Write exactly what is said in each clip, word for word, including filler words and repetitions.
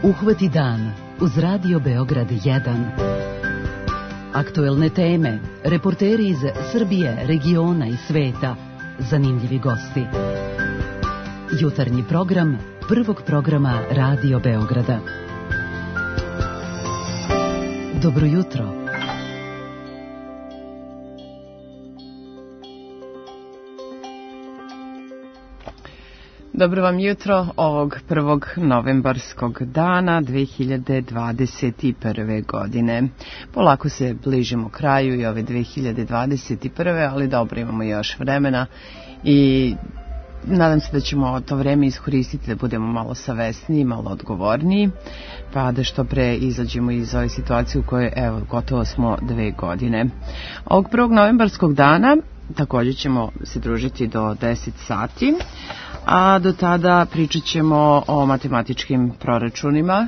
Uhvati dan uz Radio Beograd jedan. Aktuelne teme, reporteri iz Srbije, regiona i sveta, zanimljivi gosti. Jutarnji program prvog programa Radio Beograda. Dobro jutro. Dobro vam jutro ovog prvog novembarskog dana dve hiljade dvadeset prve. godine. Polako se bližimo kraju i ove dve hiljade dvadeset prve. ali dobro, imamo još vremena i nadam se da ćemo to vreme iskoristiti da budemo malo savesniji, malo odgovorniji, pa da što pre izađemo iz ove situacije u kojoj, evo, gotovo smo dve godine. Ovog prvog novembarskog dana također ćemo se družiti do deset sati, a do tada pričat ćemo o matematičkim proračunima,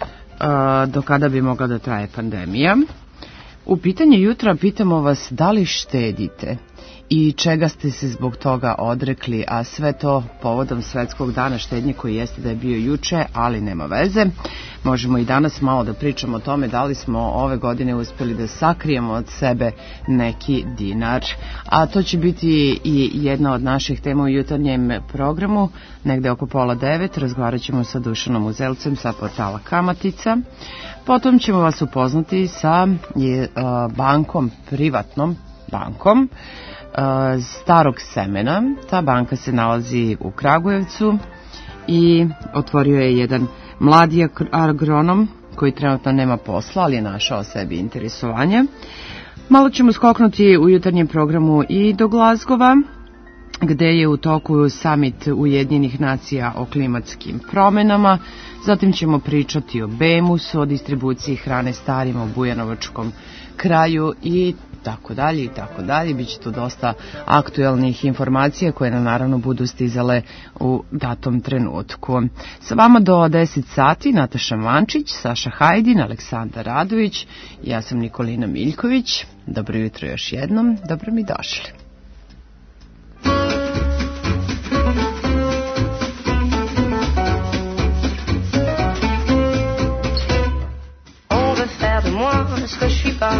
do kada bi mogla da traje pandemija. U pitanju jutra pitamo vas da li štedite i čega ste se zbog toga odrekli, a sve to povodom Svetskog dana štednje koji jeste da je bio juče, ali nema veze. Možemo i danas malo da pričamo o tome da li smo ove godine uspjeli da sakrijemo od sebe neki dinar. A to će biti i jedna od naših tema u jutarnjem programu. Negde oko pola devet razgovarat ćemo sa Dušanom Uzelcem sa portala Kamatica. Potom ćemo vas upoznati sa bankom, privatnom bankom Starog semena. Ta banka se nalazi u Kragujevcu i otvorio je jedan mladi agronom koji trenutno nema posla, ali je našao sebi interesovanje. Malo ćemo skoknuti u jutarnjem programu i do Glazgova, gde je u toku summit Ujedinjenih nacija o klimatskim promenama. Zatim ćemo pričati o Bemusu, o distribuciji hrane starima u Bujanovačkom kraju i tako dalje i tako dalje. Biće tu dosta aktuelnih informacija koje nam naravno budu stizale u datom trenutku. Sa vama do deset sati Nataša Mančić, Saša Hajdin, Aleksandar Radović, ja sam Nikolina Miljković. Dobro jutro još jednom, dobro mi došli. On veut faire de moi ce que je suis pas.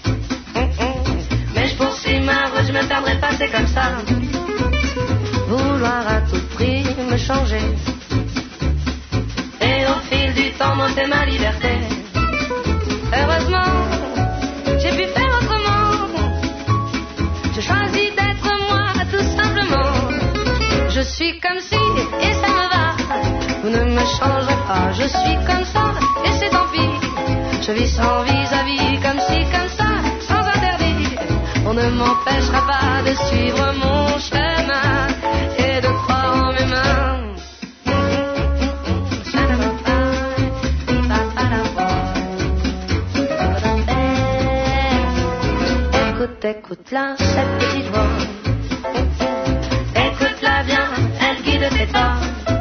Je me perdrai pas, c'est comme ça. Vouloir à tout prix me changer. Et au fil du temps monter ma liberté. Heureusement, j'ai pu faire autrement. Je choisis d'être moi tout simplement. Je suis comme si et ça me va. Vous ne me changerez pas. Je suis comme ça et c'est tant pis. Je vis sans vis-à-vis comme si comme ça. On ne m'empêchera pas de suivre mon chemin et de croire en mes mains. Écoute, écoute-la, cette petite voix. Écoute-la bien, elle guide tes pas.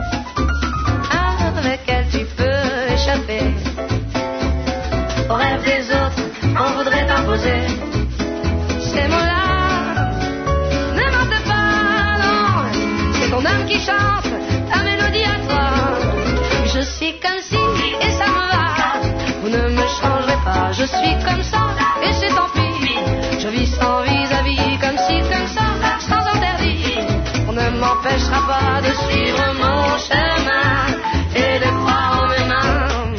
Avec elle tu peux échapper aux rêves des autres, on voudrait t'imposer. Ces mots-là, ne mentent pas, non. C'est ton âme qui chante ta mélodie à toi. Je suis comme si et ça me va. Vous ne me changerez pas. Je suis comme ça et c'est tant pis. Je vis sans vis-à-vis comme si comme ça, sans interdit. On ne m'empêchera pas de suivre mon chemin et de croire en mes mains.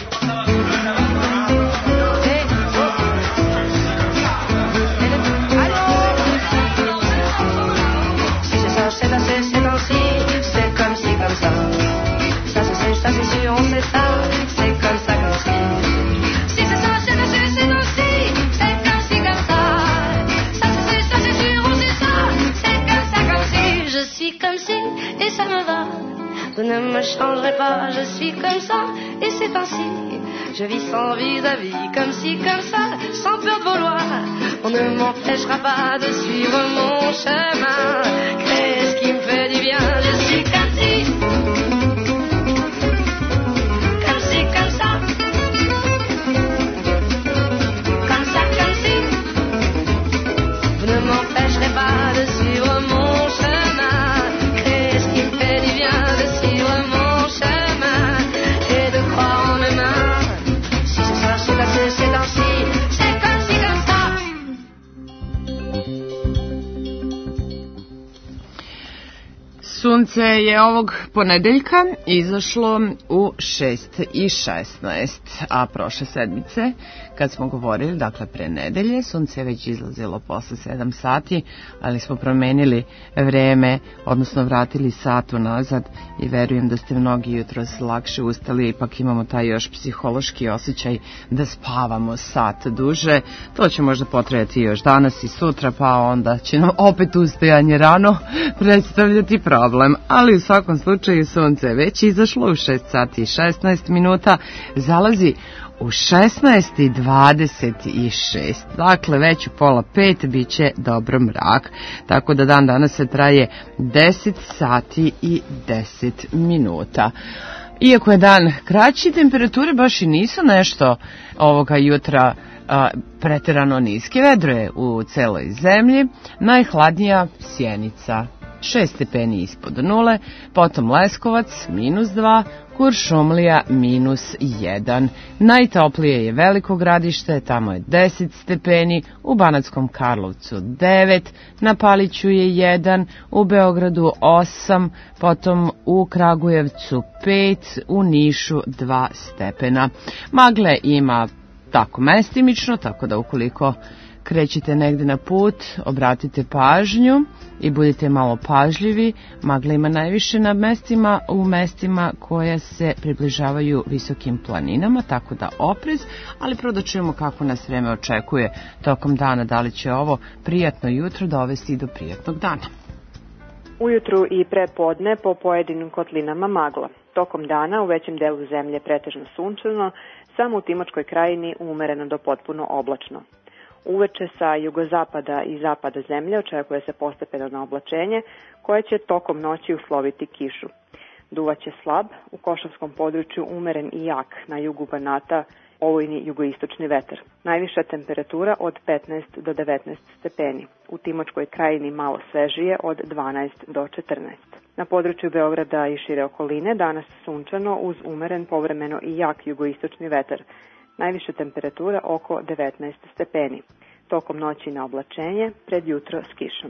Ça c'est sûr, on sait ça, c'est comme ça comme si. Si c'est ça, c'est ça, c'est c'est ainsi, c'est comme si comme ça. Ça c'est ça, c'est sûr, on sait ça, c'est comme ça comme si. Je suis comme si et ça me va. Vous ne me changerez pas, je suis comme ça et c'est ainsi. Je vis sans vis-à-vis, comme si comme ça, sans peur de vouloir. On ne m'empêchera pas de suivre mon chemin. Qu'est-ce qui me fait du bien? Je suis comme si. De suivre mon chemin, qu'est-ce qui me fait du bien de suivre mon chemin et de croire en mes mains. Sunce je ovog ponedeljka izašlo u šest i šesnaest, a prošle sedmice, kad smo govorili, dakle pre nedelje, sunce je već izlazilo posle sedam sati, ali smo promenili vreme, odnosno vratili sat unazad i verujem da ste mnogi jutros lakše ustali, ipak imamo taj još psihološki osjećaj da spavamo sat duže. To će možda potrajati još danas i sutra, pa onda će nam opet ustajanje rano predstavljati problem. Ali u svakom slučaju sunce je već izašlo u šest sati i šesnaest minuta, zalazi u šesnaest i dvadeset šest. Dakle, već u pola pet bit će dobro mrak. Tako da dan danas se traje deset sati i deset minuta. Iako je dan kraći, temperature baš i nisu nešto ovoga jutra a, preterano niske. Vedro je u celoj zemlji, najhladnija Sjenica, šest stepeni ispod nule, potom Leskovac, minus dva, Kuršumlija, minus jedan. Najtoplije je Veliko Gradište, tamo je deset stepeni, u Banatskom Karlovcu devet, na Paliću je jedan, u Beogradu osam, potom u Kragujevcu pet, u Nišu dva stepena. Magle ima tako mestimično, tako da ukoliko krećete negde na put, obratite pažnju i budite malo pažljivi. Magla ima najviše na mestima, u mestima koje se približavaju visokim planinama, tako da oprez, ali prvo da čujemo kako nas vreme očekuje tokom dana, da li će ovo prijatno jutro dovesti do prijatnog dana. Ujutru i prepodne po pojedinim kotlinama magla. Tokom dana u većem delu zemlje pretežno sunčano, samo u Timočkoj krajini umereno do potpuno oblačno. Uveče sa jugozapada i zapada zemlje očekuje se postepeno na oblačenje koje će tokom noći usloviti kišu. Duvaće slab, u Košavskom području umeren i jak, na jugu Banata olujni jugoistočni vetar. Najviša temperatura od petnaest do devetnaest stepeni. U Timočkoj krajini malo svežije od dvanaest do četrnaest. Na području Beograda i šire okoline danas sunčano uz umeren povremeno i jak jugoistočni vetar. Najviša temperatura oko devetnaest stepeni. Tokom noći na oblačenje, pred jutro s kišom.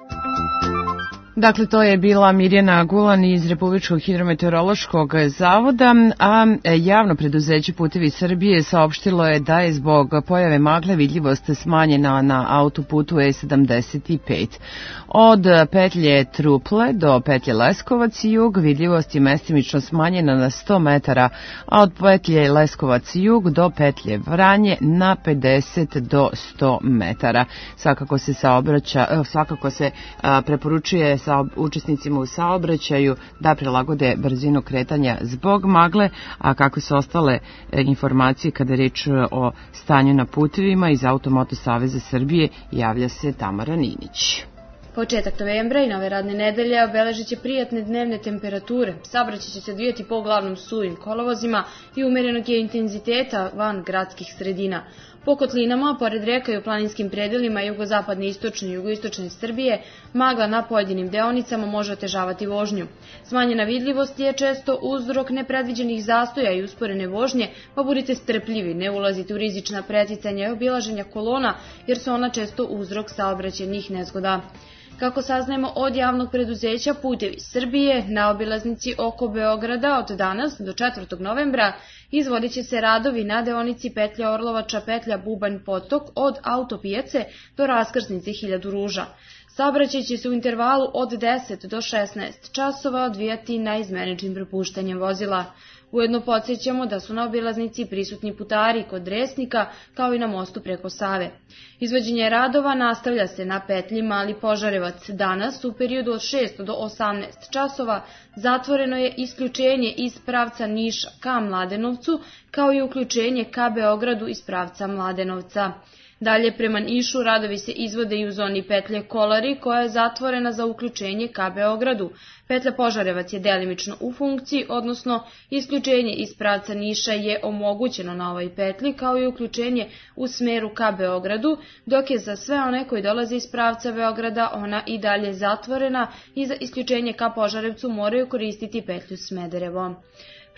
Dakle, to je bila Mirjana Gulan iz Republičkog hidrometeorološkog zavoda, a javno preduzeće Putevi Srbije saopštilo je da je zbog pojave magle vidljivost smanjena na autoputu E sedamdeset pet. Od petlje Truple do petlje Leskovac jug vidljivost je mestimično smanjena na sto metara, a od petlje Leskovac jug do petlje Vranje na pedeset do sto metara. Svakako se saobraća, svakako se a, preporučuje sa učesnicima u saobraćaju da prilagode brzinu kretanja zbog magle, a kako su ostale informacije kada je reč o stanju na putevima iz Automoto Saveza Srbije, javlja se Tamara Ninić. Početak novembra i nove radne nedelje obeležit će prijatne dnevne temperature. Saobraćaj će se odvijati po uglavnom suvim kolovozima i umerenog je intenziteta van gradskih sredina. Po kotlinama, pored reka i u planinskim predelima jugozapadne, istočne i jugoistočne Srbije, magla na pojedinim deonicama može otežavati vožnju. Smanjena vidljivost je često uzrok nepredviđenih zastoja i usporene vožnje, pa budite strpljivi, ne ulazite u rizična preticanja i obilaženja kolona, jer su ona često uzrok saobraćajnih nezgoda. Kako saznajemo od javnog preduzeća Putevi Srbije, na obilaznici oko Beograda od danas do četvrtog novembra izvodit će se radovi na deonici petlja Orlovača, petlja Bubanj Potok od autopijace do raskrsnice Hiljadu ruža. Saobraćaj će se u intervalu od deset do šesnaest časova odvijati naizmeničnim propuštanjem vozila. Ujedno podsjećamo da su na obilaznici prisutni putari kod Resnika, kao i na mostu preko Save. Izvođenje radova nastavlja se na petlji Mali Požarevac. Danas, u periodu od šest do osamnaest časova, zatvoreno je isključenje iz pravca Niša ka Mladenovcu, kao i uključenje ka Beogradu iz pravca Mladenovca. Dalje prema Nišu radovi se izvode i u zoni petlje Kolari, koja je zatvorena za uključenje ka Beogradu. Petlja Požarevac je delimično u funkciji, odnosno isključenje iz pravca Niša je omogućeno na ovoj petlji, kao i uključenje u smeru ka Beogradu, dok je za sve one koji dolaze iz pravca Beograda ona i dalje zatvorena i za isključenje ka Požarevcu moraju koristiti petlju Smederevo.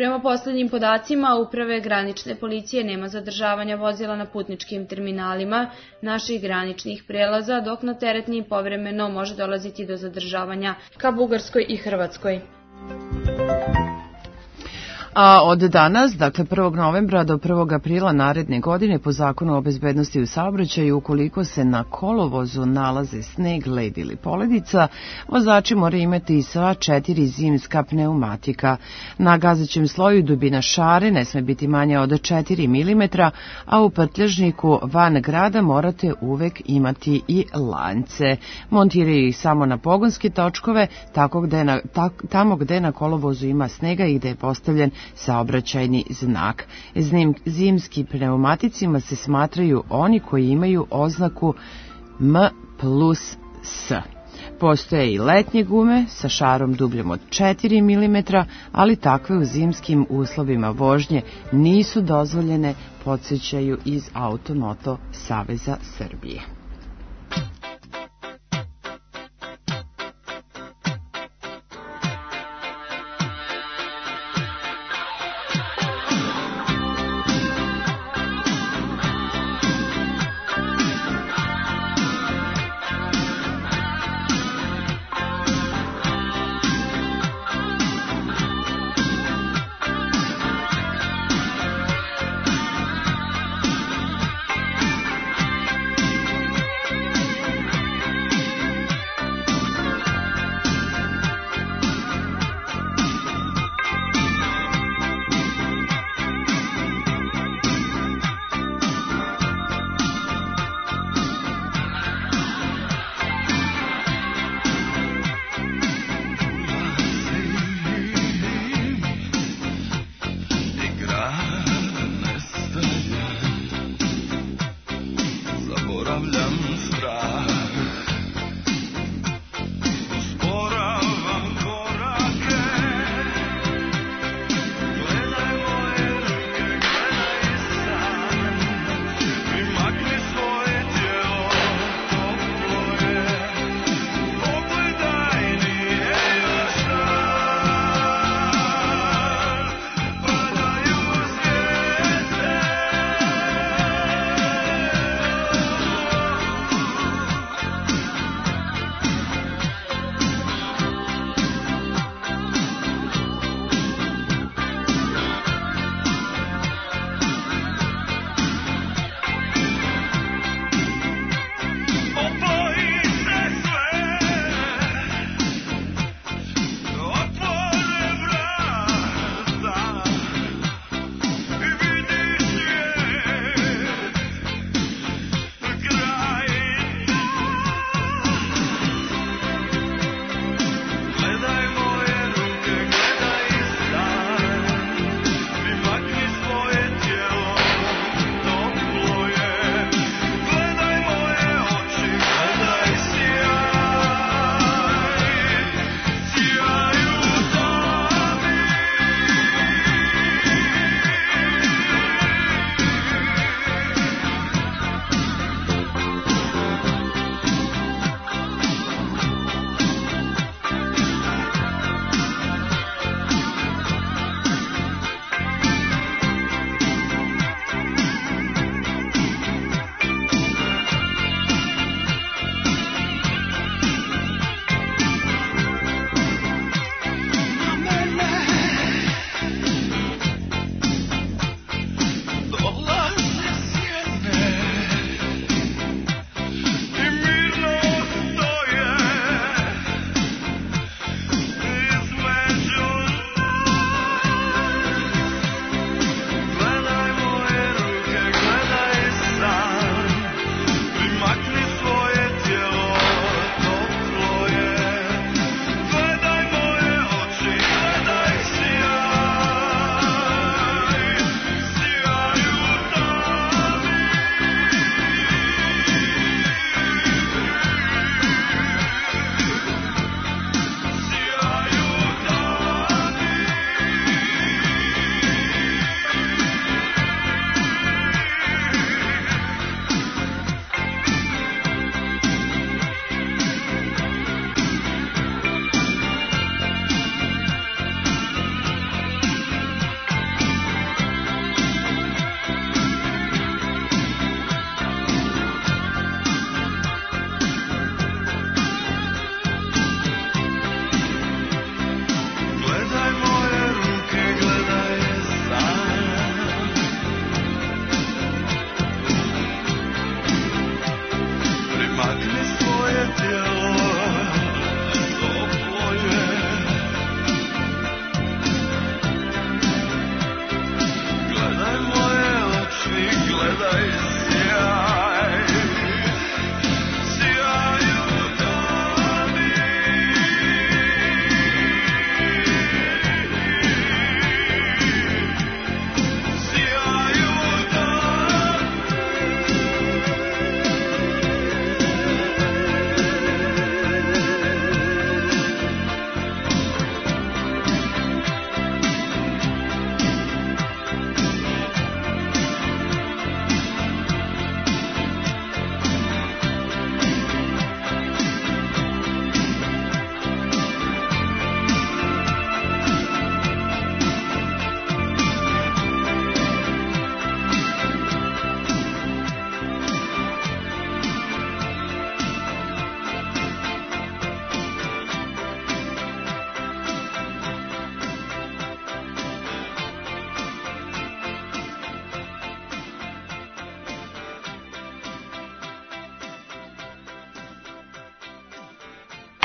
Prema poslednjim podacima Uprave granične policije nema zadržavanja vozila na putničkim terminalima naših graničnih prelaza, dok na teretni povremeno može dolaziti do zadržavanja ka Bugarskoj i Hrvatskoj. A od danas, dakle prvog novembra do prvog aprila naredne godine, po zakonu o bezbednosti u saobraćaju, ukoliko se na kolovozu nalaze sneg, led ili poledica, vozači moraju imati sva četiri zimska pneumatika. Na gazećem sloju dubina šare ne sme biti manja od četiri milimetra, a u prtljažniku van grada morate uvek imati i lance. Montiraju ih samo na pogonske točkove, tako gde na, tak, tamo gde na kolovozu ima snega i gde je postavljen saobraćajni znak. Zimski pneumaticima se smatraju oni koji imaju oznaku M plus S. Postoje i letnje gume sa šarom dubljom od četiri milimetra, ali takve u zimskim uslovima vožnje nisu dozvoljene, podsjećaju iz Automoto Saveza Srbije.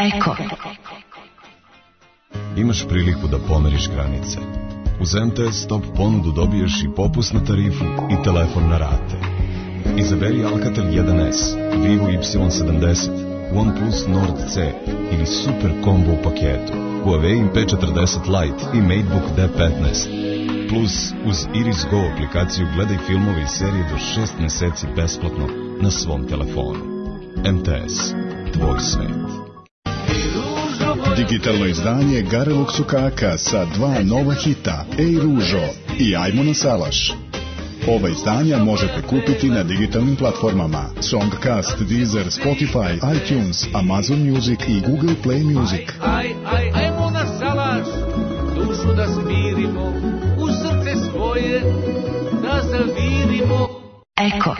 Eko. Imaš priliku da pomeriš granice. Uz em te es Top ponudu dobiješ i popusnu tarifu i telefon na rate. Izaberi Alcatel jedan es, Vivo Y sedamdeset, OnePlus Nord C ili Super Combo u paketu, Huawei P četrdeset Lite i MateBook D petnaest. Plus, uz Iris Go aplikaciju gledaj filmove i serije do šest meseci besplatno na svom telefonu. em te es, tvoj svet. Digitalno izdanje Garelog Sukaka sa dva nova hita, Ej Ružo i Ajmo na salaš. Ova izdanja možete kupiti na digitalnim platformama Songcast, Deezer, Spotify, iTunes, Amazon Music i Google Play Music. Aj, aj, ajmo na salaš, dušu da smirimo, u srce svoje da zavirimo. Eko.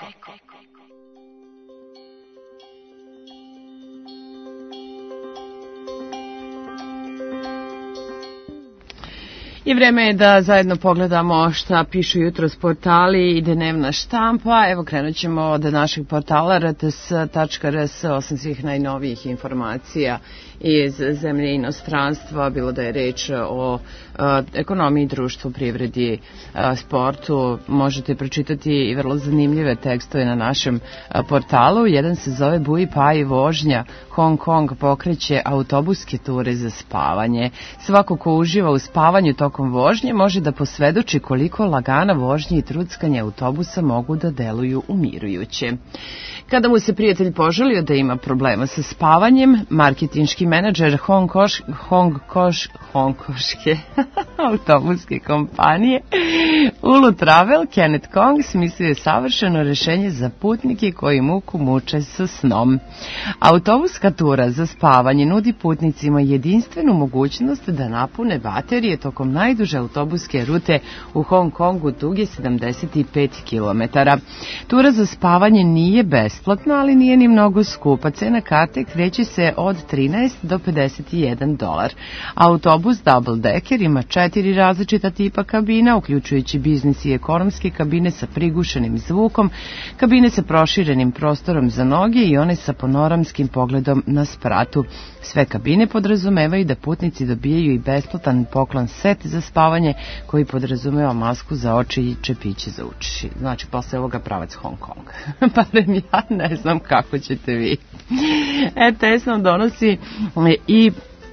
I vreme je da zajedno pogledamo šta pišu jutros portali i dnevna štampa. Evo krenut ćemo od našeg portala er te es tačka er es, osim svih najnovijih informacija iz zemlje i inostranstva, bilo da je reč o uh, ekonomiji, društvu, privredi, uh, sportu. Možete pročitati i vrlo zanimljive tekstove na našem uh, portalu. Jedan se zove Buji pa i vožnja. Hong Kong pokreće autobuske ture za spavanje. Svako ko uživa u spavanju tokom vožnje može da posvedoči koliko lagana vožnja i truckanje autobusa mogu da deluju umirujuće. Kada mu se prijatelj poželio da ima problema sa spavanjem, marketinški menadžer Hong Koš, Hong Koš, Hong Koške autobuske kompanije Ulu Travel, Kenneth Kong, smislio je savršeno rešenje za putnike koji muku muče sa snom. Autobuska tura za spavanje nudi putnicima jedinstvenu mogućnost da napune baterije tokom najduže autobuske rute u Hong Kongu duge sedamdeset pet kilometara. Tura za spavanje nije besplatna, ali nije ni mnogo skupa. Cena karte kreće se od trinaest do pedeset jedan dolar. Autobus Double Decker ima četiri različita tipa kabina, uključujući biznis i ekonomske kabine sa prigušenim zvukom, kabine sa proširenim prostorom za noge i one sa panoramskim pogledom na spratu. Sve kabine podrazumevaju da putnici dobijaju i besplatan poklon set za spavanje koji podrazumeva masku za oči i čepiće za uši. Znači, posle ovoga pravac Hong Kong. Barem ja ne znam kako ćete vi. er te es nam donosi i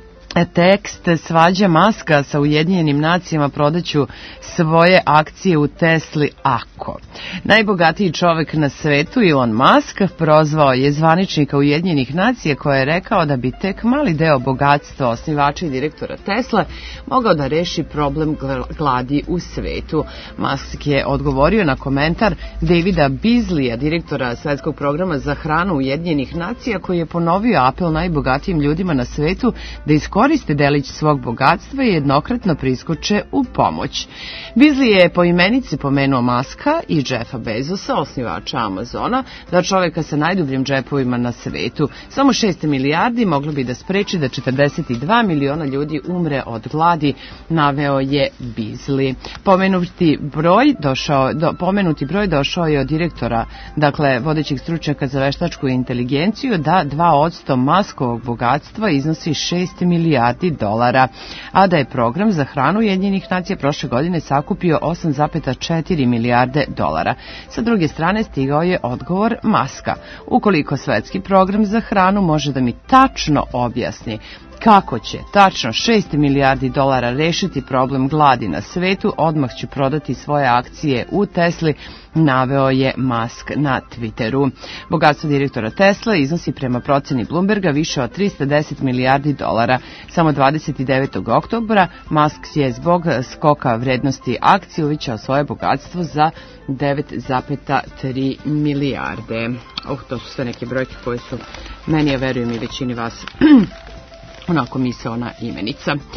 tekst svađa Maska sa Ujedinjenim nacijama, prodaću svoje akcije u Tesli ako. Najbogatiji čovek na svetu, Elon Musk, prozvao je zvaničnika Ujedinjenih nacija koji je rekao da bi tek mali deo bogatstva osnivača i direktora Tesla mogao da reši problem gladi u svetu. Musk je odgovorio na komentar Davida Beasleya, direktora svetskog programa za hranu Ujedinjenih nacija, koji je ponovio apel najbogatijim ljudima na svetu da iskoriste koriste delić svog bogatstva i jednokratno priskoče u pomoć. Beasley je po imenici pomenuo Muska i Jeffa Bezosa, osnivača Amazona, da čoveka sa najdubljim džepovima na svetu. Samo šest milijardi moglo bi da spreči da četrdeset dva miliona ljudi umre od gladi, naveo je Beasley. Pomenuti broj došao, do, pomenuti broj došao je od direktora, dakle vodećih stručnjaka za veštačku inteligenciju, da dva posto Muskovog bogatstva iznosi šest milijardi dolara, a da je program za hranu Ujedinjenih nacija prošle godine sakupio osam zarez četiri milijarde dolara. Sa druge strane stigao je odgovor Muska. Ukoliko svetski program za hranu može da mi tačno objasni kako će tačno šest milijardi dolara rešiti problem gladi na svetu, odmah ću prodati svoje akcije u Tesli, naveo je Musk na Twitteru. Bogatstvo direktora Tesla iznosi prema proceni Bloomberga više od trista deset milijardi dolara. Samo dvadeset devetog oktobra Musk je zbog skoka vrednosti akcije uvećao svoje bogatstvo za devet zarez tri milijarde. Oh, to su sve neke brojke koje su meni, ja verujem i većini vas, onako misaona imenica.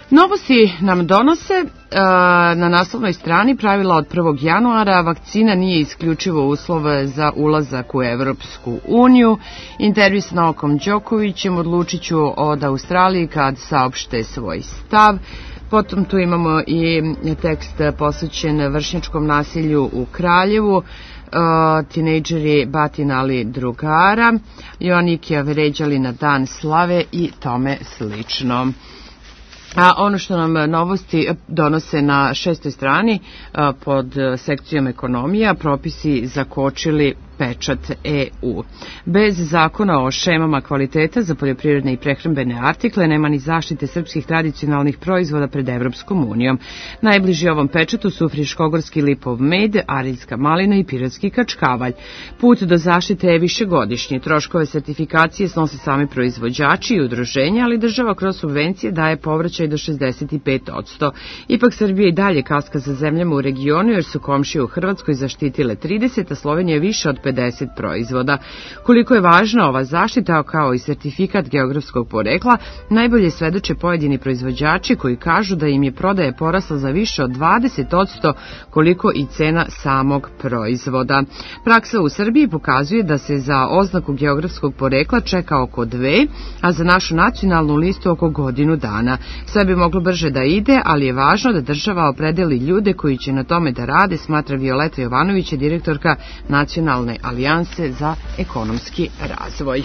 Novosti nam donose na naslovnoj strani pravila od prvog januara. Vakcina nije isključivo uslov za ulazak u Evropsku uniju. Intervju s Novakom Đokovićem, odlučit ću od Australiji kad saopšte svoj stav. Potom tu imamo i tekst posvećen vršnjačkom nasilju u Kraljevu. Tinejdžeri batinali drugara, Joannikija vređali na dan slave i tome slično. A ono što nam novosti donose na šestoj strani pod sekcijom ekonomija, propisi zakočili pečat E U. Bez zakona o šemama kvaliteta za poljoprivredne i prehrambene artikle nema ni zaštite srpskih tradicionalnih proizvoda pred Evropskom unijom. Najbliži ovom pečatu su friškogorski lipov med, arilska malina i pirotski kačkavalj. Put do zaštite je višegodišnji. Troškove sertifikacije snose sami proizvođači i udruženja, ali država kroz subvencije daje povraćaj do šezdeset pet posto. Ipak Srbija i dalje kaska za zemljama u regionu jer su komšije u Hrvatskoj zaštitile trideset, a Slovenija više od pedeset proizvoda. Koliko je važna ova zaštita kao i sertifikat geografskog porekla, najbolje svedoče pojedini proizvođači koji kažu da im je prodaja porasla za više od dvadeset posto koliko i cena samog proizvoda. Praksa u Srbiji pokazuje da se za oznaku geografskog porekla čeka oko dve, a za našu nacionalnu listu oko godinu dana. Sve bi moglo brže da ide, ali je važno da država opredeli ljude koji će na tome da rade, smatra Violeta Jovanović, direktorka Nacionalne alijanse za ekonomski razvoj.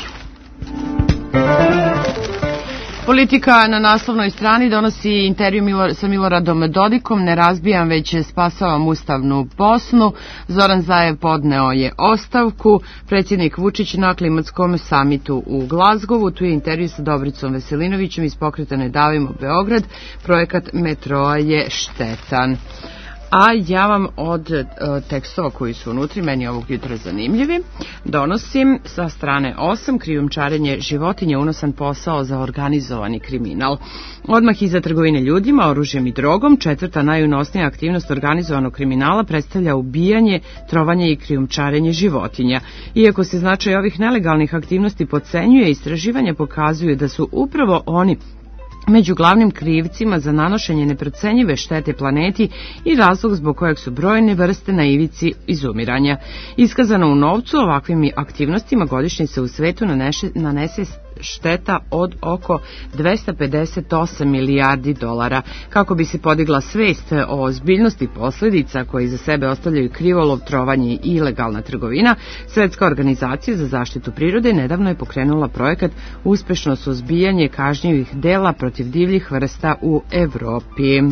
Politika na naslovnoj strani donosi intervju sa Miloradom Dodikom. Ne razbijam, već spasavam ustavnu Bosnu. Zoran Zaev podneo je ostavku. Predsjednik Vučić na klimatskom samitu u Glazgovu. Tu je intervju sa Dobricom Veselinovićem iz pokreta Ne davimo Beograd. Projekat metroa je štetan. A ja vam od e, tekstova koji su unutri, meni ovog jutra zanimljivi, donosim sa strane osam krijumčarenje životinja, unosan posao za organizovani kriminal. Odmah iza trgovine ljudima, oružjem i drogom, četvrta najunosnija aktivnost organizovanog kriminala predstavlja ubijanje, trovanje i krijumčarenje životinja. Iako se značaj ovih nelegalnih aktivnosti podcenjuje, istraživanja pokazuju da su upravo oni među glavnim krivcima za nanošenje neprocenjive štete planeti i razlog zbog kojeg su brojne vrste na ivici izumiranja. Iskazano u novcu, ovakvim aktivnostima godišnje se u svetu nanese, nanese šteta od oko dvesta pedeset osam milijardi dolara. Kako bi se podigla svest o ozbiljnosti posljedica koje za sebe ostavljaju krivolov, trovanje i ilegalna trgovina, Svetska organizacija za zaštitu prirode nedavno je pokrenula projekat Uspešno suzbijanje kažnjivih dela protiv divljih vrsta u Evropi. E,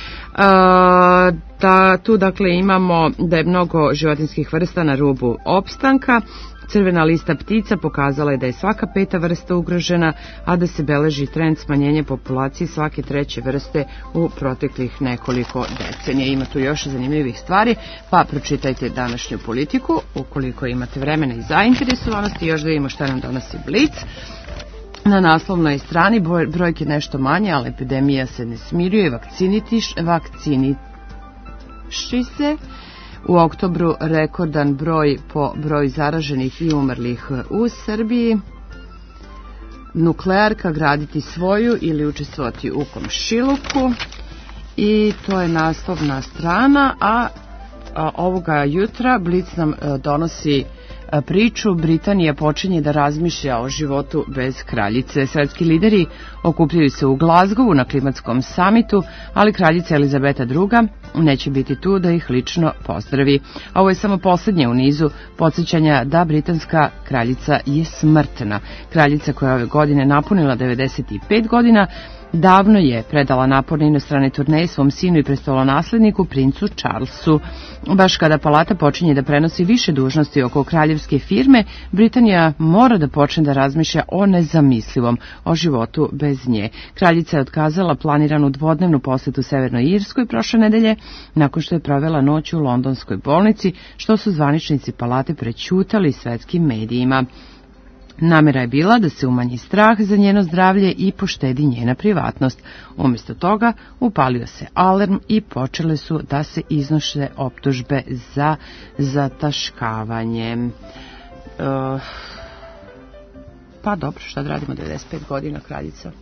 da, tu dakle imamo da je mnogo životinjskih vrsta na rubu opstanka. Crvena lista ptica pokazala je da je svaka peta vrsta ugrožena, a da se beleži trend smanjenja populacije svake treće vrste u proteklih nekoliko decenija. Ima tu još zanimljivih stvari, pa pročitajte današnju Politiku, ukoliko imate vremena i zainteresovanosti. Još da vidimo šta nam donosi Blic. Na naslovnoj strani brojke nešto manje, ali epidemija se ne smiruje, vakcinitiš, vakciniši se. U oktobru rekordan broj po broju zaraženih i umrlih u Srbiji. Nuklearka graditi svoju ili učestvovati u komšiluku. I to je naslovna strana, a, a ovoga jutra Blic nam a, donosi priču. Britanija počinje da razmišlja o životu bez kraljice. Svetski lideri okupljaju se u Glazgovu na klimatskom samitu, ali kraljica Elizabeta druga neće biti tu da ih lično pozdravi. A ovo je samo posljednje u nizu podsjećanja da britanska kraljica je smrtna. Kraljica koja ove godine napunila devedeset pet godina davno je predala naporne inostrane turneje svom sinu i prestolonasledniku, princu Charlesu. Baš kada palata počinje da prenosi više dužnosti oko kraljevske firme, Britanija mora da počne da razmišlja o nezamislivom, o životu bez nje. Kraljica je otkazala planiranu dvodnevnu posjetu Severnoj Irskoj prošle nedelje, nakon što je provela noć u londonskoj bolnici, što su zvaničnici palate prećutali svetskim medijima. Namera je bila da se umanji strah za njeno zdravlje i poštedi njena privatnost. Umjesto toga upalio se alarm i počele su da se iznoše optužbe za zataškavanje. Uh, pa dobro, šta da radimo, devedeset pet godina kraljica.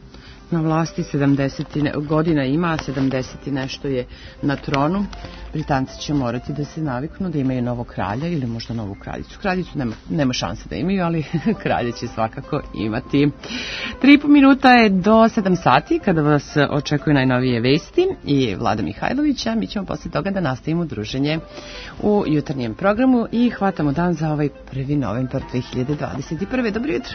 na vlasti, sedamdeset godina ima, sedamdeset i nešto je na tronu. Britanci će morati da se naviknu da imaju novog kralja ili možda novu kraljicu. Kraljicu nema, nema šanse da imaju, ali kralje će svakako imati. Tri i po minuta je do sedam sati kada vas očekuju najnovije vesti i Vlada Mihajlovića. Mi ćemo posle toga da nastavimo druženje u jutarnjem programu i hvatamo dan za ovaj prvi novembar dve hiljade dvadeset prve. Dobro jutro.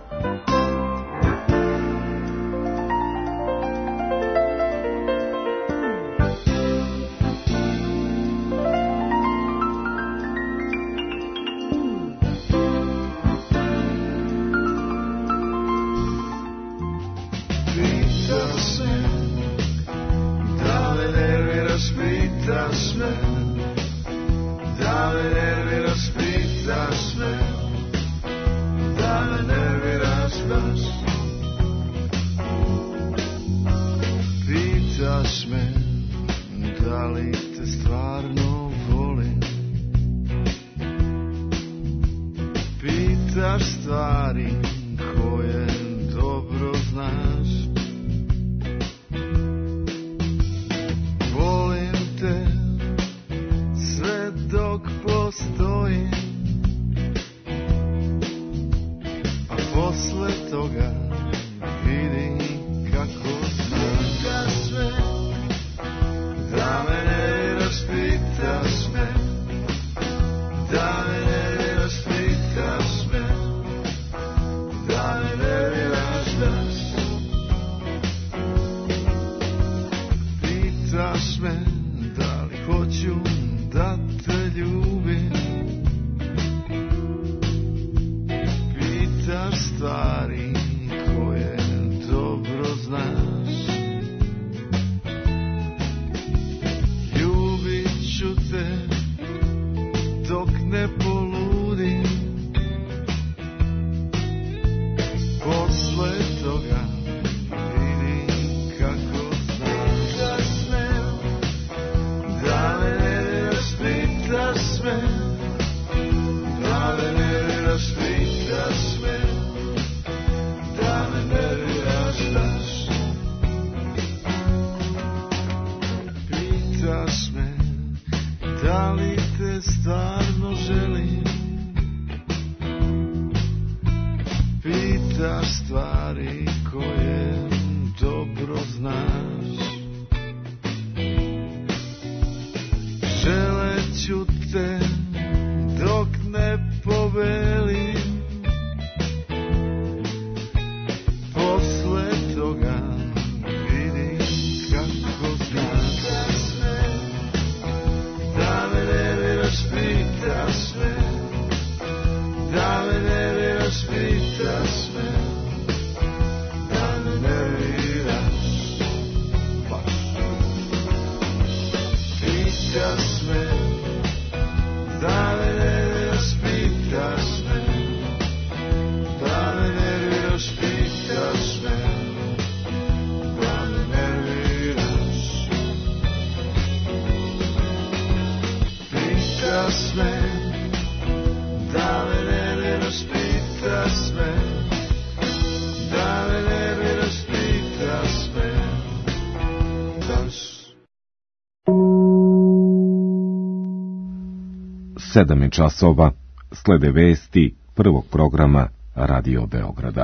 Sedam je časova, slede vesti prvog programa Radio Beograda.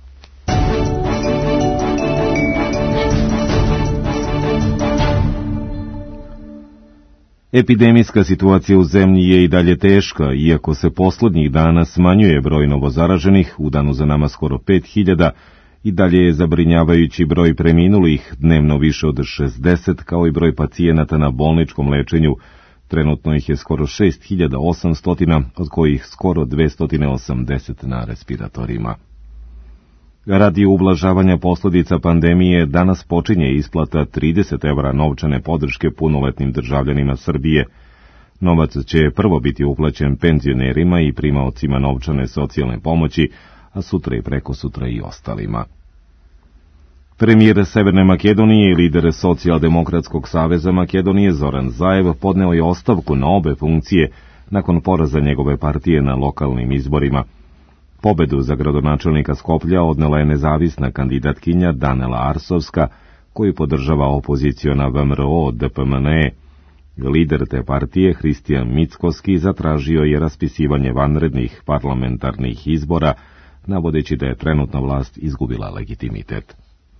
Epidemijska situacija u zemlji je i dalje teška, iako se poslednjih dana smanjuje broj novozaraženih, u danu za nama skoro pet hiljada, i dalje je zabrinjavajući broj preminulih, dnevno više od šezdeset, kao i broj pacijenata na bolničkom lečenju. Trenutno ih je skoro šest hiljada osamsto, od kojih skoro dvesta osamdeset na respiratorima. Radi ublažavanja posledica pandemije, danas počinje isplata trideset evra novčane podrške punoletnim državljanima Srbije. Novac će prvo biti uplaćen penzionerima i primaocima novčane socijalne pomoći, a sutra i preko sutra i ostalima. Premijer Severne Makedonije i lider Socijaldemokratskog saveza Makedonije Zoran Zaev podneo je ostavku na obe funkcije nakon poraza njegove partije na lokalnim izborima. Pobedu za gradonačelnika Skoplja odnela je nezavisna kandidatkinja Danela Arsovska, koju podržava opoziciona V M R O D P M N E. Lider te partije, Hristijan Mickoski, zatražio je raspisivanje vanrednih parlamentarnih izbora, navodeći da je trenutna vlast izgubila legitimitet.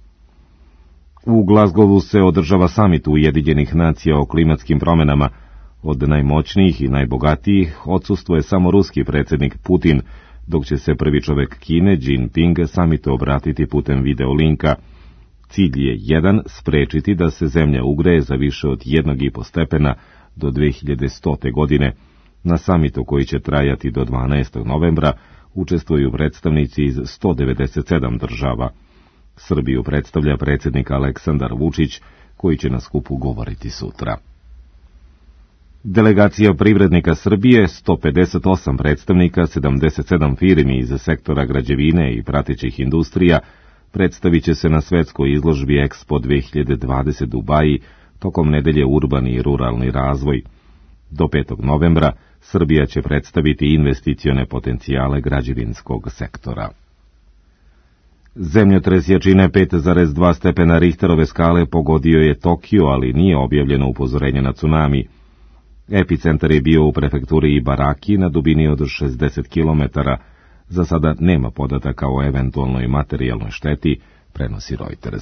U Glasgowu se održava samit Ujedinjenih nacija o klimatskim promjenama. Od najmoćnijih i najbogatijih odsustvuje samo ruski predsjednik Putin, dok će se prvi čovjek Kine, Xi Jinping, samitu obratiti putem videolinka. Cilj je jedan, sprečiti da se zemlja ugreje za više od jednog i po stepena do dve hiljade stote godine. Na samitu, koji će trajati do dvanaestog novembra, učestvuju predstavnici iz sto devedeset sedam država. Srbiju predstavlja predsjednik Aleksandar Vučić, koji će na skupu govoriti sutra. Delegacija privrednika Srbije, sto pedeset osam predstavnika, sedamdeset sedam firmi iz sektora građevine i pratećih industrija, predstavit će se na svetskoj izložbi Expo dve hiljade dvadeset Dubaji tokom nedelje Urbani i ruralni razvoj. Do petog novembra Srbija će predstaviti investicione potencijale građevinskog sektora. Zemljotres jačine pet zarez dva stepena Richterove skale pogodio je Tokio, ali nije objavljeno upozorenje na tsunami. Epicentar je bio u prefekturi Ibaraki na dubini od šezdeset kilometara. Za sada nema podataka o eventualnoj materijalnoj šteti, prenosi Reuters.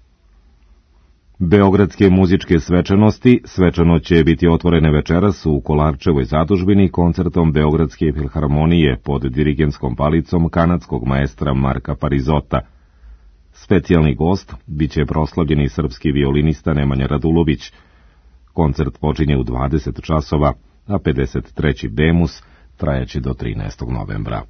Beogradske muzičke svečanosti svečano će biti otvorene večeras u Kolarčevoj zadužbini koncertom Beogradske filharmonije pod dirigenskom palicom kanadskog maestra Marka Parizota. Specijalni gost biće proslavljeni srpski violinista Nemanja Radulović. Koncert počinje u dvadeset časova, a pedeset treći Bemus trajaće do trinaestog novembra.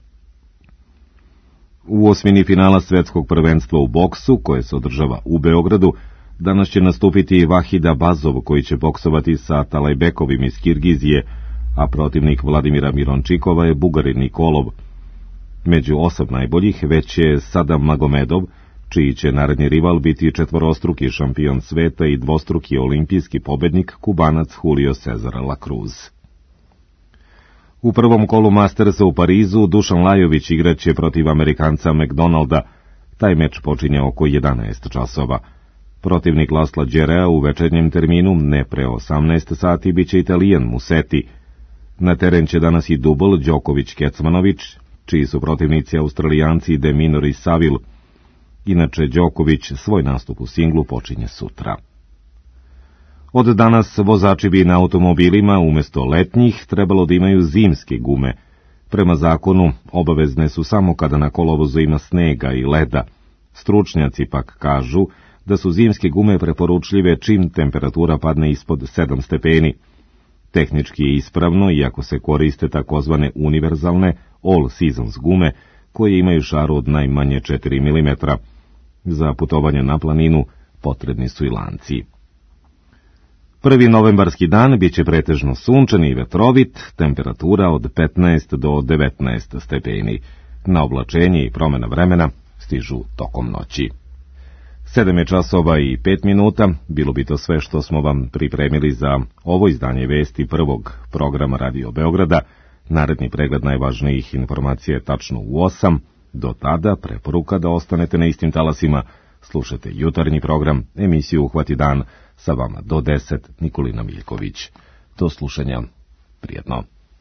U osmini finala svetskog prvenstva u boksu, koje se održava u Beogradu, danas će nastupiti Vahida Bazov, koji će boksovati sa Talajbekovim iz Kirgizije, a protivnik Vladimira Mirončikova je Bugarin Nikolov. Među osam najboljih već je Sadam Magomedov, čiji će naredni rival biti četvorostruki šampion sveta i dvostruki olimpijski pobednik Kubanac Julio Cesar La Cruz. U prvom kolu Mastersa u Parizu Dušan Lajović igraće protiv Amerikanca McDonalda. Taj meč počinje oko jedanaest časova. Protivnik Lasla Đerea u večernjem terminu, ne pre osamnaest sati, biće Italijan Musetti. Na teren će danas i dubl Đoković-Kecmanović, čiji su protivnici Australijanci De Minaur i Saville. Inače, Đoković svoj nastup u singlu počinje sutra. Od danas vozači bi na automobilima umjesto letnjih trebalo da imaju zimske gume. Prema zakonu obavezne su samo kada na kolovozu ima snega i leda. Stručnjaci pak kažu da su zimske gume preporučljive čim temperatura padne ispod sedam stepeni. Tehnički je ispravno, iako se koriste takozvane univerzalne all seasons gume, koje imaju šaru od najmanje četiri milimetra. Za putovanje na planinu potrebni su i lanci. Prvi novembarski dan biće pretežno sunčan i vetrovit, temperatura od petnaest do devetnaest stepeni. Na oblačenje i promjena vremena stižu tokom noći. Sedam je časova i pet minuta, bilo bi to sve što smo vam pripremili za ovo izdanje vesti prvog programa Radio Beograda. Naredni pregled najvažnijih informacija je tačno u osam. Do tada preporuka da ostanete na istim talasima. Slušajte jutarnji program, emisiju Uhvati dan, sa vama do deset, Nikolina Miljković. Do slušanja, prijetno.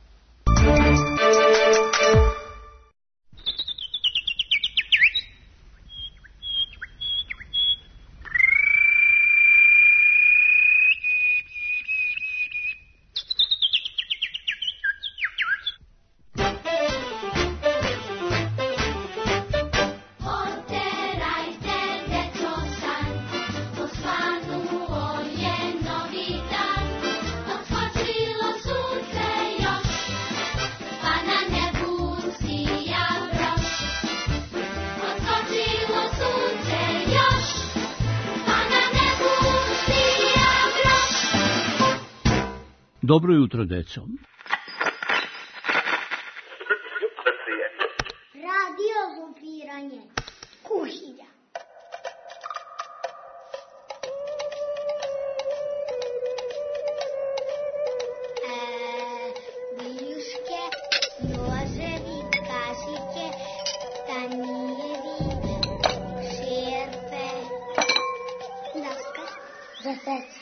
Dobro jutro, deco. Radio bubiranje. Kuhinja. E, viljuške, noževi, kašići. Za sreću.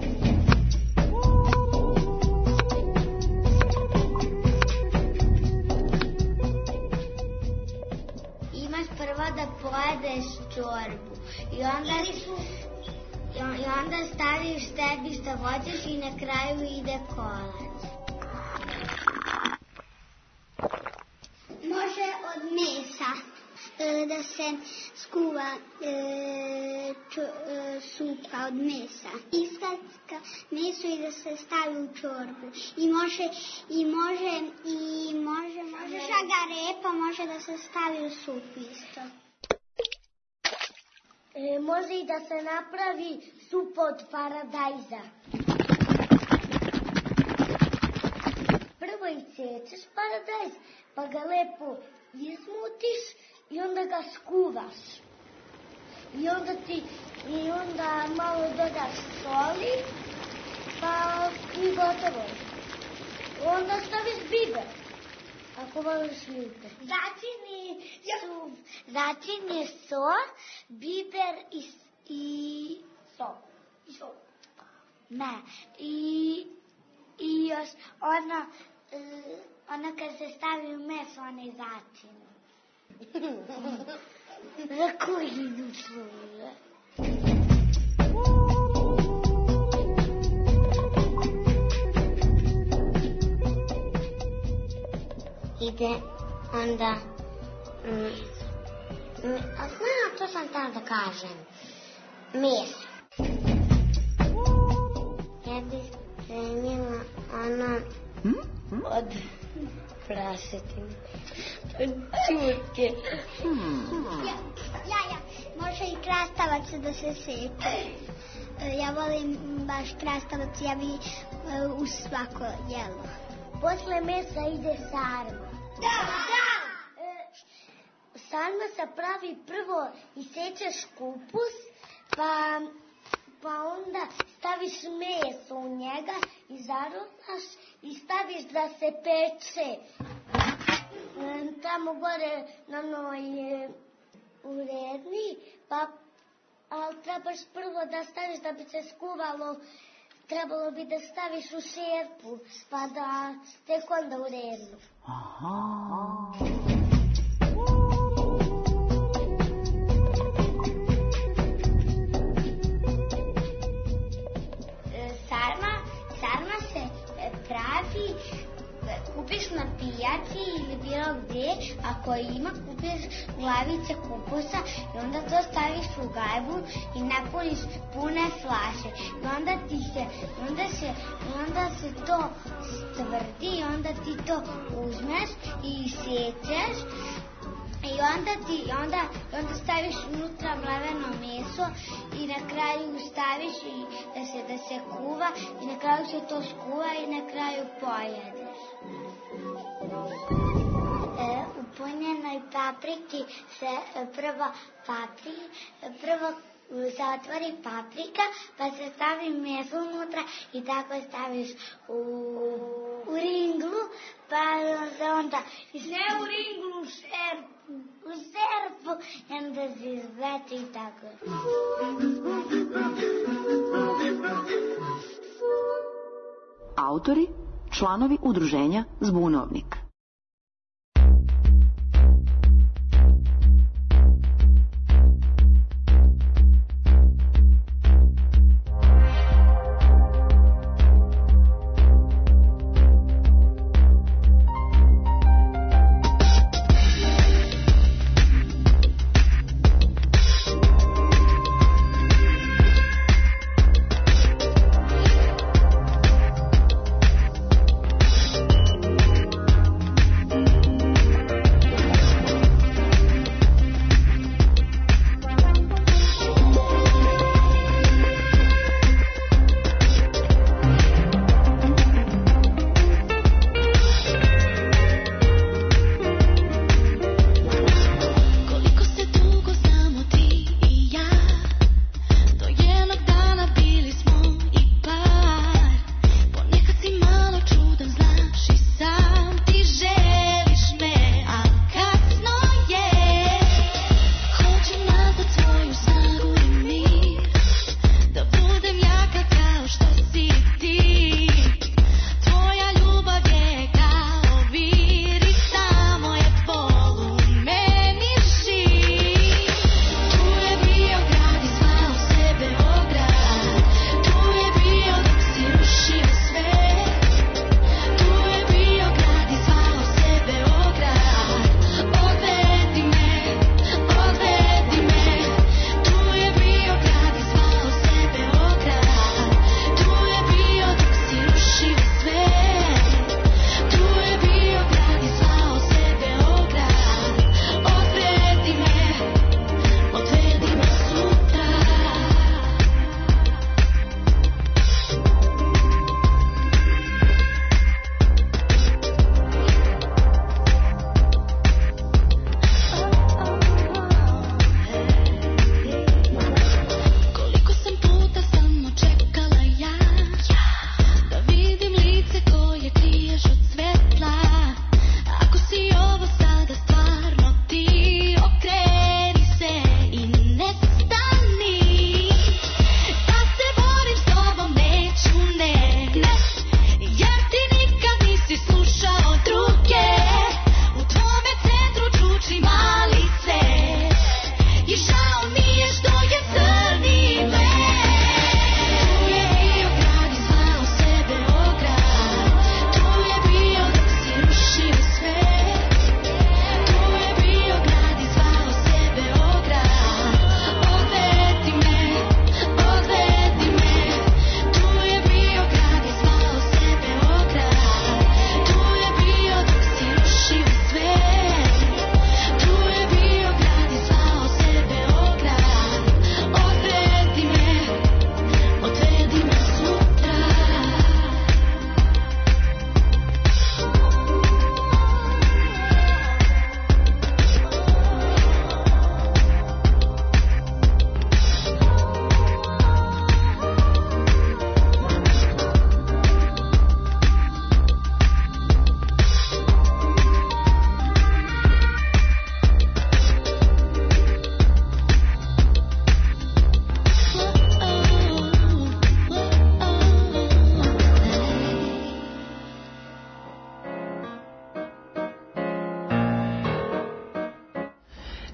Imaš prvo da pojedeš čorbu i onda, i onda staviš sebi što hoćeš i na kraju ide kolač. Može od mesa da se skuva e, čo, e, supa od mesa. Iskacka meso i da se stavi u čorbu. I može, i može, i može, može šagarepa može da se stavi u supu isto. E, može i da se napravi supa od paradajza. Prvo isečeš paradajz, pa ga lepo izmutiš i onda ga skuvaš. I onda ti i onda malo dodaš soli, pa i gotovo. Onda staviš biber, ako voliš biber. Začini su, začini so, biber i, i so. I so. Ne, i, i još ono, ono kad se stavi u meso, one začini. Za kuhinu služe. Ide onda... Mm, a znam, to sam tam da kažem. Meso. Ja bih spremila ono od prašetine. Čurke. Ja, ja, ja. Može i krastavac da se seče. Ja volim baš krastavac, ja bi uh, uz svako jelo. Posle mesa ide sarma. Da, da! E, sarma se pravi prvo, isečeš kupus, pa, pa onda staviš meso u njega i zarovnaš i staviš da se peče. Tamo gore na onoj e, uredni, pa ali trebaš prvo da staviš da bi se skuvalo, trebalo bi da staviš u šerpu, pa da tek onda urednu. Aha. Sarma, sarma se pravi, kupiš na pijaci ili bilo gdje, ako ima, kupiš glavice kupusa i onda to staviš u gajbu i napuniš pune flaše. I onda ti se, onda se, onda se to stvrdi i onda ti to uzmeš i sečeš. I onda ti, onda, onda staviš unutra mleveno meso i na kraju staviš i da se, da se kuva i na kraju se to skuva i na kraju pojedeš. E, u punjenoj papriki se prvo papri, prvo se otvori paprika, pa se stavi meso unutra i tako staviš u, u ringlu, pa se onda... Ne u ringlu, u šerpu, u šerpu, i onda se izveče i tako. Autori, članovi udruženja Zbunovnik.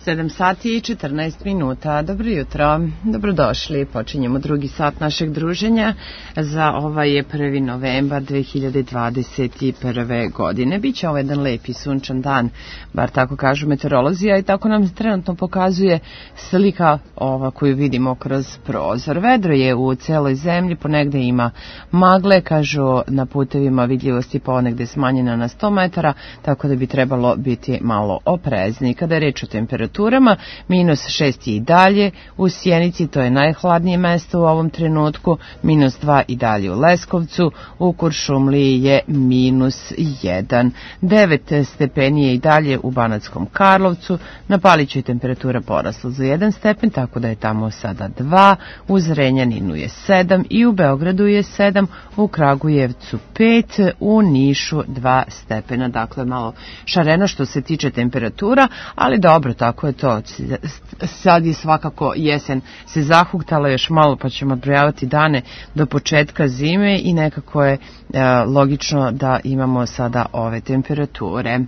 sedam sati i četrnaest minuta. Dobro jutro, dobrodošli. Počinjemo drugi sat našeg druženja za ovaj je prvi novembar dve hiljade dvadeset prve. godine. Biće ovo jedan lepi sunčan dan, bar tako kažu meteorolozi, a i tako nam trenutno pokazuje slika ova koju vidimo kroz prozor. Vedro je u celoj zemlji, ponegde ima magle, kažu na putevima vidljivosti ponegde smanjena na sto metara, tako da bi trebalo biti malo oprezni. Kada je reč o temperaturama, minus šest i dalje u Sjenici, to je najhladnije mesto u ovom trenutku, minus dva i dalje u Leskovcu, u Kuršumliji je minus jedan. devet stepeni je i dalje u Banatskom Karlovcu, na Paliću je temperatura porasla za jedan stepen, tako da je tamo sada dva, u Zrenjaninu je sedam i u Beogradu je sedam, u Kragujevcu pet, u Nišu dva stepena, dakle malo šareno što se tiče temperatura, ali dobro, tako je to. Sad je svakako jesen se zahuktala još malo, pa ćemo odbrojavati dane do početka zime i nekako je e, logično da imamo sada ove temperature. E,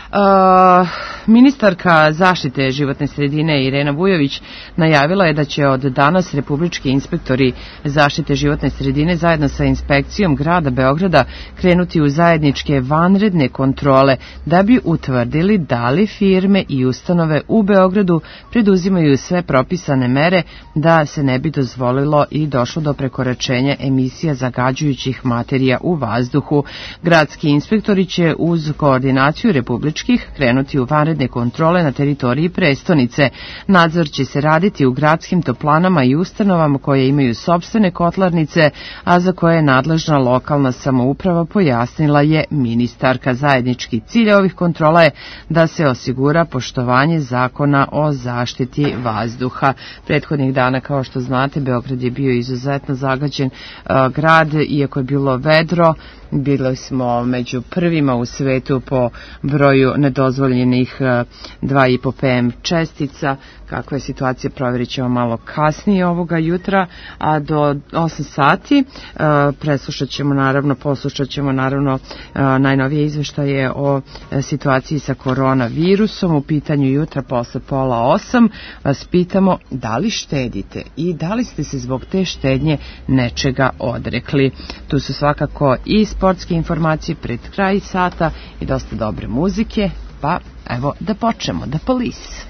ministarka zaštite životne sredine Irena Vujović najavila je da će od danas republički inspektori zaštite životne sredine zajedno sa inspekcijom grada Beograda krenuti u zajedničke vanredne kontrole da bi utvrdili da li firme i ustanove u Beogradu preduzimaju sve propisane mere da se ne bi dozvolilo i došlo do prekoračenja emisija zagađujućih materija u vazduhu. Gradski inspektori će uz koordinaciju republičkih krenuti u vanredne kontrole na teritoriji prestonice. Nadzor će se raditi u gradskim toplanama i ustanovama koje imaju sopstvene kotlarnice, a za koje je nadležna lokalna samouprava, pojasnila je ministarka. Zajednički cilj ovih kontrola je da se osigura poštovanje zakona o zaštiti vazduha. Prethodnih dana, kao što znate, Beograd je bio izuzetno zagađen uh, grad, iako je bilo vedro. Bili smo među prvima u svetu po broju nedozvoljenih dva i po ppm čestica. Kakva je situacija, provjerit ćemo malo kasnije ovoga jutra, a do osam sati uh, preslušat ćemo naravno, poslušat ćemo naravno uh, najnovije izveštaje o uh, situaciji sa koronavirusom. U pitanju jutra posle pola osam vas pitamo da li štedite i da li ste se zbog te štednje nečega odrekli. Tu su svakako i sportske informacije pred kraj sata i dosta dobre muzike, pa evo da počnemo. The Police.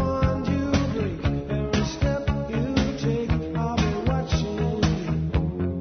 Step you take, I'll be watching you.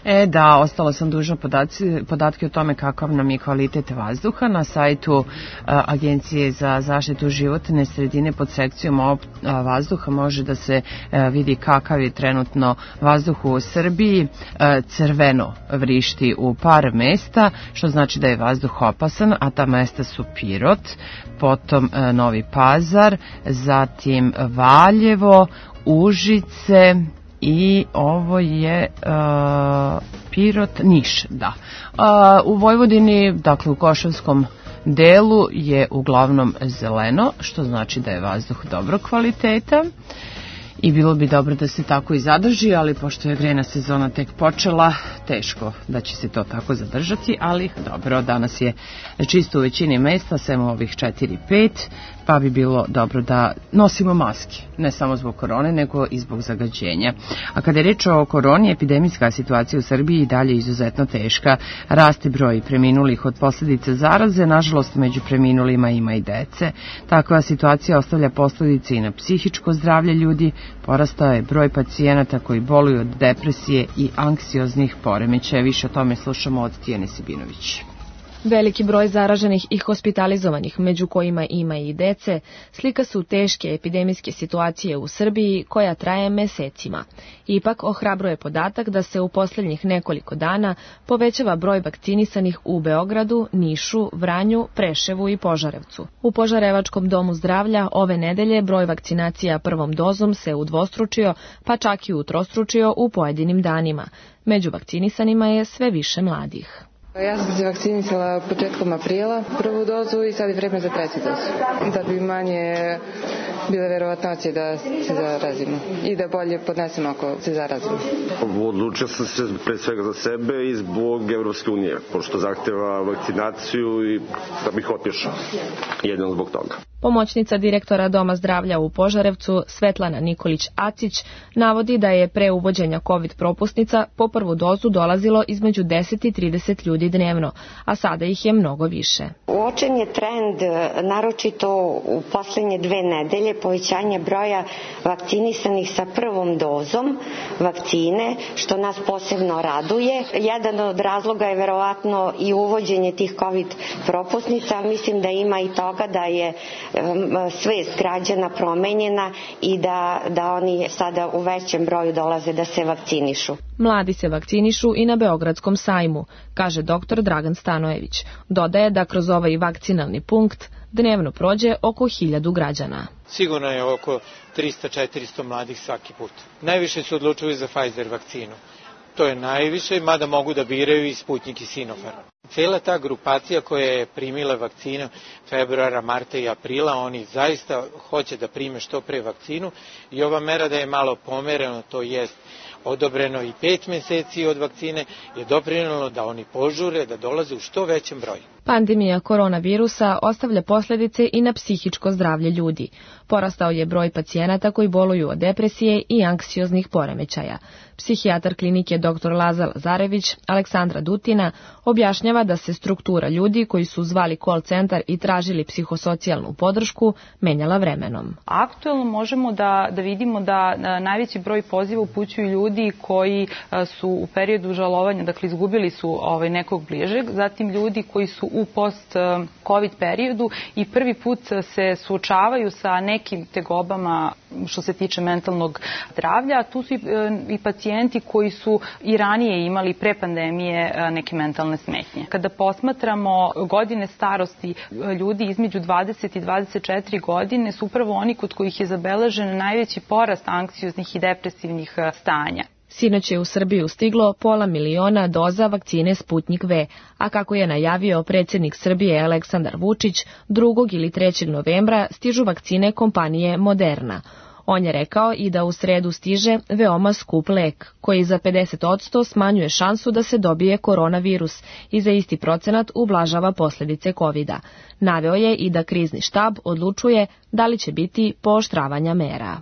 E da, ostala sam dužna podaci, podatke o tome kakav nam je kvalitet vazduha. Na sajtu uh, Agencije za zaštitu životne sredine pod sekcijom op, uh, vazduha može da se uh, vidi kakav je trenutno vazduh u Srbiji. Uh, crveno vrišti u par mesta, što znači da je vazduh opasan, a ta mesta su Pirot, potom uh, Novi Pazar, zatim Valjevo, Užice, i ovo je uh, Pirot, Niš, da. Uh, u Vojvodini, dakle u Košavskom delu je uglavnom zeleno, što znači da je vazduh dobrog kvaliteta i bilo bi dobro da se tako i zadrži, ali pošto je grejna sezona tek počela, teško da će se to tako zadržati, ali dobro, danas je čisto u većini mesta, sem ovih četiri pet, pa bi bilo dobro da nosimo maske, ne samo zbog korone, nego i zbog zagađenja. A kada je reč o koroni, epidemijska situacija u Srbiji i dalje izuzetno teška. Raste broj preminulih od posljedica zaraze, nažalost među preminulima ima i dece. Takva situacija ostavlja posljedice i na psihičko zdravlje ljudi, porastao je broj pacijenata koji boluju od depresije i anksioznih poremećaja. Više o tome slušamo od Tijane Sibinović. Veliki broj zaraženih i hospitalizovanih, među kojima ima i dece, slika su teške epidemijske situacije u Srbiji koja traje mesecima. Ipak ohrabruje podatak da se u posljednjih nekoliko dana povećava broj vakcinisanih u Beogradu, Nišu, Vranju, Preševu i Požarevcu. U Požarevačkom domu zdravlja ove nedelje broj vakcinacija prvom dozom se udvostručio, pa čak i utrostručio u pojedinim danima. Među vakcinisanima je sve više mladih. Ja sam se vakcinisala početkom aprila prvu dozu i sad je vreme za treću dozu. Da bi manje bile verovatnoće da se zarazimo i da bolje podnesemo ako se zarazimo. Odlučio sam se pre svega za sebe i zbog Evropske unije, pošto zahteva vakcinaciju i da bih otišao. Jedino zbog toga. Pomoćnica direktora Doma zdravlja u Požarevcu, Svetlana Nikolić-Acić, navodi da je pre uvođenja COVID propusnica po prvu dozu dolazilo između deset i trideset ljudi dnevno, a sada ih je mnogo više. Uočen je trend, naročito u poslednje dve nedelje, povećanje broja vakcinisanih sa prvom dozom vakcine, što nas posebno raduje. Jedan od razloga je verovatno i uvođenje tih COVID propusnica. Mislim da ima i toga da je svest građana promenjena i da, da oni sada u većem broju dolaze da se vakcinišu. Mladi se vakcinišu i na Beogradskom sajmu, kaže doktor Dragan Stanojević. Dodaje da kroz ovaj vakcinalni punkt dnevno prođe oko hiljadu građana. Sigurno je oko trista do četiristo mladih svaki put. Najviše se odlučuju za Pfizer vakcinu. To je najviše, mada mogu da biraju i Sputnik i Sinopharm. Cijela ta grupacija koja je primila vakcinu februara, marta i aprila, oni zaista hoće da prime što pre vakcinu i ova mera da je malo pomereno, to jest odobreno i pet meseci od vakcine, je doprinelo da oni požure, da dolaze u što većem broju. Pandemija koronavirusa ostavlja posljedice i na psihičko zdravlje ljudi. Porastao je broj pacijenata koji boluju od depresije i anksioznih poremećaja. Psihijatar klinike doktor Lazar Lazarević, Aleksandra Dutina, objašnjava da se struktura ljudi koji su zvali call centar i tražili psihosocijalnu podršku menjala vremenom. Aktuelno možemo da, da vidimo da najveći broj poziva upućuju ljudi koji su u periodu žalovanja, dakle izgubili su ovaj, nekog bližeg, zatim ljudi koji su u post-covid periodu i prvi put se suočavaju sa nekim tegobama što se tiče mentalnog zdravlja. Tu su i, i pacijenti koji su i ranije imali pre pandemije neke mentalne smetnje. Kada posmatramo godine starosti ljudi između dvadeset i dvadeset četiri godine su upravo oni kod kojih je zabeležen najveći porast anksioznih i depresivnih stanja. Sinoć je u Srbiju stiglo pola miliona doza vakcine Sputnik V, a kako je najavio predsjednik Srbije Aleksandar Vučić, drugog ili trećeg novembra stižu vakcine kompanije Moderna. On je rekao i da u sredu stiže veoma skup lek, koji za pedeset posto smanjuje šansu da se dobije koronavirus i za isti procenat ublažava posljedice kovida. Naveo je i da krizni štab odlučuje da li će biti pooštravanja mera.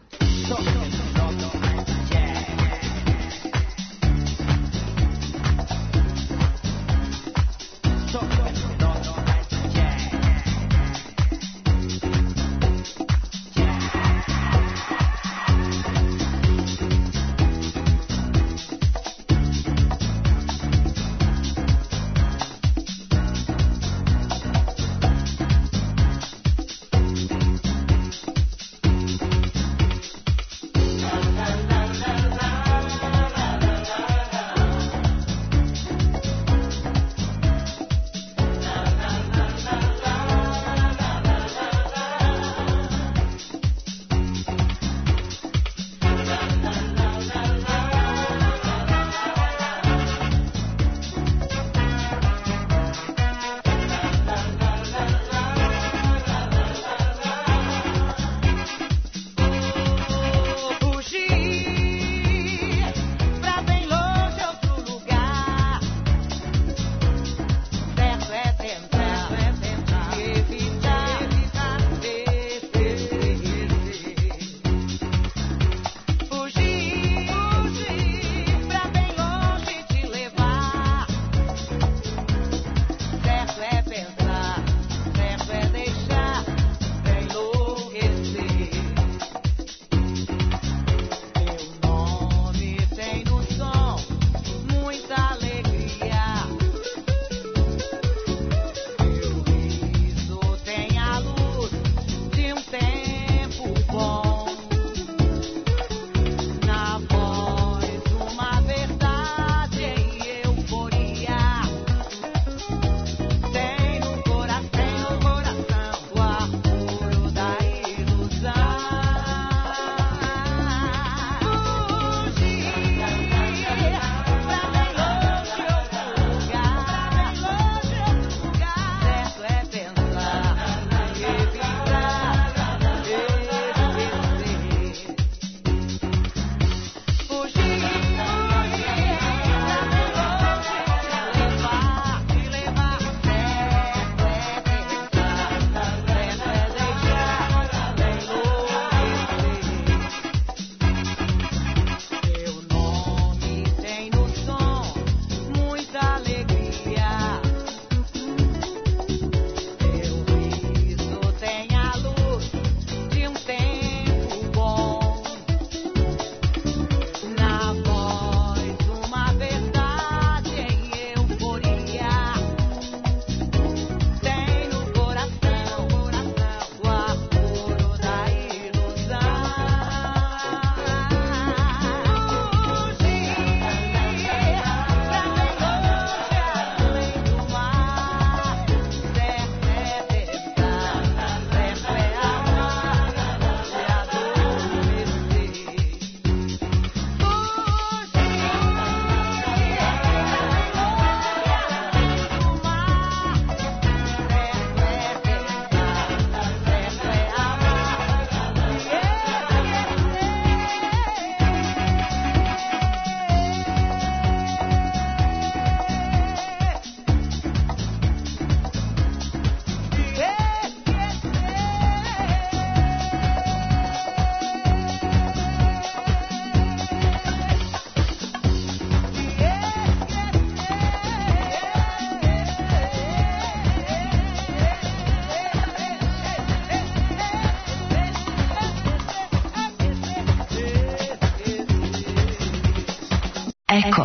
Eko.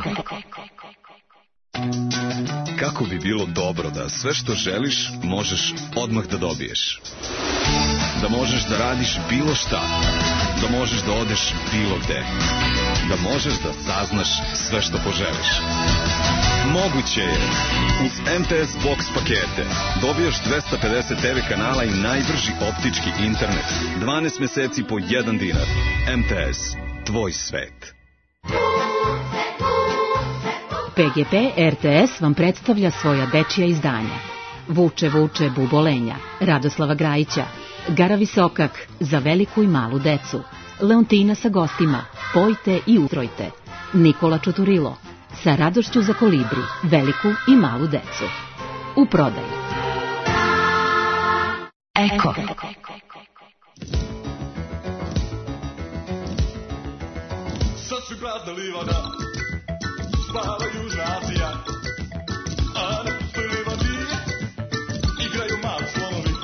Kako bi bilo dobro da sve što želiš možeš odmah da dobiješ. Da možeš da radiš bilo šta. Da možeš da odeš bilo gde. Da možeš da saznaš sve što poželiš. Moguće je. Uz M T S Box pakete dobiješ dvesta pedeset te ve kanala i najbrži optički internet. dvanaest meseci po jedan dinar. M T S. Tvoj svet. P G P R T S vam predstavlja svoja dečija izdanja. Vuče, vuče, bubolenja, Radoslava Grajića, Gara Visokak, za veliku i malu decu, Leontina sa gostima, Pojte i utrojte, Nikola Čuturilo, sa radošću za kolibri, veliku i malu decu. U prodaju. Eko. Sad su prazna livada, spava Južna Azija, a na pustoj livadi igraju mali slonovi.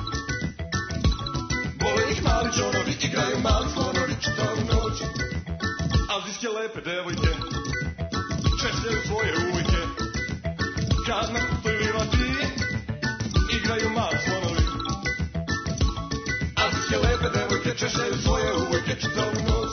Vole ih mali džonovi, igraju mali slonovi čitavu noć. Azijske lepe devojke češljaju svoje ujke, kad na pustoj livadi igraju mali slonovi. Azijske lepe devojke češljaju svoje ujke čitavu noć.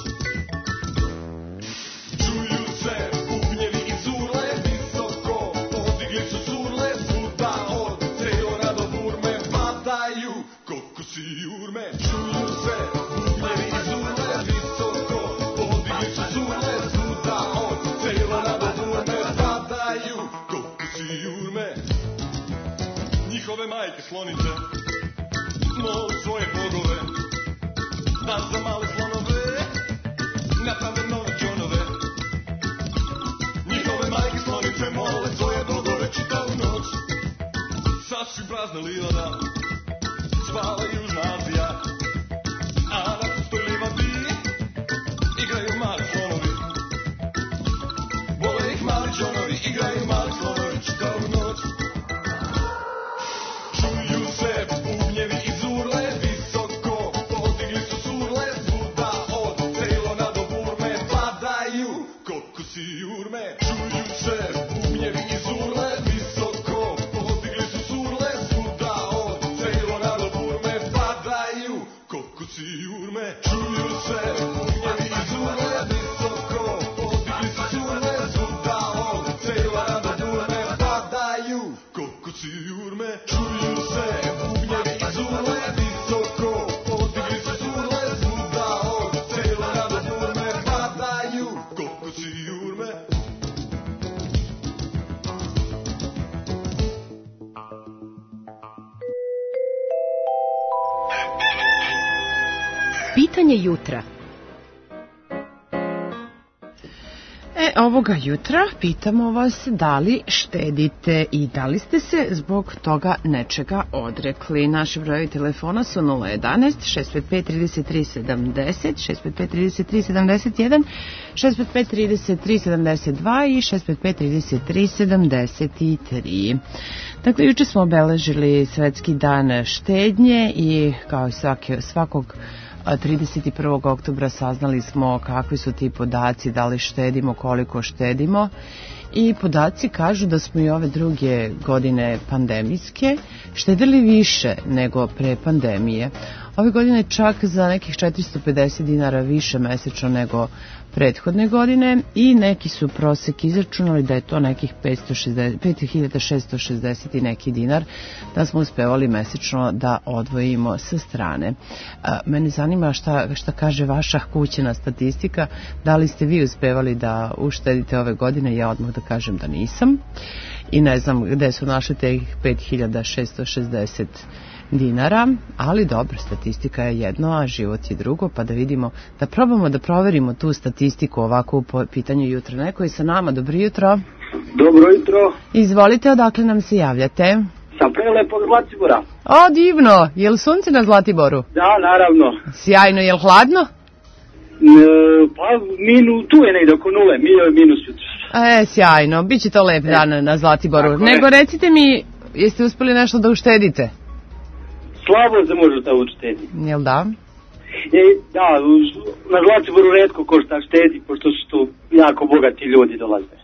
Čuju se bubnjevi iz urle, visoko podigli su surle, svuda od Ceylona do Burme padaju kokosi jurme. Čuju se bubnjevi iz urle, visoko podigli su surle, svuda od Ceylona do Burme padaju kokosi jurme. Njihove majke slonice mole svoje bogove da za male slonove naprave nove džonove. Njihove majke slonice mole svoje bogove čitavu noć. Sasvim prazna livada, spava Južna Azija, a na pustoj livadi igraju mali slonovi. Vole ih mali džonovi, igraju mali slonovi čitavu noć. Čuju se bubnjevi iz urle, visoko podigli su surle, svuda od Ceylona do Burme padaju kokosi jurme. Čuju se bubnjevi iz urle, visoko podigli su surle, svuda od Ceylona do Burme padaju kokosi jurme. Čuju se bubnjevi iz urle, visoko podigli su surle, svuda od Ceylona do Burme padaju kokosi jurme. Čuju se bubnjevi iz urle, visoko podigli su surle, svuda od Ceylona do Burme padaju kokosi jurme. Pitanje jutra. E, ovoga jutra pitamo vas da li štedite i da li ste se zbog toga nečega odrekli. Naši brojevi telefona su nula jedanaest šest pet pet trideset tri sedamdeset, šest pet pet trideset tri sedamdeset jedan, šest pet pet trideset tri sedamdeset dva i šest pet pet trideset tri sedamdeset tri. Dakle, juče smo obeležili Svetski dan štednje i kao i svake, svakog trideset prvog oktobra saznali smo kakvi su ti podaci, da li štedimo, koliko štedimo, i podaci kažu da smo i ove druge godine pandemijske štedili više nego pre pandemije. Ove godine čak za nekih četiristo pedeset dinara više mesečno nego prethodne godine i neki su prosek izračunali da je to nekih pet hiljada šesto šezdeset i neki dinar da smo uspevali mesečno da odvojimo sa strane. A, mene zanima šta, šta kaže vaša kućna statistika, da li ste vi uspevali da uštedite ove godine, ja odmah da kažem da nisam i ne znam gde su našli te pet hiljada šesto šezdeset dinara, ali dobro, statistika je jedno, a život je drugo, pa da vidimo, da probamo da proverimo tu statistiku ovako po pitanju jutra. Neko je sa nama, dobro jutro. Dobro jutro. Izvolite, odakle nam se javljate? Sa prelepog Zlatibora. O, divno, je li sunce na Zlatiboru? Da, naravno. Sjajno, je li hladno? E, pa minu, tu je negdje oko nule, mi je minus jutro. E, sjajno, bit će to lep e. dan na Zlatiboru. Tako Nego je. Recite mi, jeste uspeli nešto da uštedite? Slabo se može da uštedi. Jel da? E, da, na Zlatiboru retko ko šta štedi, pošto su tu jako bogati ljudi dolaze.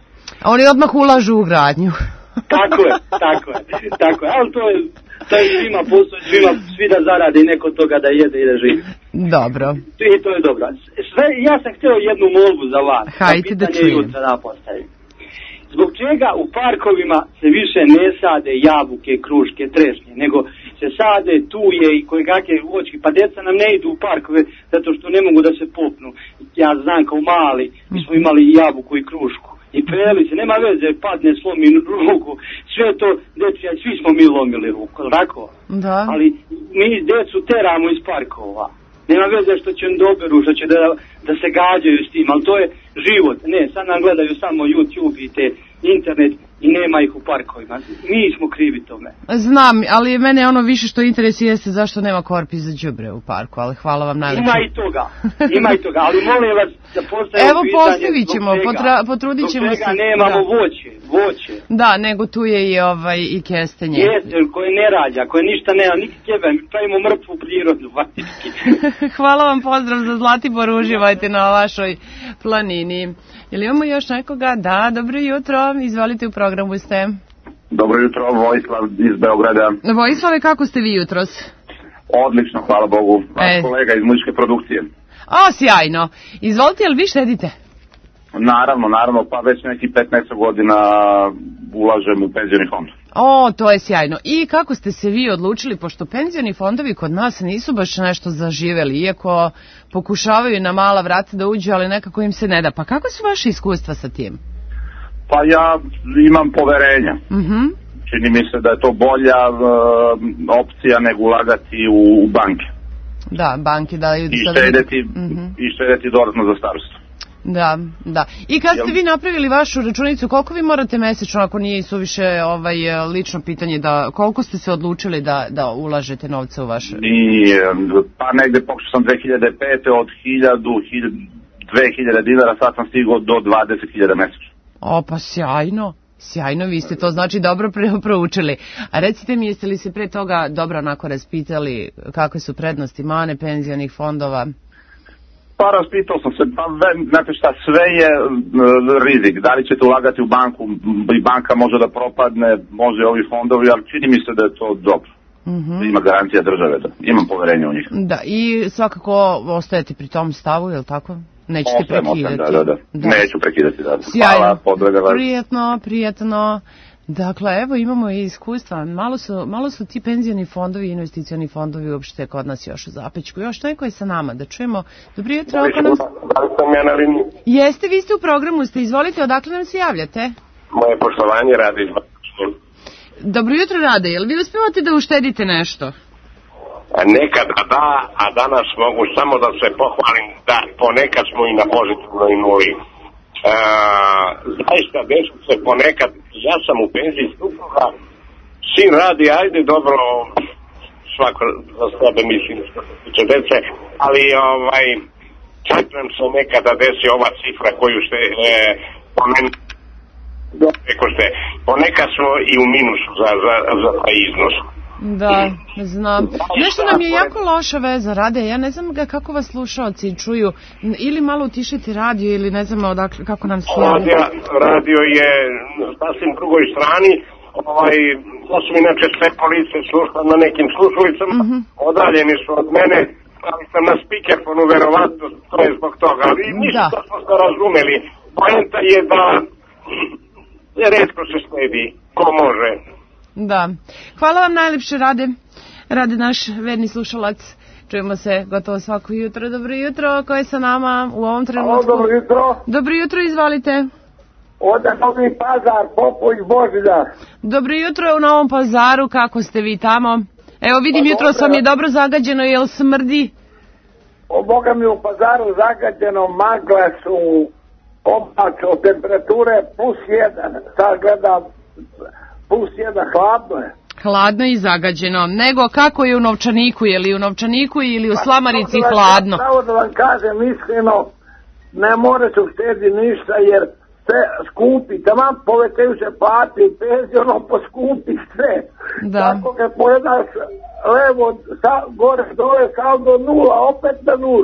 A oni odmah ulažu u gradnju. Tako je, tako je, tako je, ali to je, to je svima posao, svima, svi da zarade i neko toga da jede i da živi. Dobro. I to je dobro. Sve, ja sam htio jednu molbu za vas. Hajde da čujem. Da postavim. Zbog čega u parkovima se više ne sade jabuke, kruške, trešnje, nego se sade tuje i koje kakve voćke, pa djeca nam ne idu u parkove zato što ne mogu da se popnu. Ja znam kao mali, mi smo imali i jabuku i krušku. I preli se, nema veze, padne, slomi ruku, sve to, djeci, svi smo mi lomili ruku, tako? Da. Ali mi djecu teramo iz parkova. Nema veze što će doberu, što će da, da se gađaju s tim, ali to je život. Ne, sad nam gledaju samo YouTube i te internet i nema ih u parkovima. Mi smo krivi tome. Znam, ali mene ono više što interesi jeste zašto nema korpi za đubre u parku, ali hvala vam najlepše. Ima i toga, ima i toga, ali molim vas da postavimo Evo, pitanje. Evo postavit ćemo, potra, potrudit ćemo se. Zbog čega nemamo da. voće, voće. Da, nego tu je i, ovaj, i kestenje. Jeste, koje ne rađa, koje ništa nema, niti tebe, mi pravimo mrtvu prirodu. Hvala vam, pozdrav za Zlatibor, uživajte na vašoj planini. Jel imamo još nekoga? Da, dobro jutro, izvolite, u programu ste. Dobro jutro, Vojislav iz Beograda. Vojislave, kako ste vi jutros? Odlično, hvala Bogu. Vaš e. kolega iz muzičke produkcije. O, sjajno. Izvolite, jel vi štedite? Naravno, naravno, pa već neki petnaest godina ulažem u penzioni fond. O, to je sjajno. I kako ste se vi odlučili, pošto penzioni fondovi kod nas nisu baš nešto zaživeli, iako pokušavaju na mala vrata da uđu, ali nekako im se ne da. Pa kako su vaše iskustva sa tim? Pa ja imam poverenja. Mhm. Čini mi se da je to bolja uh, opcija nego ulagati u, u banke. Da, banke daju... I štedeti, mm-hmm. i štedeti dodatno za starost. Da, da. I kad ste vi napravili vašu računicu, koliko vi morate mesečno, ako nije suviše ovaj, lično pitanje, da koliko ste se odlučili da, da ulažete novce u vaše? I, pa negde pokušao sam dve hiljade pete od hiljadu, dve hiljade dinara, sad sam stigao do dvadeset hiljada mesečno. O, pa sjajno. Sjajno, vi ste to znači dobro proučili. A recite mi, jeste li se pre toga dobro onako raspitali kakve su prednosti mane penzionih fondova? Pa raspitao sam se, pa znate šta, sve je uh, rizik. Da li ćete ulagati u banku i banka može da propadne, može ovi fondovi, ali čini mi se da je to dobro. Mm-hmm. Ima garancija države, da imam poverenje u njih. Da, i svakako ostajete pri tom stavu, je li tako? Nećete Ostajem, prekidati. Ostajem, da, da, da. da. Neću prekidati, da. Sjajno. Hvala, podrega vas. Prijetno, prijetno. Dakle, evo imamo i iskustva. Malo su, malo su ti penzioni fondovi i investicioni fondovi uopšte kod nas još u zapećku. Još neko je sa nama, da čujemo. Dobro jutro, oko nam... Da li sam ja na liniji? Jeste, vi ste u programu, ste, izvolite, odakle nam se javljate? Moje poštovanje, Rade iz Bačke. Dobro jutro, Rade, jel vi uspevate da uštedite nešto? Nekada da, a danas mogu samo da se pohvalim da ponekad smo i na pozitivnoj nuli. E, zaista desu se ponekad, ja sam u penziji supruga, sin radi, ajde dobro, svako za sebe mislim što se tiče dece, ali ovaj, čak nam se nekada desi ova cifra koju ste e, pomenuli, ponekad smo i u minusu za, za, za taj iznos. Da, znam. Nešto nam je jako loša veza, Rade, ja ne znam ga kako vas slušalci čuju, ili malo utišite radio ili ne znam odakle, kako nam se radio, radio je sasvim drugoj strani, ovaj, to su inače sve police sluša na nekim slušalicama, mm-hmm. odaljeni su od mene, ali sam na speakerfonu, verovatno, to je zbog toga, ali ništa da. smo se razumeli. Poenta je da retko se sledi, ko može. Da. Hvala vam najlepše, Rade. Rade, naš verni slušalac. Čujemo se gotovo svako jutro. Dobro jutro, ko je sa nama u ovom trenutku? Dobro jutro. Dobro jutro, izvalite. Oda Novi Pazar, Popović Božidar. Dobro jutro u Novom Pazaru, kako ste vi tamo? Evo vidim, jutro sam je dobro zagađeno, jel smrdi? O Boga mi u Pazaru zagađeno, magle su, oblačno, temperature plus jedan. Sad gledam, plus jedan, hladno je. Hladno i zagađeno. Nego kako je u Novčaniku? Je li u Novčaniku ili u Slamarici pa, hladno? Pravo da vam kažem iskreno, ne morate uštedi ništa jer sve skupi. Tamam povećaju se plati, penzionom poskupi sve. Da. Tako kad pogledaš levo, sa, gore, dole, saldo nula, opet na nuli.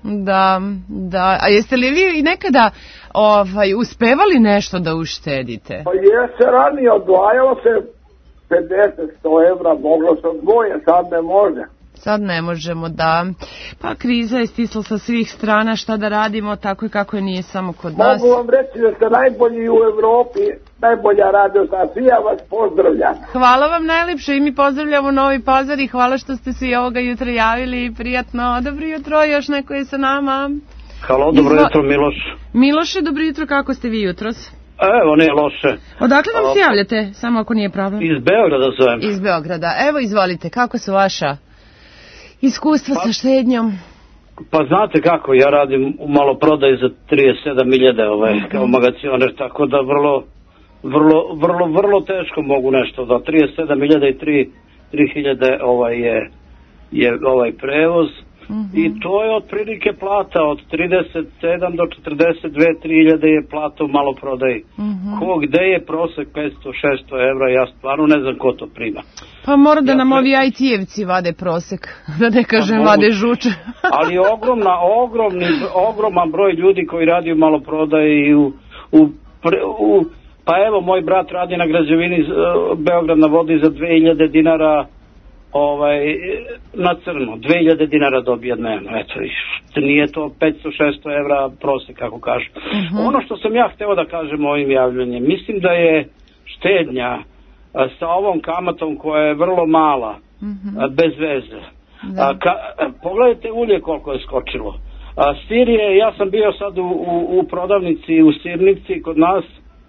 Da, da. A jeste li vi nekada ovaj, uspevali nešto da uštedite? Pa jeste, ranije odvajalo se pedeset do sto evra, moglo se odvoje, sad ne može. Sad ne možemo, da. Pa kriza je stisla sa svih strana, šta da radimo, tako i kako je, nije samo kod nas. Mogu vam reći da ste najbolji u Evropi, najbolja radiostacija, ja vas pozdravljam. Hvala vam najlepše i mi pozdravljamo Novi Pazar i hvala što ste se i ovoga jutra javili, prijatno. Dobro jutro, još neko je sa nama. Halo, dobro Izva... jutro, Miloš. Miloše, dobro jutro, kako ste vi jutros? Evo, nije loše. Odakle nam se javljate, samo ako nije problem? Iz Beograda zovem. Iz Beograda, evo izvolite, kako su vaša iskustva pa, sa štednjom? Pa znate kako, ja radim u maloprodaji za trideset sedam hiljada ovaj, mm-hmm. kao magacioner, tako da vrlo, vrlo, vrlo, vrlo teško mogu nešto, da trideset sedam hiljada i tri hiljade ovaj je, je ovaj prevoz. Mm-hmm. I to je otprilike plata od trideset sedam do četrdeset dve tri hiljade je plata u maloprodaji. Mm-hmm. Ko gde je prosek petsto šesto evra, ja stvarno ne znam ko to prima. Pa mora da ja nam pre... ovi I T-evci vade prosek, da ne kažem pa vade žuče. Ali ogromna, ogromni, ogroman broj ljudi koji radi u maloprodaji u, u, pre, u pa evo moj brat radi na građevini Beograd na vodi za dve hiljade dinara ovaj, na crno, dve hiljade dinara dobija dnevno, eto, nije to petsto šesto evra prosek, kako kažu. Uh-huh. Ono što sam ja hteo da kažem ovim javljanjem, mislim da je štednja a, sa ovom kamatom koja je vrlo mala, uh-huh. a, bez veze. A, ka, a, pogledajte ulje koliko je skočilo. A, sir je, ja sam bio sad u, u, u prodavnici, u sirnici kod nas,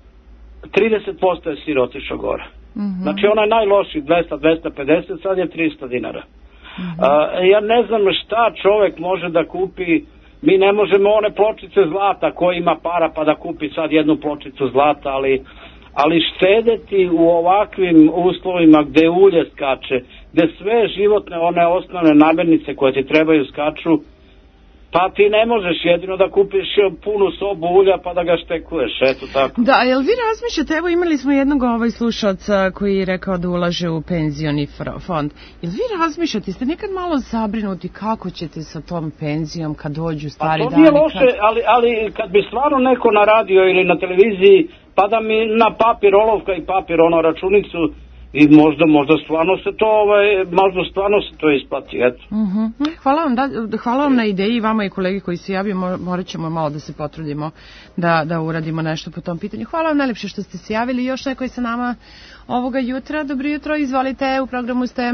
trideset posto je sir otišao gore. Mm-hmm. Znači onaj najlošiji dvesta do dvesta pedeset, sad je tristo dinara. Mm-hmm. A, ja ne znam šta čovjek može da kupi, mi ne možemo one pločice zlata, ko ima para pa da kupi sad jednu pločicu zlata, ali, ali štedeti u ovakvim uslovima gde ulje skače, gde sve životne one osnovne namirnice koje ti trebaju skaču, pa ti ne možeš jedino da kupiš punu sobu ulja pa da ga štekuješ, eto tako. Da, a jel vi razmišljate, evo imali smo jednog ovaj slušalca koji je rekao da ulaže u penzioni fond. Jel vi razmišljate, ste nekad malo zabrinuti kako ćete sa tom penzijom kad dođu stari dani? Pa to nije loše, kad... ali, ali kad bi stvarno neko na radio ili na televiziji, pa da mi na papir olovka i papir ono računicu, i možda, možda stvarno se to, ovaj, možda stvarno se to isplati, eto. Uh-huh. Hvala vam, da, hvala vam na ideji, vama i kolegi koji se javio, morat ćemo malo da se potrudimo da, da uradimo nešto po tom pitanju. Hvala vam najlepše što ste se javili, još neko je sa nama ovoga jutra. Dobro jutro, izvolite, u programu ste.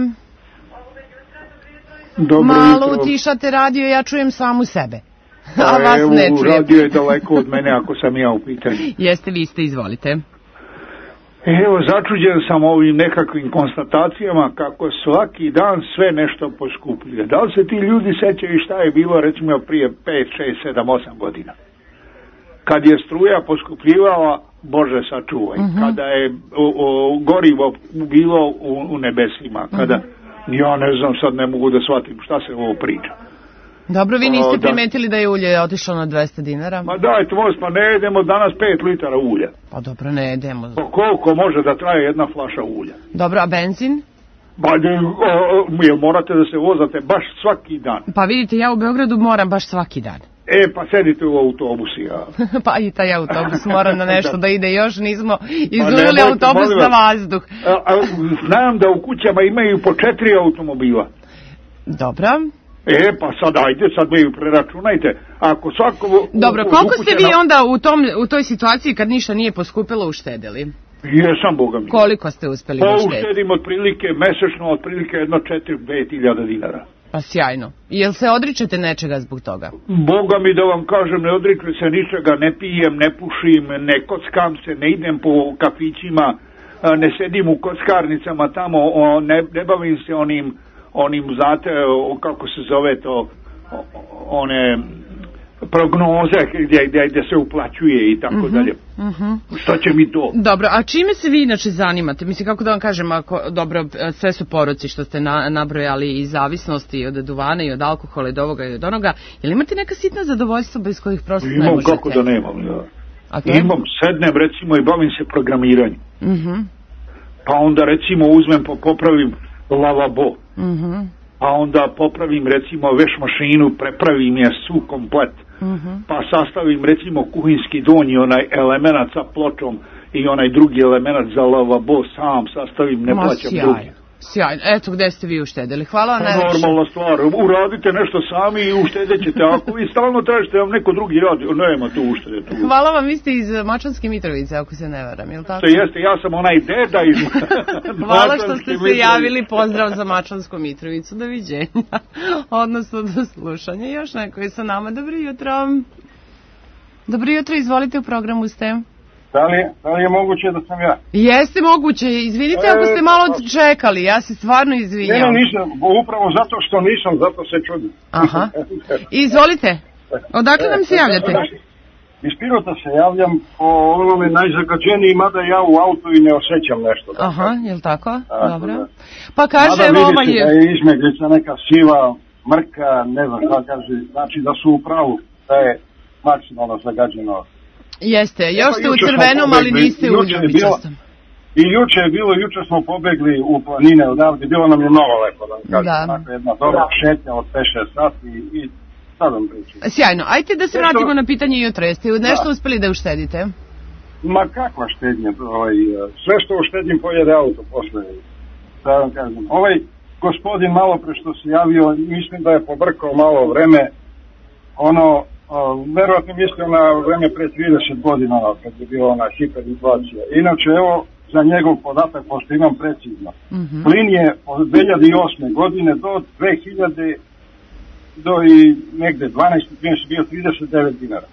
Dobro malo jutro. utišate radio, ja čujem samu sebe. A, a vas evo, ne čujem. Radio je daleko od mene ako sam ja u pitanju. Jeste, vi ste, izvolite. Evo, začuđen sam ovim nekakvim konstatacijama kako svaki dan sve nešto poskupljuje. Da li se ti ljudi sećaju šta je bilo recimo prije pet, šest, sedam, osam godina? Kad je struja poskupljivala, Bože sačuvaj. Uh-huh. Kada je o, o, gorivo bilo u, u nebesima. Kada, uh-huh. ja ne znam, sad ne mogu da shvatim šta se ovo priča. Dobro, vi niste primetili da je ulje otišlo na dvesta dinara? Ma dajte, moć, pa ne jedemo danas pet litara ulja. Pa dobro, ne jedemo. Pa koliko može da traje jedna flaša ulja? Dobro, a benzin? Ba, ne, morate da se vozate baš svaki dan. Pa vidite, ja u Beogradu moram baš svaki dan. E, pa sedite u autobusi, ja. Pa i taj autobus mora na nešto da ide, još nismo izuzeli pa autobus na vazduh. A, a, znam da u kućama imaju po četiri automobila. Dobro. E, pa sad ajde, sad mi preračunajte. Ako svako... Dobro, koliko ste vi onda u, tom, u toj situaciji kad ništa nije poskupilo uštedili? Jesam, Boga mi. Koliko ste uspeli pa, uštediti? Pa uštedim otprilike, mesečno otprilike jedno četiri do pet hiljada dinara. Pa sjajno. Jel se odričete nečega zbog toga? Boga mi da vam kažem, ne odričem se ničega, ne pijem, ne pušim, ne kockam se, ne idem po kafićima, ne sedim u kockarnicama tamo, ne, ne bavim se onim... onim, znate, kako se zove to, one prognoze gdje, gdje, gdje se uplaćuje i tako uh-huh, dalje. Uh-huh. Šta će mi to? Dobro, a čime se vi inače zanimate? Mislim, kako da vam kažem, ako, dobro, sve su poroci što ste na, nabrojali i zavisnosti i od duvana i od alkohola i od ovoga i od onoga. Je li imate neka sitna zadovoljstva bez kojih prosto imam, ne možete? Imam, kako da nemam, ja. A imam, sednem recimo i bavim se programiranjem. Uh-huh. Pa onda recimo uzmem, popravim lavabo. Uh-huh. pa onda popravim recimo veš mašinu, prepravim je su komplet, Mhm. pa sastavim recimo kuhinski donji onaj element sa pločom i onaj drugi element za lavabo sam sastavim, ne Ma, plaćam sjajno. drugi. Sjajno. Eto gde ste vi uštedili. Hvala vam Pa najlepše. normalna stvar, uradite nešto sami i uštedit ćete, ako vi stalno tražite vam neko drugi radi, nema tu uštede. Tu. Hvala vam, vi ste iz Mačvanske Mitrovice, ako se ne varam, je li tako? To jeste, ja sam onaj deda iz Hvala što ste se Mitrovice. javili, pozdrav za Mačvansku Mitrovicu, doviđenja, odnosno do slušanja. Još neko je sa nama, dobro jutro. Dobro jutro, izvolite, u programu ste. Da li, da li je moguće da sam ja? Jeste moguće, izvinite ako ste malo čekali, ja se stvarno izvinjam. Ne, ne, nisam, upravo zato što nisam, zato se čudim. Aha, izvolite, odakle nam se javljate? Iz Pirota se javljam po onome najzagađeniji, mada ja u autu i ne osjećam nešto. Aha, je li tako? Tako Dobro. da. Pa kaže, Mada evo vidi ovaj se je... da je izmeglica neka siva mrka, ne znam šta kaže, znači da su u pravu, da je maksimalno zagađeno. Jeste, E, još pa ste u juče smo crvenom, ali pobegli, niste u juče je bilo- ljubičastom. I juče je bilo, juče smo pobegli u planine odavde, bilo nam je mnogo lepo, da vam kažem. Da. Onako jedna dobra šetnja od pet šest sati i sad vam pričam. Sjajno, ajte da se Nešto- vratimo na pitanje jutra, jeste nešto Da. uspeli da uštedite? Ma kakva štednja, ovaj, sve što uštedim pojede auto posle. Da vam kažem, ovaj gospodin malo pre što se javio, mislim da je pobrkao malo vreme, ono, o, verovatno mislio na vreme pre trideset godina, ono, kad je bila ona hiperinflacija. Inače, evo, za njegov podatak, pošto imam precizno. Mhm. Plin je od dve hiljade osme godine do dve hiljade do i negde dvanaeste trinaeste bio trideset devet dinara.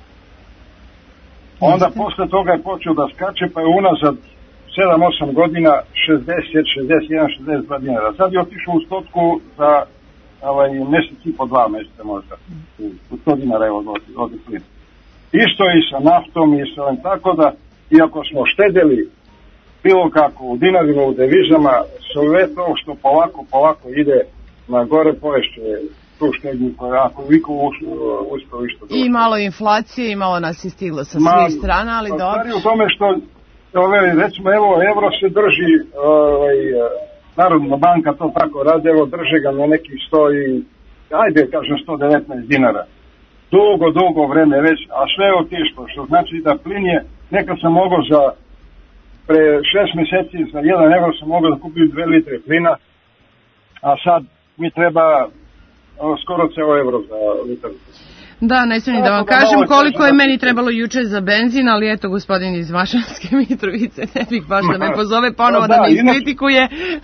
Onda posle toga je počeo da skače, pa je unazad sedam osam godina šezdeset, šezdeset jedan, šezdeset dva dinara. Sad je otišao u stotku za ovaj, mesec i po dva meseca možda. U sto dinara evo odi, odi plin. Isto i sa naftom i sa ovim, tako da, iako smo štedeli bilo kako u dinarima, u devizama, sve to što polako, polako ide na gore poješće tu štednju koja ako viko uspeo išto doći. I malo inflacije, i malo nas je stiglo sa Ma, svih strana, ali pa dobro. stvari u tome što ove, recimo evo evro se drži ovaj, Narodna banka to tako radi, evo drže ga na nekih sto i ajde kažem sto devetnaest dinara dugo, dugo vreme već, a sve je otišlo, što znači da plin je, nekad sam mogao za pre šest mjeseci za jedan evro sam mogao da kupim dve litre plina, a sad mi treba o, skoro ceo evro za litar. Da, ne smijem da vam Tako da kažem malo koliko je kažem- meni trebalo juče za benzin, ali eto, gospodin iz Mačvanske Mitrovice, ne bih baš da me pozove ponovo Pa da da, me inače- iskritikuje.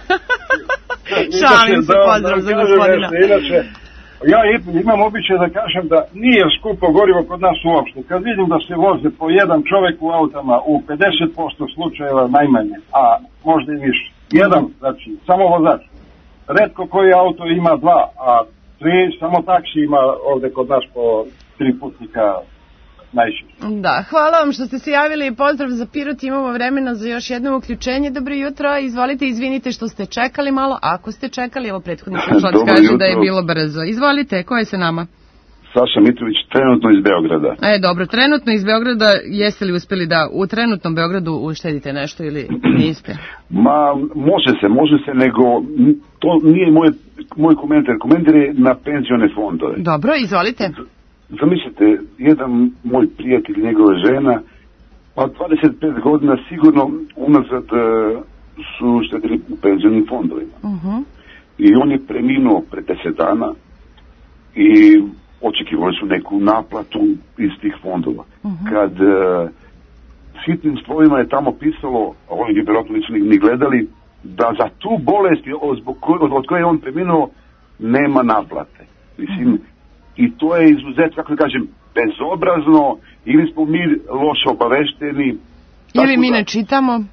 Šalim se, Da, da pozdrav za kažem gospodina. nešto, inače, ja i- imam običaj da kažem da nije skupo gorivo kod nas uopšte. Kad vidim da se voze po jedan čovek u autama u pedeset posto slučajeva najmanje, a možda i više. Jedan, znači, samo vozač. Retko koji auto ima dva, a tri, samo taksi ima ovde kod nas po tri putnika najčešće. Da, hvala vam što ste se javili i pozdrav za Pirot, imamo vremena za još jedno uključenje. Dobro jutro, izvolite, izvinite što ste čekali malo, ako ste čekali, evo prethodni slušalac Dobro kaže jutro. da je bilo brzo. Izvolite, ko je sa nama? Saša Mitrović, trenutno iz Beograda. E, dobro, trenutno iz Beograda, jeste li uspeli da u trenutnom Beogradu uštedite nešto ili niste? Ma, može se, može se, nego m, to nije moj, moj komentar. Komentar je na penzione fondove. Dobro, izvolite. Zamislite, jedan moj prijatelj, njegova žena, pa dvadeset pet godina sigurno unazad e, su štedili u penzionim fondovima. Uh-huh. I on je preminuo pre deset dana i očekivali su neku naplatu iz tih fondova. Uh-huh. Kad e, sitnim slovima je tamo pisalo, a oni vjerojatno nisu ni, ni gledali, da za tu bolest od, zbog koje, od, od koje je on preminuo nema naplate. Mislim, uh-huh. i to je izuzet, kako da kažem, bezobrazno, ili smo mi loše obavešteni. Ili mi da, ne čitamo. E,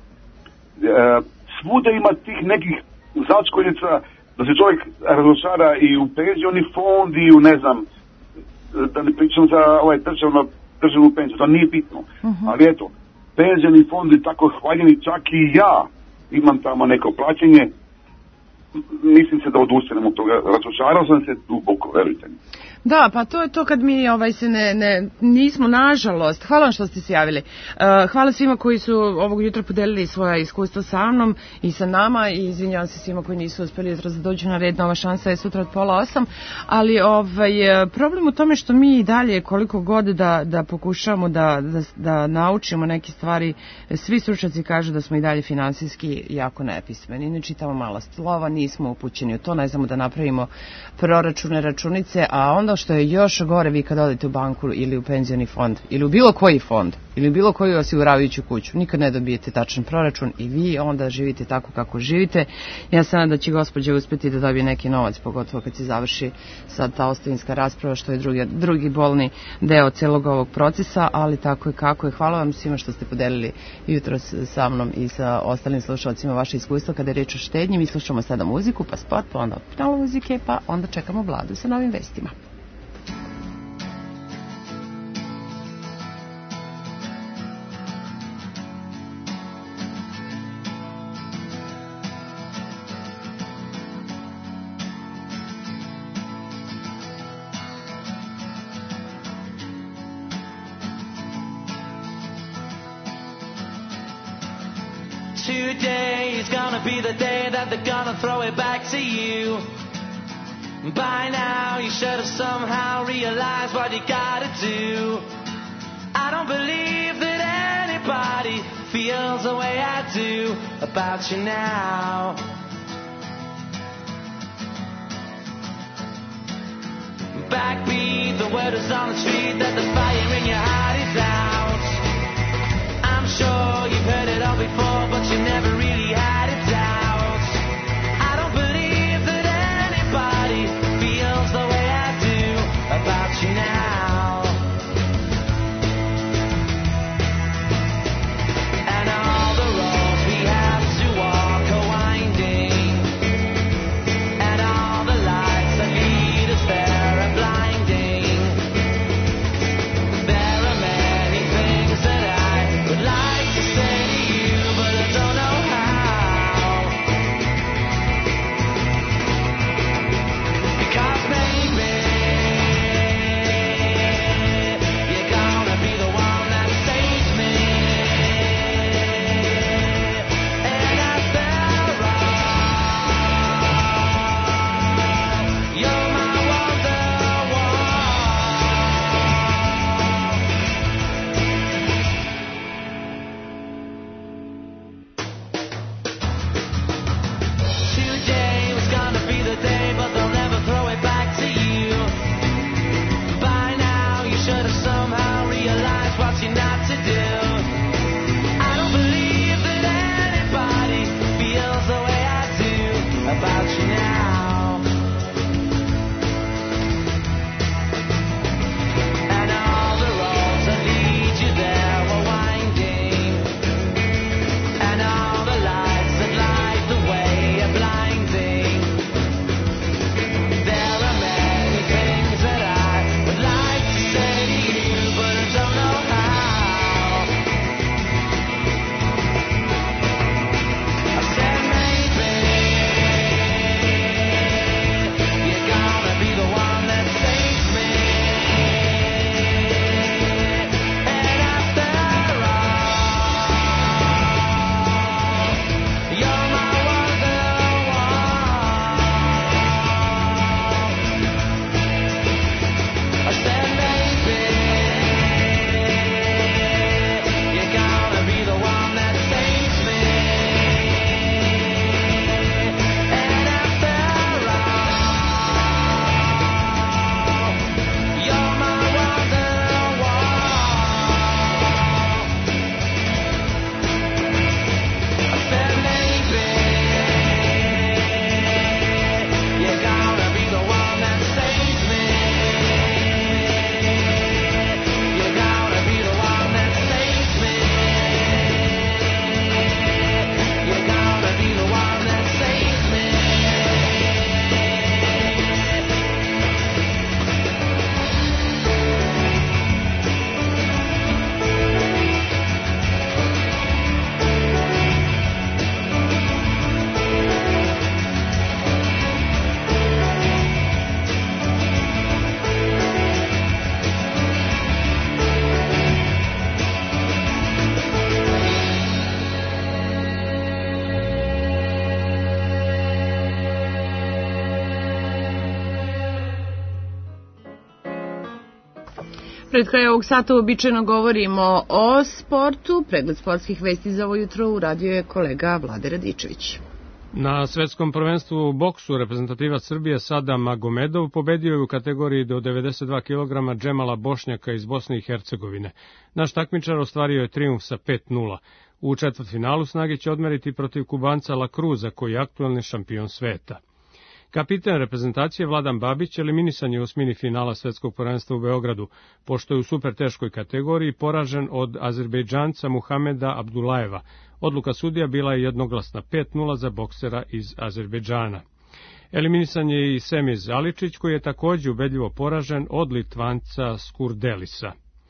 svuda ima tih nekih začkoljica da se čovjek razočara i u penzioni fond i u, ne znam, da ne pričam za ovaj državno, državnu penziju, to nije bitno. Uh-huh. Ali eto, penzioni fond je tako hvaljeni, čak i ja imam tamo neko plaćanje mislim se da odustanem od toga. Razočarao sam se duboko, verujte mi. Da, pa to je to kad mi ovaj se ne, ne nismo, nažalost. Hvala vam što ste se javili. Uh, hvala svima koji su ovog jutra podelili svoja iskustva sa mnom i sa nama i izvinjavam se svima koji nisu uspeli jutros da dođu na red. Nova šansa je sutra od pola osam, ali ovaj problem u tome što mi i dalje koliko god da, da pokušamo da, da, da naučimo neke stvari, svi stručnjaci kažu da smo i dalje finansijski jako nepismeni. Ne čitamo mala slova, nismo upućeni u to, ne znamo da napravimo proračune, računice, a onda što je još gore, vi kad odete u banku ili u penzioni fond ili u bilo koji fond ili u bilo koju osiguravajuću kuću, nikad ne dobijete tačan proračun i vi onda živite tako kako živite. Ja se nadam da će gospođa uspjeti da dobije neki novac, pogotovo kad se završi sad ta ostavinska rasprava, što je drugi, drugi bolni deo celog ovog procesa, ali tako je kako je. Hvala vam svima što ste podelili jutros sa mnom i sa ostalim slušalcima vaše iskustva kada je reč o štednji. Mi slušamo sada muziku, pa spot, pa onda opet muzike, pa onda čekamo Vladu sa novim vestima. Today is gonna be the day that they're gonna throw it back to you. By now you should have somehow realized what you gotta do. I don't believe that anybody feels the way I do about you now. Backbeat, the word is on the street that the fire in your heart is out. I'm sure you've heard it all before, but you never really had it out. I don't believe that anybody feels the way I do about you now. And all the roads we have to walk are winding, and all the lights that lead us there are blinding. There are many things that I would like to say to you, but I don't know how. Because maybe you're gonna be the one that saves me. And after all, you're my wonderwall. Today was gonna be the day, but they'll never throw it back to you. By now you should have somehow realized what you're not to do. I don't believe that anybody feels the way I do about you now. And all the roads that lead you there were winding, and all the lights that light the way are blinding. There are many things that I would like to say to you, but I don't know how. Pred kraj ovog sata uobičajeno govorimo o sportu. Pregled sportskih vesti za ovo jutro uradio je kolega Vlade Radičević. Na svetskom prvenstvu u boksu reprezentativac Srbije Sada Magomedov pobedio je u kategoriji do devedeset dva kilograma Džemala Bošnjaka iz Bosne i Hercegovine. Naš takmičar ostvario je trijumf sa pet nula. U četvrtfinalu snage će odmeriti protiv Kubanca La Cruza, koji je aktuelni šampion sveta. Kapiten reprezentacije Vladan Babić eliminisan je u osmini finala svetskog prvenstva u Beogradu, pošto je u superteškoj kategoriji poražen od Azerbejdžanca Muhameda Abdulajeva. Odluka sudija bila je jednoglasna pet nula za boksera iz Azerbejdžana. Eliminisan je i Semiz Aličić, koji je takođe ubedljivo poražen od Litvanca Skurdelisa.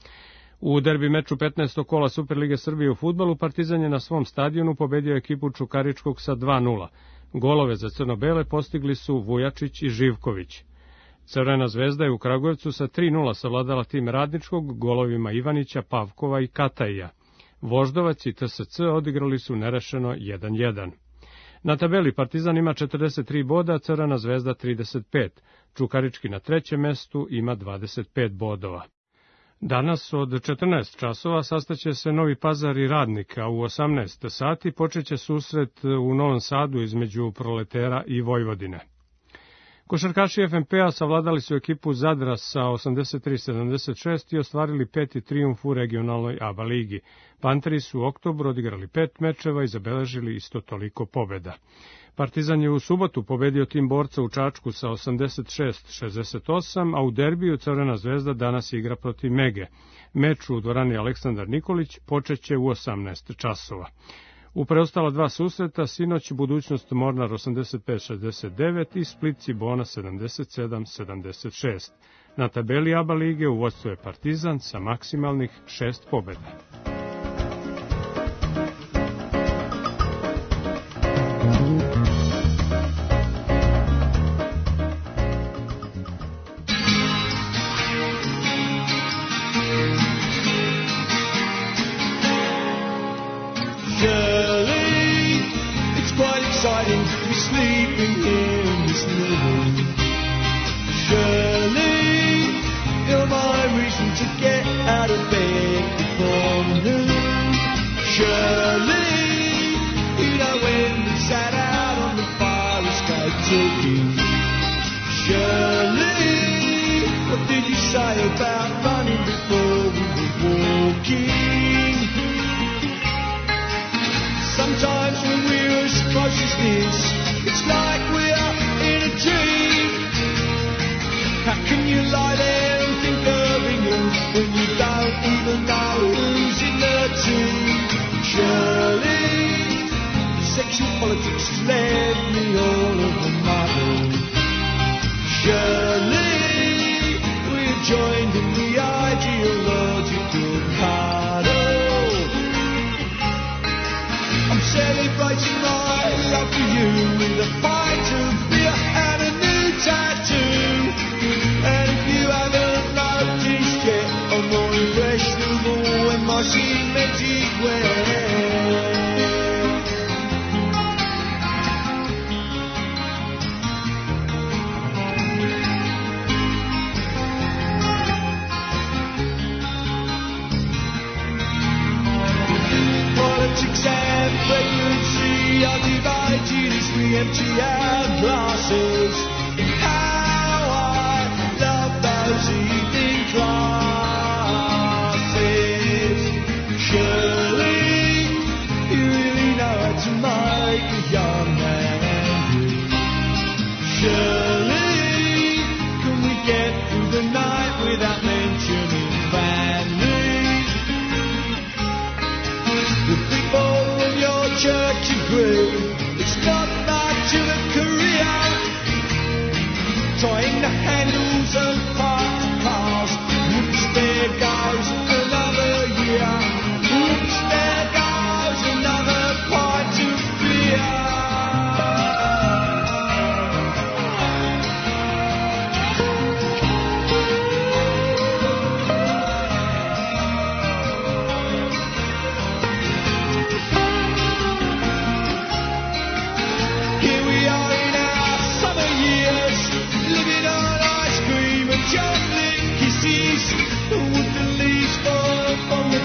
U derbi meču petnaestog kola Superlige Srbije u fudbalu Partizan je na svom stadionu pobedio ekipu Čukaričkog sa dva nula. Golove za crno-bele postigli su Vujačić i Živković. Crvena zvezda je u Kragujevcu sa tri nula savladala tim Radničkog golovima Ivanića, Pavkova i Kataija. Voždovac i T S C odigrali su nerešeno jedan jedan. Na tabeli Partizan ima četrdeset tri boda, Crvena zvezda trideset pet. Čukarički na trećem mestu ima dvadeset pet bodova. Danas od četrnaest časova sastaće se Novi Pazar i Radnik, a u osamnaest sati počeće susret u Novom Sadu između Proletera i Vojvodine. Košarkaši F M P-a savladali su ekipu Zadra sa osamdeset tri sedamdeset šest i ostvarili peti trijumf u regionalnoj A B A ligi. Panteri su u oktobru odigrali pet mečeva i zabeležili isto toliko pobjeda. Partizan je u subotu pobedio tim Borca u Čačku sa osamdeset šest šezdeset osam, a u derbiju Crvena zvezda danas igra protiv Mege. Meč u dvorani Aleksandar Nikolić počeće u osamnaest časova. U preostala dva susreta sinoć Budućnost Mornar osamdeset pet šezdeset devet i Split Cibona sedamdeset sedam sedamdeset šest. Na tabeli A B A lige u vodstvu je Partizan sa maksimalnih šest pobjeda.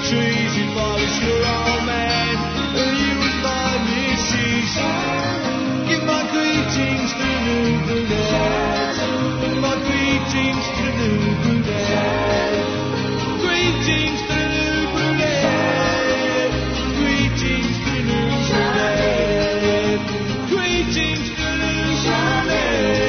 trees if I was your old man, and you was my missus. Give my greetings to New Brunette, my greetings to New Brunette, greetings to New Brunette, greetings to New Brunette, greetings to New Brunette.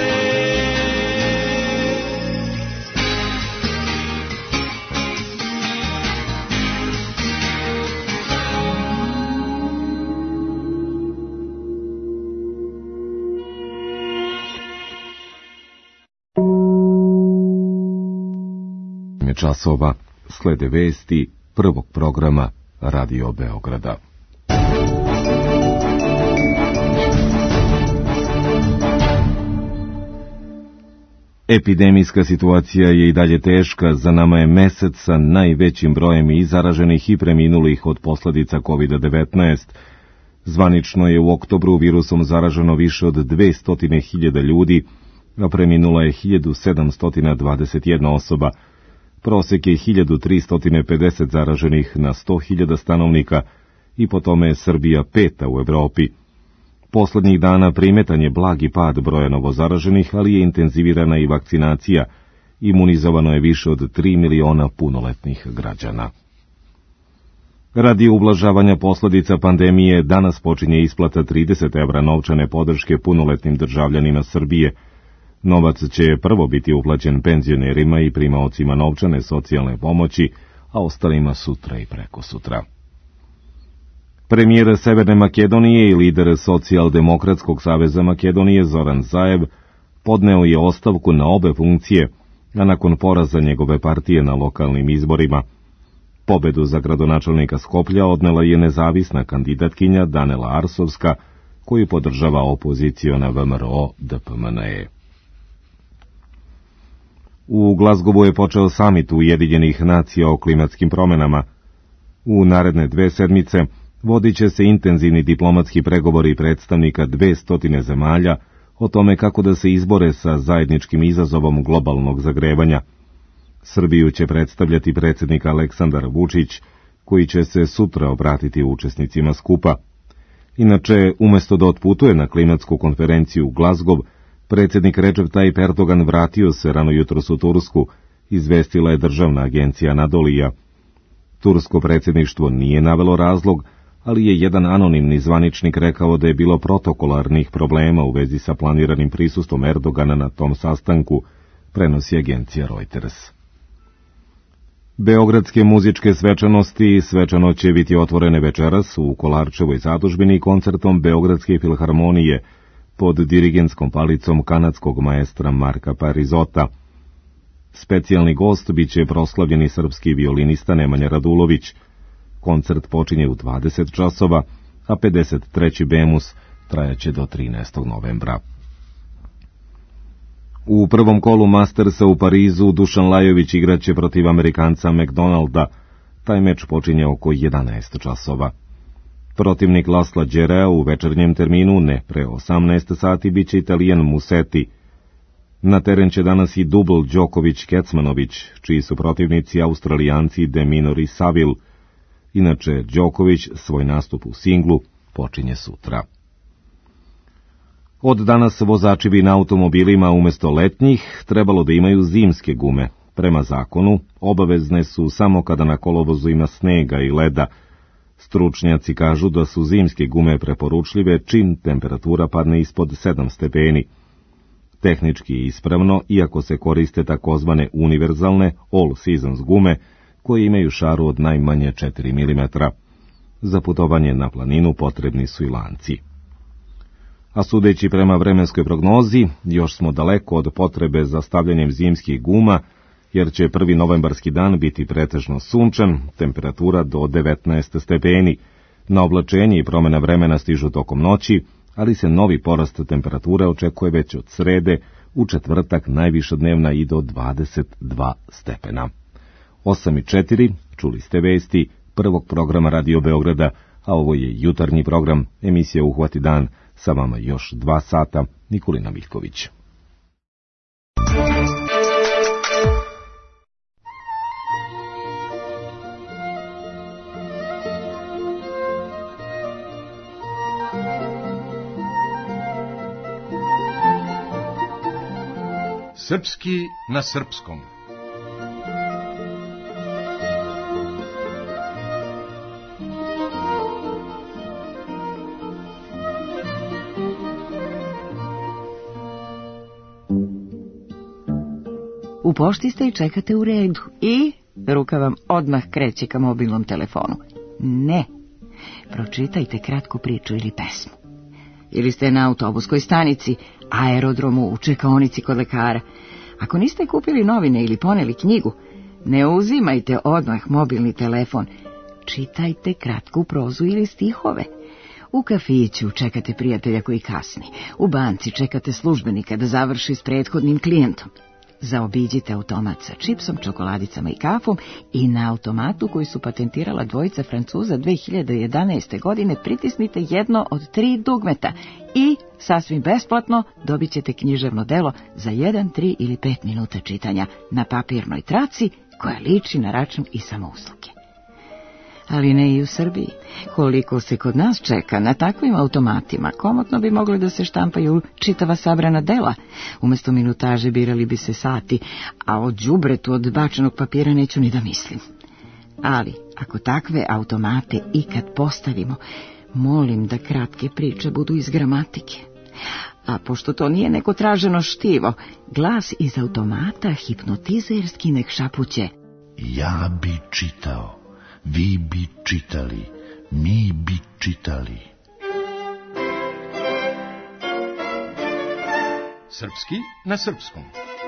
Časova slede vesti prvog programa Radio Beograda. Epidemijska situacija je i dalje teška, za nama je mesec sa najvećim brojem i zaraženih i preminulih od posledica kovid devetnaest. Zvanično je u oktobru virusom zaraženo više od dvesta hiljada ljudi, a preminulo je hiljadu sedamsto dvadeset jedna osoba. Prosek je hiljadu tristo pedeset zaraženih na sto hiljada stanovnika i po tome je Srbija peta u Evropi. Poslednjih dana primetan je blagi pad broja novozaraženih, ali je intenzivirana i vakcinacija. Imunizovano je više od tri miliona punoletnih građana. Radi ublažavanja posledica pandemije, danas počinje isplata trideset evra novčane podrške punoletnim državljanima Srbije. Novac će prvo biti uplaćen penzionerima i primaocima novčane socijalne pomoći, a ostalima sutra i preko sutra. Premijer Severne Makedonije i lider Socijaldemokratskog saveza Makedonije Zoran Zaev podneo je ostavku na obe funkcije, a nakon poraza njegove partije na lokalnim izborima. Pobedu za gradonačelnika Skoplja odnela je nezavisna kandidatkinja Danela Arsovska, koju podržava opoziciona V M R O D P M N E. U Glazgovu je počeo samit Ujedinjenih nacija o klimatskim promenama. U naredne dve sedmice vodit će se intenzivni diplomatski pregovori predstavnika dvestotine zemalja o tome kako da se izbore sa zajedničkim izazovom globalnog zagrevanja. Srbiju će predstavljati predsjednik Aleksandar Vučić, koji će se sutra obratiti učesnicima skupa. Inače, umjesto da otputuje na klimatsku konferenciju u Glazgov, predsjednik Recep Tayyip Erdogan vratio se rano jutros u Tursku, izvestila je državna agencija Anadolija. Tursko predsjedništvo nije navelo razlog, ali je jedan anonimni zvaničnik rekao da je bilo protokolarnih problema u vezi sa planiranim prisustvom Erdogana na tom sastanku, prenosi agencija Reuters. Beogradske muzičke svečanosti svečano će biti otvorene večeras u Kolarčevoj zadužbini koncertom Beogradske filharmonije pod dirigentskom palicom kanadskog maestra Marka Parizota. Specijalni gost biće proslavljeni srpski violinista Nemanja Radulović. Koncert počinje u dvadeset časova, a pedeset treći Bemus trajaće do trinaestog novembra. U prvom kolu Mastersa u Parizu Dušan Lajović igraće protiv Amerikanca McDonalda. Taj meč počinje oko jedanaest časova. Protivnik Lasla Đerea u večernjem terminu, ne pre osamnaest sati, biće Italijan Musetti. Na teren će danas i dubl Đoković-Kecmanović, čiji su protivnici Australijanci De Minor i Saville. Inače, Đoković svoj nastup u singlu počinje sutra. Od danas vozači bi na automobilima umjesto letnjih trebalo da imaju zimske gume. Prema zakonu, obavezne su samo kada na kolovozu ima snega i leda. Stručnjaci kažu da su zimske gume preporučljive čim temperatura padne ispod sedam stepeni. Tehnički je ispravno, iako se koriste takozvane univerzalne all seasons gume, koje imaju šaru od najmanje četiri milimetra. Za putovanje na planinu potrebni su i lanci. A sudeći prema vremenskoj prognozi, još smo daleko od potrebe za stavljanjem zimskih guma, jer će prvi novembarski dan biti pretežno sunčan, temperatura do devetnaest stepeni. Na oblačenje i promjena vremena stižu tokom noći, ali se novi porast temperature očekuje već od srede, u četvrtak najviša dnevna i do dvadeset dva stepena. osam i četiri, čuli ste vesti prvog programa Radio Beograda, a ovo je jutarnji program, emisija Uhvati dan, sa vama još dva sata, Nikolina Miljković. Srpski na srpskom. U pošti ste i čekate u redu i ruka vam odmah kreće ka mobilnom telefonu. Ne, pročitajte kratku priču ili pesmu. Ili ste na autobuskoj stanici, aerodromu, u čekaonici kod lekara. Ako niste kupili novine ili poneli knjigu, ne uzimajte odmah mobilni telefon. Čitajte kratku prozu ili stihove. U kafiću čekate prijatelja koji kasni. U banci čekate službenika da završi s prethodnim klijentom. Zaobiđite automat sa čipsom, čokoladicama i kafom i na automatu koji su patentirala dvojica Francuza dve hiljade jedanaeste. godine pritisnite jedno od tri dugmeta i sasvim besplatno dobit ćete književno delo za jedan, tri ili pet minuta čitanja na papirnoj traci koja liči na račun i samousluge. Ali ne i u Srbiji. Koliko se kod nas čeka na takvim automatima, komotno bi mogli da se štampaju čitava sabrana dela. Umesto minutaže birali bi se sati, a o đubretu od bačenog papira neću ni da mislim. Ali, ako takve automate ikad postavimo, molim da kratke priče budu iz gramatike. A pošto to nije neko traženo štivo, glas iz automata hipnotizerski nek šapuće. Ja bi čitao. Vi bi čitali, mi bi čitali. Srpski na srpskom.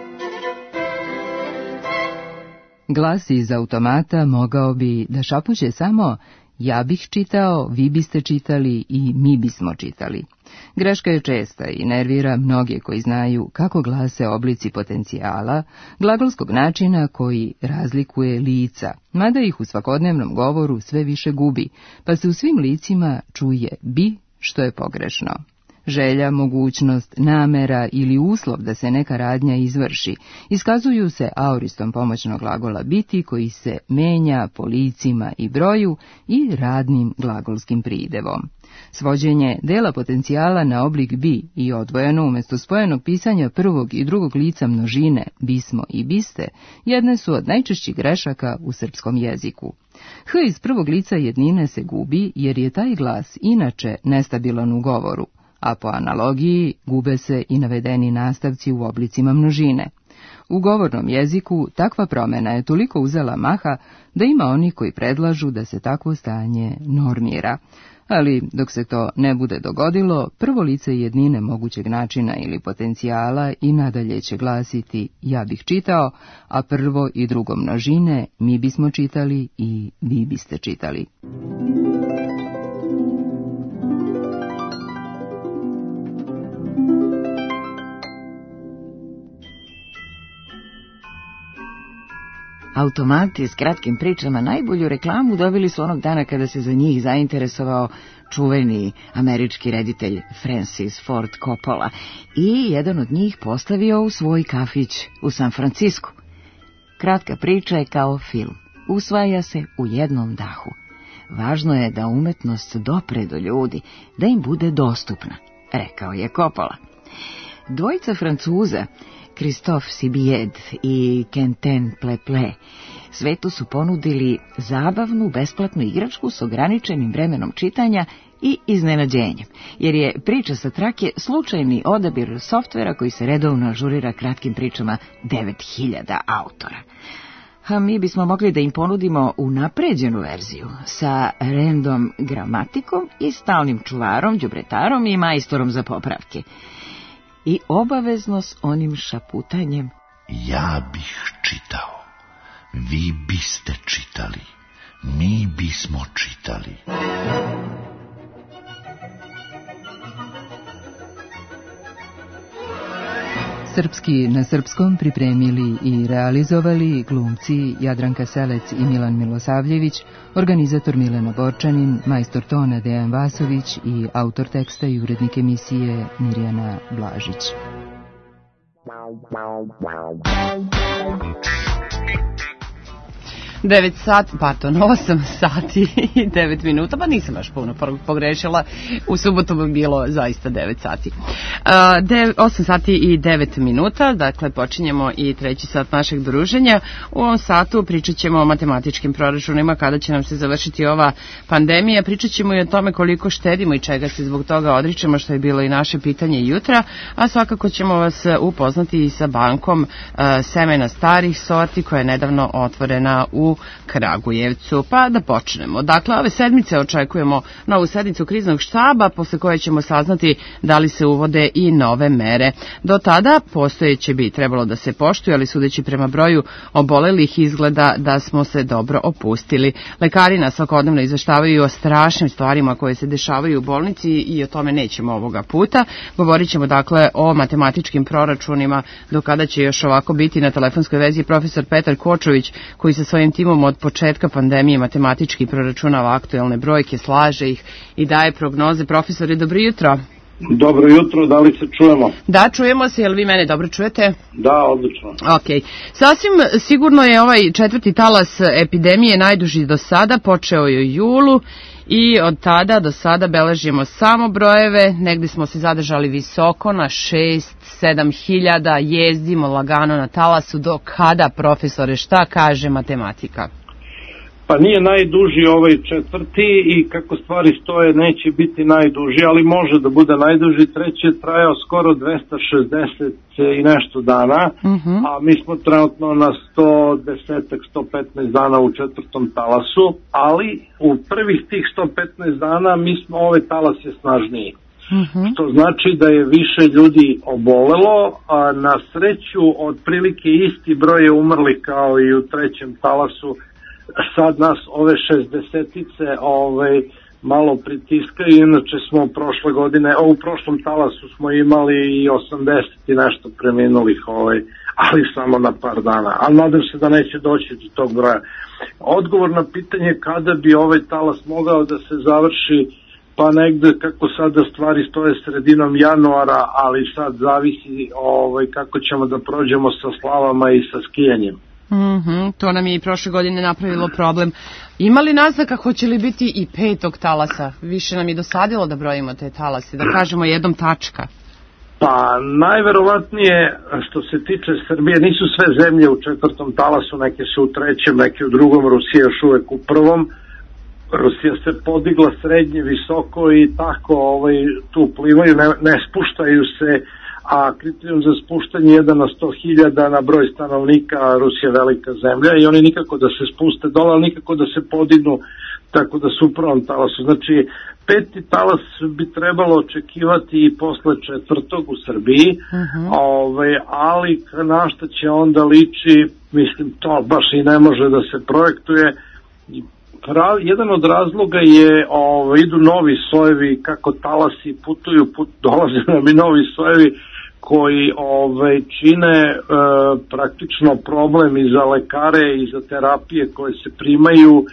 Glas iz automata mogao bi da šapuće samo ja bih čitao, vi biste čitali i mi bismo čitali. Greška je česta i nervira mnoge koji znaju kako glase oblici potencijala, glagolskog načina koji razlikuje lica, mada ih u svakodnevnom govoru sve više gubi, pa se u svim licima čuje bi, što je pogrešno. Želja, mogućnost, namera ili uslov da se neka radnja izvrši iskazuju se aoristom pomoćnog glagola biti koji se menja po licima i broju i radnim glagolskim pridevom. Svođenje dela potencijala na oblik bi i odvojeno umjesto spojenog pisanja prvog i drugog lica množine bismo i biste jedne su od najčešćih grešaka u srpskom jeziku. H iz prvog lica jednine se gubi jer je taj glas inače nestabilan u govoru, a po analogiji gube se i navedeni nastavci u oblicima množine. U govornom jeziku takva promjena je toliko uzela maha da ima oni koji predlažu da se takvo stanje normira. Ali dok se to ne bude dogodilo, prvo lice jednine mogućeg načina ili potencijala i nadalje će glasiti ja bih čitao, a prvo i drugo množine mi bismo čitali i vi biste čitali. Automati s kratkim pričama najbolju reklamu dobili su onog dana kada se za njih zainteresovao čuveni američki reditelj Francis Ford Coppola i jedan od njih postavio u svoj kafić u San Francisku. Kratka priča je kao film, usvaja se u jednom dahu. Važno je da umetnost dopre do ljudi, da im bude dostupna, rekao je Coppola. Dvojica Francuza, Christophe Sibied i Quentin Pleple, svetu su ponudili zabavnu, besplatnu igračku s ograničenim vremenom čitanja i iznenađenjem, jer je priča sa trake slučajni odabir softvera koji se redovno ažurira kratkim pričama devet hiljada autora. A mi bismo mogli da im ponudimo unapređenu verziju sa random gramatikom i stalnim čuvarom, đubretarom i majstorom za popravke. I obavezno s onim šaputanjem ja bih čitao, vi biste čitali, mi bismo čitali. Srpski na srpskom pripremili i realizovali glumci Jadranka Selec i Milan Milosavljević, organizator Milena Borčanin, majstor tona Dejan Vasović i autor teksta i urednik emisije Mirjana Blažić. devet sati, pardon, osam sati i devet minuta, pa nisam baš puno pogrešila, u subotu bi bilo zaista devet sati. Uh, osam sati i devet minuta, dakle počinjemo i treći sat našeg druženja. U ovom satu pričat ćemo o matematičkim proračunima, kada će nam se završiti ova pandemija, pričat ćemo i o tome koliko štedimo i čega se zbog toga odričemo, što je bilo i naše pitanje jutra, a svakako ćemo vas upoznati i sa bankom uh, semena starih sorti koja je nedavno otvorena u Kragujevcu. Pa da počnemo. Dakle, ove sedmice očekujemo novu sednicu kriznog štaba, posle koje ćemo saznati da li se uvode i nove mere. Do tada postojeće bi trebalo da se poštuju, ali sudeći prema broju obolelih izgleda da smo se dobro opustili. Lekari nas svakodnevno izveštavaju o strašnim stvarima koje se dešavaju u bolnici i o tome nećemo ovoga puta. Govorit ćemo dakle o matematičkim proračunima, do kada će još ovako biti. Na telefonskoj vezi profesor Petar Kočović, koji sa svojim timom od početka pandemije matematički proračunava aktuelne brojke, slaže ih i daje prognoze. Profesore, dobro jutro. Dobro jutro, da li se čujemo? Da, čujemo se, jel vi mene dobro čujete? Da, odlično. Ok, sasvim sigurno je ovaj četvrti talas epidemije najduži do sada, počeo je u julu i od tada do sada beležimo samo brojeve, negdje smo se zadržali visoko na šest sedam hiljada, jezdimo lagano na talasu. Do kada, profesore, šta kaže matematika? Pa nije najduži ovaj četvrti i kako stvari stoje neće biti najduži, ali može da bude najduži. Treći je trajao skoro dvesta šezdeset i nešto dana, uh-huh. a mi smo trenutno na sto deset do sto petnaest dana u četvrtom talasu, ali u prvih tih sto petnaest dana mi smo, ovaj talas je snažniji. Uh-huh. Što znači da je više ljudi obolelo, a na sreću otprilike isti broj je umrli kao i u trećem talasu. Sad nas ove šezdesetice ovaj, malo pritiskaju, inače smo prošle godine, o, u prošlom talasu smo imali i osamdeset i nešto preminulih, ovaj, ali samo na par dana, ali nadam se da neće doći do tog broja. Odgovor na pitanje kada bi ovaj talas mogao da se završi, pa negde kako sada stvari stoje sredinom januara, ali sad zavisi ovaj, kako ćemo da prođemo sa slavama i sa skijanjem. Mm-hmm, to nam je i prošle godine napravilo problem. Ima li naznaka hoće li biti i petog talasa? Više nam je dosadilo da brojimo te talase, da kažemo jednom tačka. Pa najverovatnije što se tiče Srbije, nisu sve zemlje u četvrtom talasu, neke su u trećem, neke u drugom, Rusija još uvek u prvom. Rusija se podigla srednje visoko i tako ovaj, tu plivaju, ne, ne spuštaju se, a kriterijum za spuštanje je jedan na sto hiljada na broj stanovnika, Rusija je velika zemlja i oni nikako da se spuste dole, ali nikako da se podignu, tako da su u prvom talasu. Znači, peti talas bi trebalo očekivati i posle četvrtog u Srbiji, uh-huh. ovaj, ali na šta će onda liči, mislim, to baš i ne može da se projektuje. Prav, jedan od razloga je, ovaj, idu novi sojevi, kako talasi putuju, put, dolaze nam i novi sojevi koji ovaj, čine e, praktično problem i za lekare i za terapije koje se primaju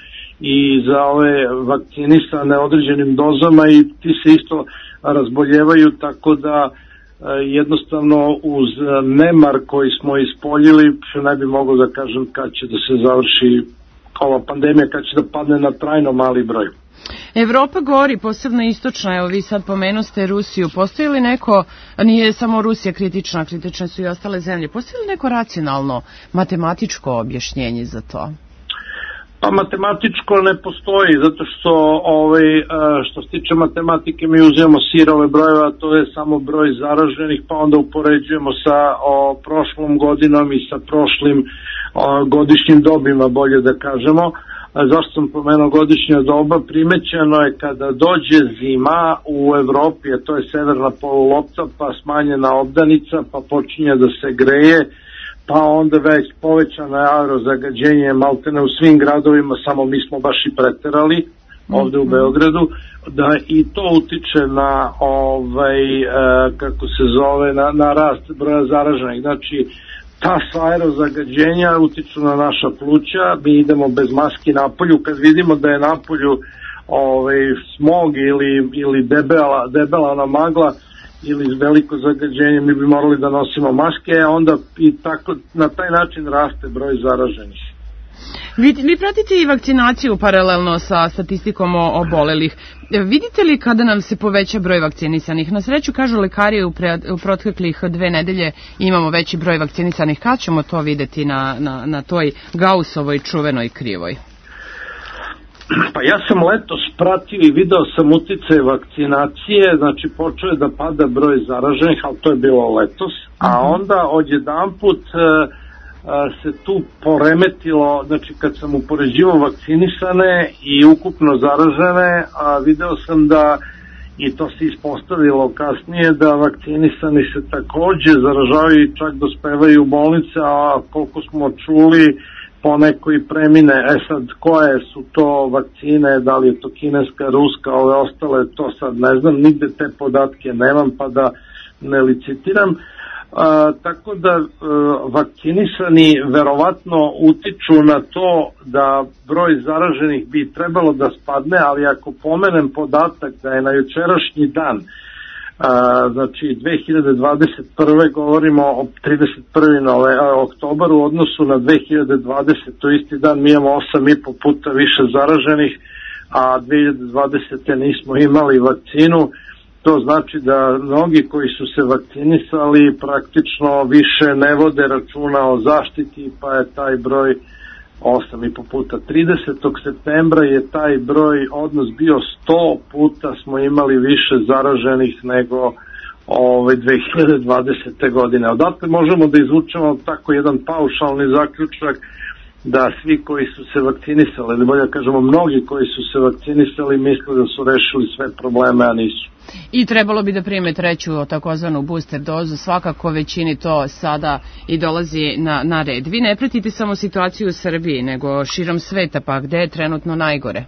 i za ove vakcinisane određenim dozama i ti se isto razboljevaju, tako da e, jednostavno uz nemar koji smo ispoljili, ne bi mogao da kažem kad će da se završi ova pandemija, kad će da padne na trajno mali broj. Evropa gori, posebno istočna, evo vi sad pomenuste Rusiju, postoji li neko, nije samo Rusija kritična, kritične su i ostale zemlje, postoji li neko racionalno matematičko objašnjenje za to? Pa matematičko ne postoji, zato što ovaj, što se tiče matematike mi uzimamo sirove brojeve, a to je samo broj zaraženih, pa onda upoređujemo sa o, prošlom godinom i sa prošlim o, godišnjim dobima, bolje da kažemo. A zašto sam pomenuo godišnja doba? Primećeno je kada dođe zima u Evropi, a to je severna polulopta, pa smanjena obdanica, pa počinje da se greje, pa onda već povećano aerozagađenje maltene u svim gradovima, samo mi smo baš i preterali ovde u Beogradu, da i to utiče na ovaj, e, kako se zove, na, na rast broja zaraženih. Znači, ta aerozagađenja utiču na naša pluća, mi idemo bez maski napolju, kad vidimo da je napolju ovaj, smog ili, ili debela, debela ona magla, ili veliko zagađenje, mi bi morali da nosimo maske, a onda i tako, na taj način raste broj zaraženih. Vi, vi pratite i vakcinaciju paralelno sa statistikom o obolelih. Vidite li kada nam se poveća broj vakcinisanih? Na sreću, kažu lekari, u, pre, u proteklih dve nedelje imamo veći broj vakcinisanih. Kad ćemo to videti na, na, na toj Gaussovoj čuvenoj krivoj? Pa ja sam letos pratio i video sam uticaje vakcinacije, znači počeo je da pada broj zaraženih, ali to je bilo letos, a onda odjedanput se tu poremetilo, znači kad sam upoređivao vakcinisane i ukupno zaražene, a video sam da, i to se ispostavilo kasnije, da vakcinisani se takođe zaražavaju i čak dospevaju u bolnice, a koliko smo čuli, poneko i premine. E sad, koje su to vakcine, da li je to kineska, ruska, ove ostale, to sad ne znam, nigde te podatke nemam, pa da ne licitiram. A, tako da a, vakcinisani verovatno utiču na to da broj zaraženih bi trebalo da spadne, ali ako pomenem podatak da je na jučerašnji dan, a, znači dve hiljade dvadeset prve govorimo o trideset prvog oktobra u odnosu na dve hiljade dvadesete isti dan mi imamo osam i po puta više zaraženih, a dve hiljade dvadesete nismo imali vakcinu. To znači da mnogi koji su se vakcinisali praktično više ne vode računa o zaštiti, pa je taj broj osam i po puta. tridesetog septembra je taj broj odnos bio sto puta smo imali više zaraženih nego ove dve hiljade dvadesete godine. Odatle možemo da izvučemo tako jedan paušalni zaključak da svi koji su se vakcinisali, ili bolje kažemo mnogi koji su se vakcinisali misle da su rešili sve probleme, a nisu. I trebalo bi da prime treću takozvanu booster dozu, svakako većini to sada i dolazi na, na red. Vi ne pratite samo situaciju u Srbiji, nego širom sveta, pa gde je trenutno najgore?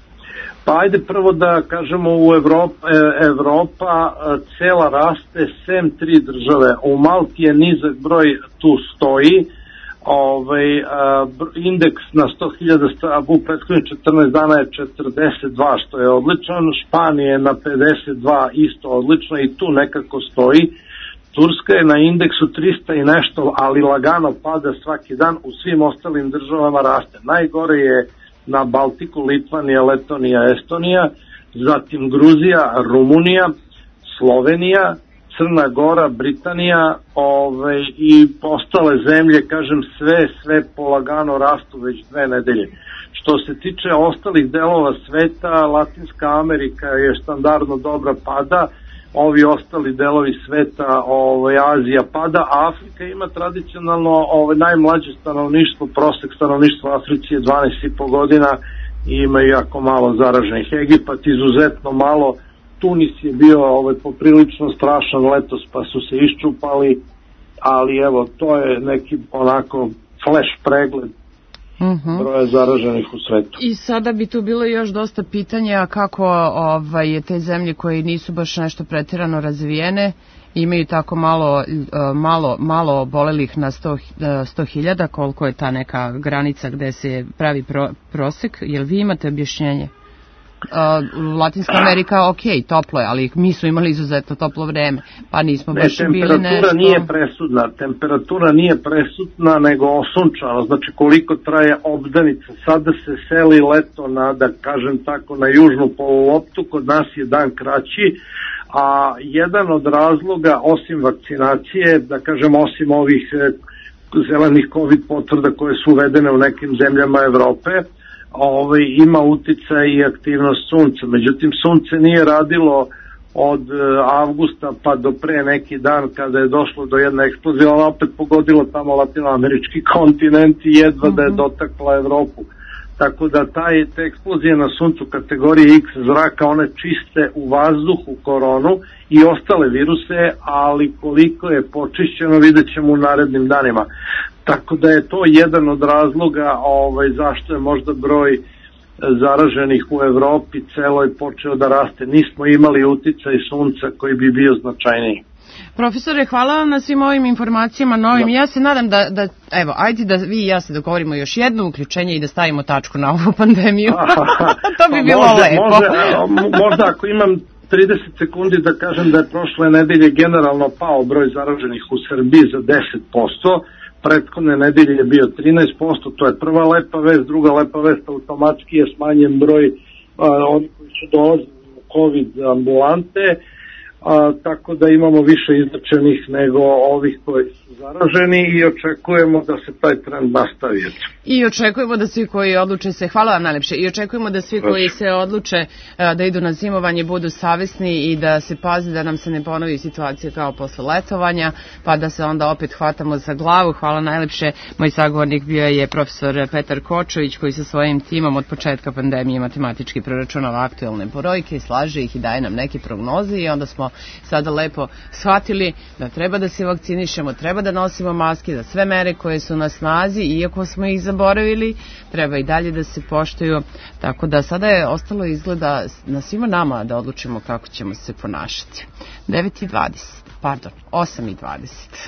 Pa ajde prvo da kažemo u Evropa, Evropa cela raste, sem tri države. U Malti je nizak broj, tu stoji, ovaj, a, indeks na sto hiljada u prethodnih četrnaest dana je četrdeset dva, što je odličan, Španija je na pedeset dva, isto odlično i tu nekako stoji. Turska je na indeksu trista i nešto, ali lagano pada svaki dan, u svim ostalim državama raste. Najgore je na Baltiku, Litvanija, Letonija, Estonija, zatim Gruzija, Rumunija, Slovenija, Crna Gora, Britanija, ovaj, i ostale zemlje, kažem, sve, sve polagano rastu već dve nedelje. Što se tiče ostalih delova sveta, Latinska Amerika je standardno dobra, pada, ovi ostali delovi sveta, ovaj, Azija pada, a Afrika ima tradicionalno ovaj, najmlađe stanovništvo, prosek stanovništva u Africi je dvanaest i po godina i ima jako malo zaraženih. Egipat izuzetno malo, Tunis je bio ovaj, poprilično strašan letos pa su se iščupali, ali evo to je neki onako flash pregled uh-huh. broja zaraženih u svetu. I sada bi tu bilo još dosta pitanja kako ovaj, te zemlje koje nisu baš nešto pretirano razvijene imaju tako malo, malo, malo obolelih na sto hiljada, koliko je ta neka granica gde se pravi pro, prosek, jel vi imate objašnjenje? Uh, Latinska Amerika, ok, toplo je, ali mi su imali izuzetno toplo vreme, pa nismo ne, baš bili nešto... Temperatura nije presudna, temperatura nije presudna, nego osunčano, znači koliko traje obdanica. Sada se seli leto na, da kažem tako, na južnu poluloptu, kod nas je dan kraći, a jedan od razloga, osim vakcinacije, da kažem, osim ovih zelenih COVID potvrda koje su uvedene u nekim zemljama Evrope, Ovaj, ima uticaj i aktivnost sunca. Međutim, sunce nije radilo od avgusta pa do pre neki dan kada je došlo do jedne eksplozije. Ona opet pogodila tamo latinoamerički kontinent i jedva uh-huh. da je dotakla Evropu. Tako da taj, te eksplozije na suncu kategorije X zraka, one čiste u vazduhu koronu i ostale viruse, ali koliko je počišćeno vidjet ćemo u narednim danima. Tako da je to jedan od razloga ovaj, zašto je možda broj zaraženih u Evropi celoj počeo da raste. Nismo imali uticaj sunca koji bi bio značajniji. Profesore, hvala vam na svim ovim informacijama novim. Ja se nadam da, da, evo, ajde da vi i ja se dogovorimo još jedno uključenje i da stavimo tačku na ovu pandemiju. To bi bilo možda, lepo. Možda, možda ako imam trideset sekundi da kažem da je prošle nedelje generalno pao broj zaraženih u Srbiji za deset posto, prethodne nedelje je bio trinaest posto, to je prva lepa vest. Druga lepa vest, automatski je smanjen broj onih koji su dolazili u COVID ambulante, a, tako da imamo više izlečenih nego ovih koji su zaraženi i očekujemo da se taj trend nastavi. I očekujemo da svi koji odluče se, hvala vam najlepše, i očekujemo da svi koji se odluče a, da idu na zimovanje budu savesni i da se paze da nam se ne ponovi situacija kao posle letovanja, pa da se onda opet hvatamo za glavu. Hvala najlepše. Moj sagovornik bio je profesor Petar Kočović, koji sa svojim timom od početka pandemije matematički preračunava aktuelne brojke, slaže ih i daje nam neke prognoze i onda smo sada lepo shvatili da treba da se vakcinišemo, treba da nosimo maske, da sve mere koje su na snazi, iako smo ih zaboravili, treba i dalje da se poštuju, tako da sada je ostalo izgleda na svima nama da odlučimo kako ćemo se ponašati. devet i dvadeset, pardon, osam i dvadeset.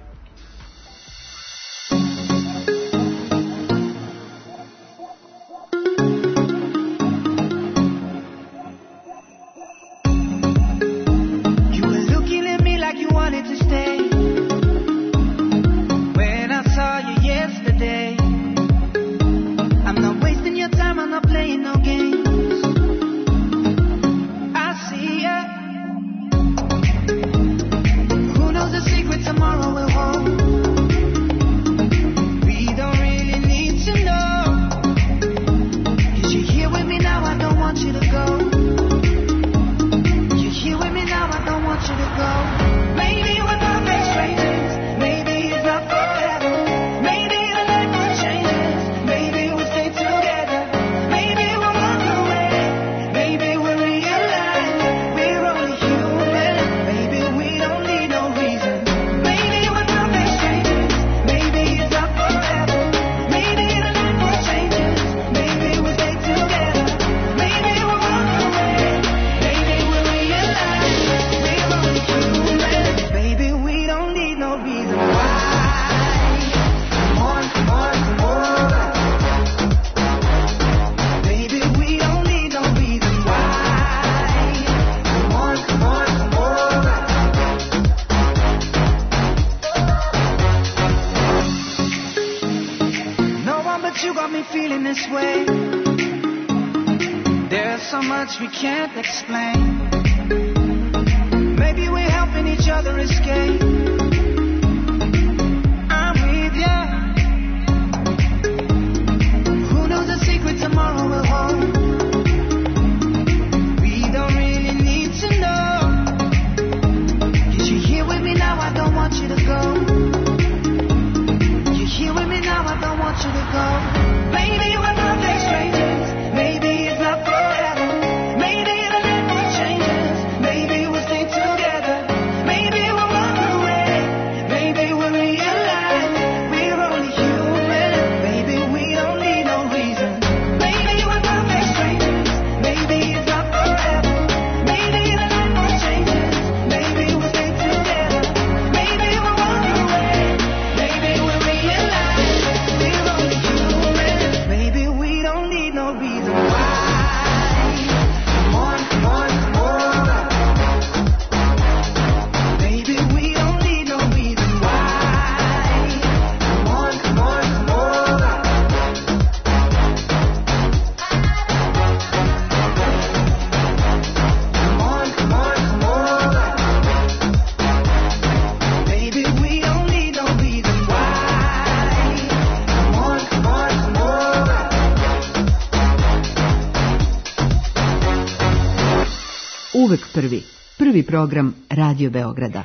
Uvek prvi. Prvi program Radio Beograda.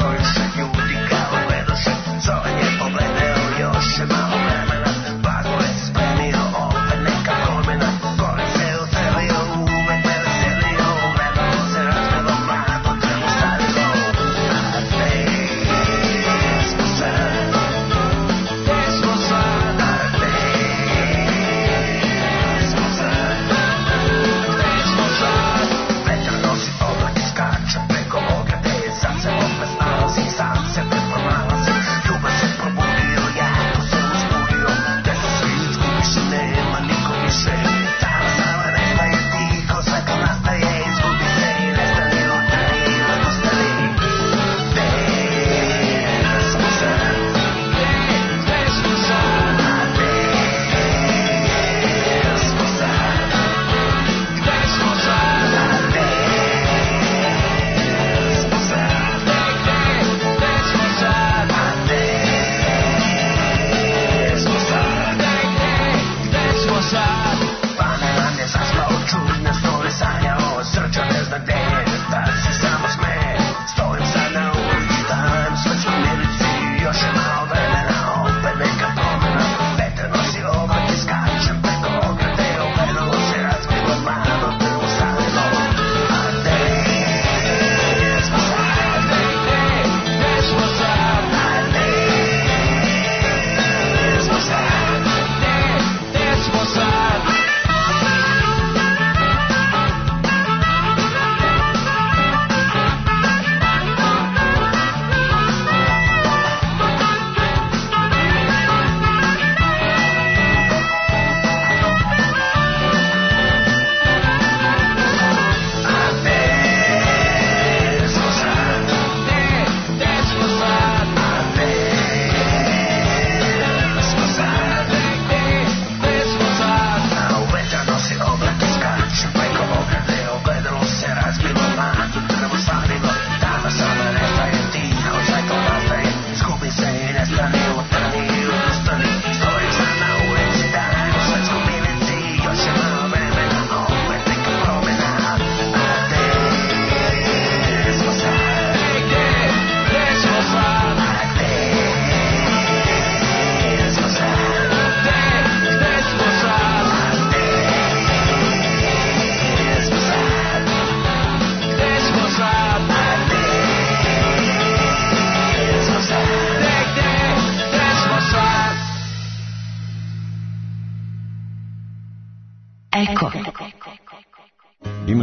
Malo vremena, blago je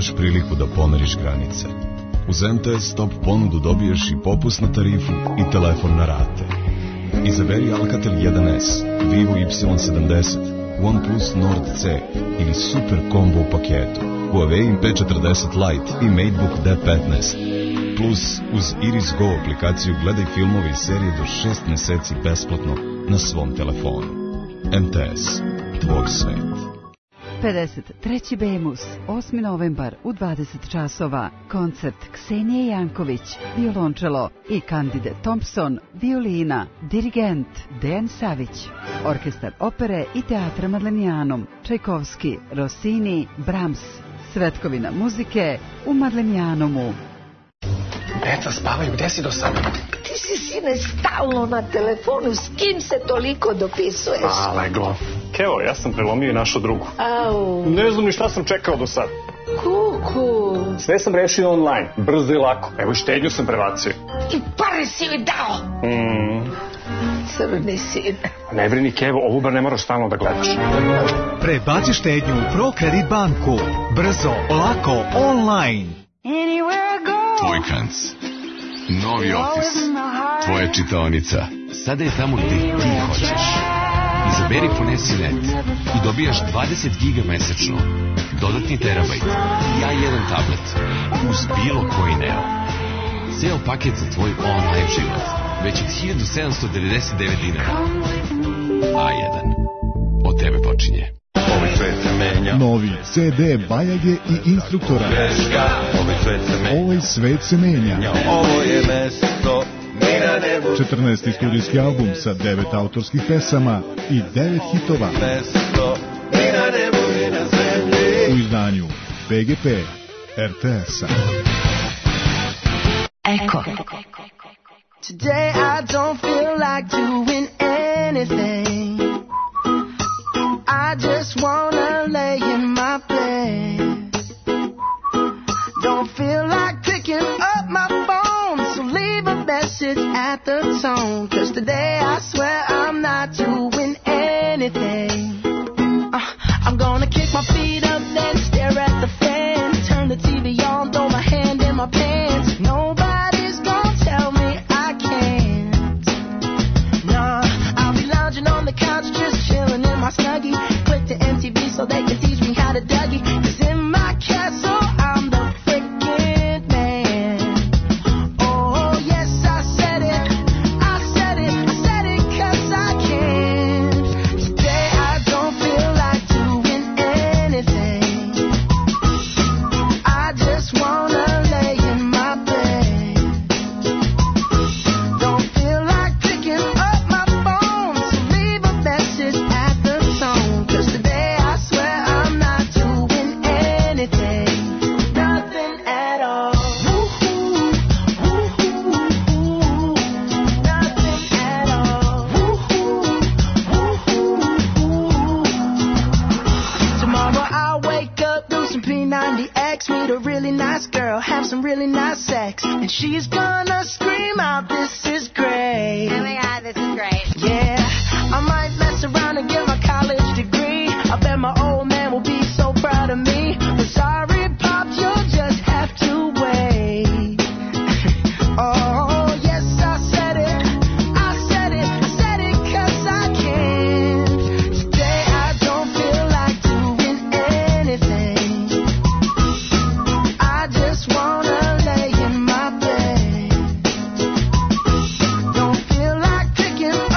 imaš priliku da pomeriš granice. Uz M T S Top ponudu dobiješ i popust na tarifu i telefon na rate. Izaberi Alcatel jedan S, Vivo Y sedamdeset, OnePlus Nord C ili Super Combo u paketu, Huawei P četrdeset Lite i MateBook D petnaest. Plus, uz Iris Go aplikaciju gledaj filmove i serije do šest meseci besplatno na svom telefonu. M T S, tvoj svet. pedeset treći Bemus, osmi novembar u dvadeset časova. Koncert Ksenije Janković, violončelo i Candide Thompson, violina, dirigent Dejan Savić. Orkestar opere i teatra Madlenijanum, Čajkovski, Rossini, Brahms. Svetkovina muzike u Madlenijanumu. Deca spavaju, gde si do sada? Ti si, sine, stalno na telefonu, s kim se toliko dopisuješ? A, leglo. Kevo, ja sam prelomio i našu drugu. Au. Ne znam ni šta sam čekao do sad. Kuku. Sve sam rešio online, brzo i lako. Evo i štednju sam prebacio. I pare si joj dao. Mm. Crni sin. Ne brini, Kevo, ovu bar ne moraš stalno da gledaš. Prebaci štednju u ProCredit banku. Brzo, lako, online. Tvoj kanc. Novi ofis. Tvoja čitaonica. Sada je tamo gde ti hoćeš. Izaberi Fonesi.net i dobijaš dvadeset giga mesečno, dodatni terabajt i A jedan tablet uz bilo koji Neo. Ceo paket za tvoj online život već od hiljadu sedamsto devedeset devet dinara. A jedan. Od tebe počinje. Ovaj svet se menja. Novi C D Bajage i Instruktora. Greška. Ovaj svet se menja. Ovaj svet se menja. Ovo je mesto. četrnaesti studijski album sa devet autorskih pesama i devet hitova. U izdanju P G P R T S-a. Eko. Today I don't feel like doing anything. I just wanna lay in my bed. Don't feel like picking up my phone, so leave a message at the tone. Cause today I swear I'm not doing anything. uh, I'm gonna kick my feet up, then stare at the fan. Turn the T V on, throw my hand in my pants. Nobody's gonna tell me I can't. Nah, I'll be lounging on the couch, just chilling in my Snuggie. Click to M T V so they can teach me how to Dougie. Cause in my castle I'm the freaking man. Oh yes, I said it, I said it, I said it cause I can. Today I don't feel like doing anything. I just wanna lay in my bed. Don't feel like picking up my phone, so leave a message at the tone. Cause today I swear I'm not doing anything. Nothing at all. Woo-hoo, woo-hoo, nothing at all. Woo-hoo, woo-hoo. Tomorrow I'll wake up, do some P ninety X, meet a really nice girl, have some really nice sex, and she's gonna scream out, "This is great." Oh my God, this is great. Yeah, I might mess around and get my college degree. I bet my old man will be so proud of me. But sorry, Pops, you'll just have to wait. Oh, yes, I said it. I said it. I said it cause I can. Today I don't feel like doing anything. I just wanna lay in my bed. Don't feel like picking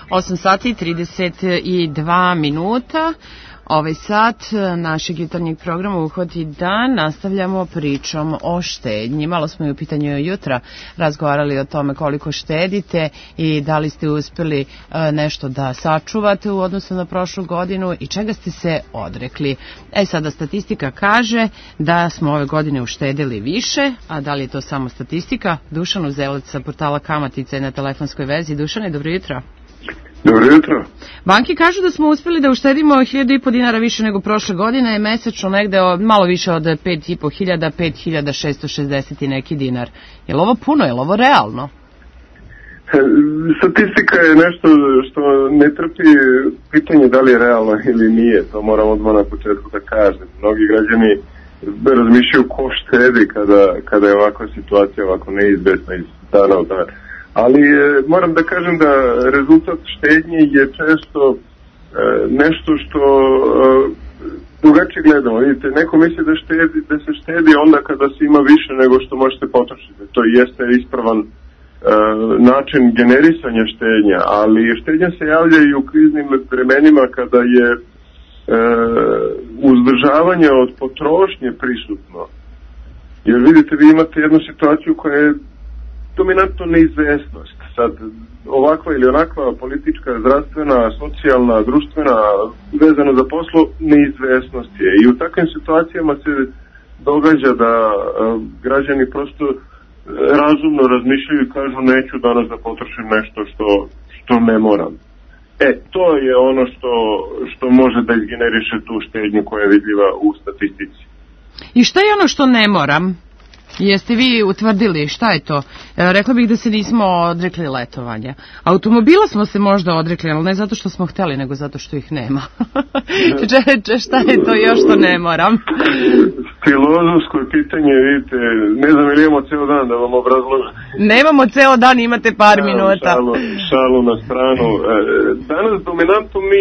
osam sati i trideset dva minuta. Ovaj sat našeg jutarnjeg programa uhodi dan, nastavljamo pričom o štednji. Malo smo i u pitanju jutra razgovarali o tome koliko štedite i da li ste uspeli nešto da sačuvate u odnosu na prošlu godinu i čega ste se odrekli. E sada statistika kaže da smo ove godine uštedili više, a da li je to samo statistika? Dušan Uzelac sa portala Kamatice na telefonskoj vezi. Dušane, dobro jutro. Dobro jutro. Banke kažu da smo uspeli da uštedimo hiljadu i po dinara više nego prošle godine i mesečno negde od, malo više od pet i po hiljada, pet hiljada šesto šezdeset i neki dinar. Je li ovo puno, je li ovo realno? Statistika je nešto što ne trpi pitanje da li je realno ili nije, to moramo odmah na početku da kažem. Mnogi građani razmišljaju ko štedi kada, kada je ovakva situacija ovako neizvesna iz dana u dan. Ali e, moram da kažem da rezultat štednje je često e, nešto što e, drugačije gledamo. Vidite, neko misli da, štedi, da se štedi onda kada se ima više nego što možete potrošiti. To jeste ispravan e, način generisanja štednja, ali štednja se javlja i u kriznim vremenima kada je e, uzdržavanje od potrošnje prisutno. Jer vidite, vi imate jednu situaciju koja je dominantno neizvesnost. Sad, ovakva ili onakva politička, zdravstvena, socijalna, društvena, vezana za poslo, neizvesnost je. I u takvim situacijama se događa da a, građani prosto razumno razmišljaju i kažu neću danas da potrošim nešto što, što ne moram. E, to je ono što, što može da izgeneriše tu štednju koja je vidljiva u statistici. I šta je ono što ne moram? Jeste vi utvrdili šta je to? E, rekla bih da se nismo odrekli letovanja. Automobila smo se možda odrekli, ali ne zato što smo hteli, nego zato što ih nema. Če, šta je to još što ne moram? Filozofsko pitanje, vidite, ne znam ili imamo ceo dan da vam obrazložim. Nemamo ceo dan, imate par minuta. Šalu, šalu na stranu. Danas dominantno mi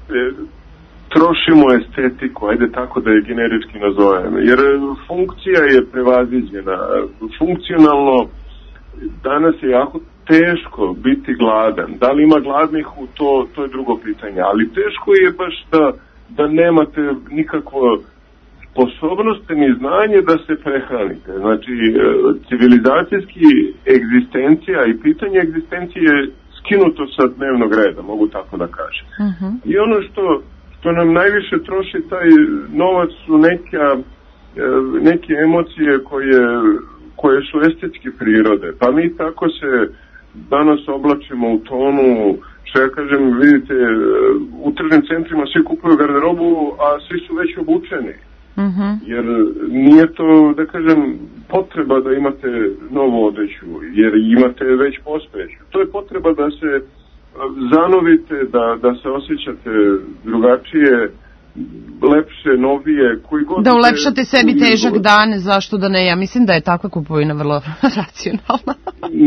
trošimo estetiku, ajde tako da je generički nazovem, jer funkcija je prevaziđena. Funkcionalno danas je jako teško biti gladan. Da li ima gladnih u to, to je drugo pitanje, ali teško je baš da, da nemate nikakvo sposobnost ni znanje da se prehranite. Znači, civilizacijski egzistencija i pitanje egzistencije je skinuto sa dnevnog reda, mogu tako da kažem. Uh-huh. I ono što što nam najviše troši taj novac su neka, neke emocije koje, koje su estetske prirode. Pa mi tako se danas oblačimo u tonu, što ja kažem, vidite, u tržnim centrima svi kupuju garderobu, a svi su već obučeni. Uh-huh. Jer nije to, da kažem, potreba da imate novu odeću, jer imate već postojeću. To je potreba da se zanovite, da, da se osjećate drugačije, lepše, novije, koji god... Da ulepšate sebi težak dan, zašto da ne? Ja mislim da je takva kupovina vrlo racionalna.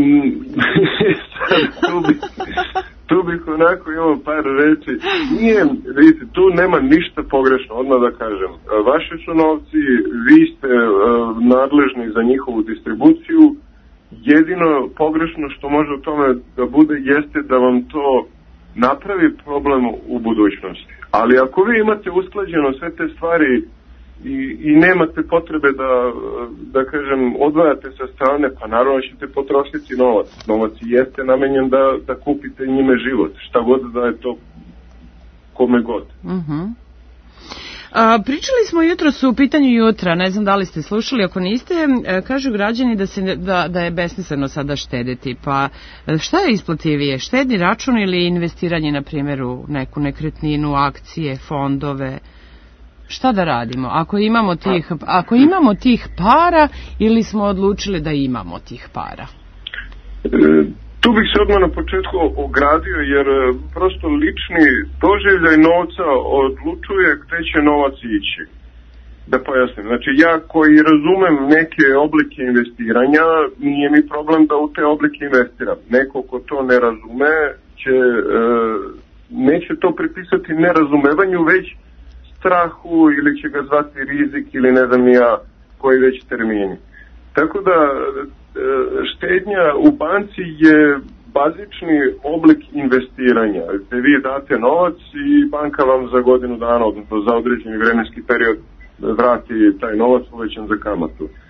tu, bih, tu bih onako imao par reči. Nije, vidite, tu nema ništa pogrešno, odmah da kažem. Vaši su novci, vi ste uh, nadležni za njihovu distribuciju. Jedino pogrešno što može u tome da bude jeste da vam to napravi problem u budućnosti. Ali ako vi imate usklađeno sve te stvari i, i nemate potrebe da, da kažem, odvajate sa strane, pa naravno ćete potrošiti novac. Novac jeste namenjen da, da kupite njime život, šta god da je to kome god. Uh-huh. A, pričali smo jutros u pitanju jutra, ne znam da li ste slušali, ako niste, kažu građani da, se, da, da je besmisleno sada štediti, pa šta je isplativije, štedni račun ili investiranje, na primjer, u neku nekretninu, akcije, fondove, šta da radimo, ako imamo tih, ako imamo tih para ili smo odlučili da imamo tih para? Tu bih se odmah na početku ogradio, jer prosto lični doživljaj novca odlučuje gde će novac ići. Da pojasnim, znači ja koji razumem neke oblike investiranja, nije mi problem da u te oblike investiram. Neko ko to ne razume će, e, neće to pripisati nerazumevanju, već strahu ili će ga zvati rizik ili ne znam ja koji već termini. Tako da štednja u banci je bazični oblik investiranja, gde vi date novac i banka vam za godinu dana, odnosno za određeni vremenski period, vrati taj novac uvećan za kamatu. E,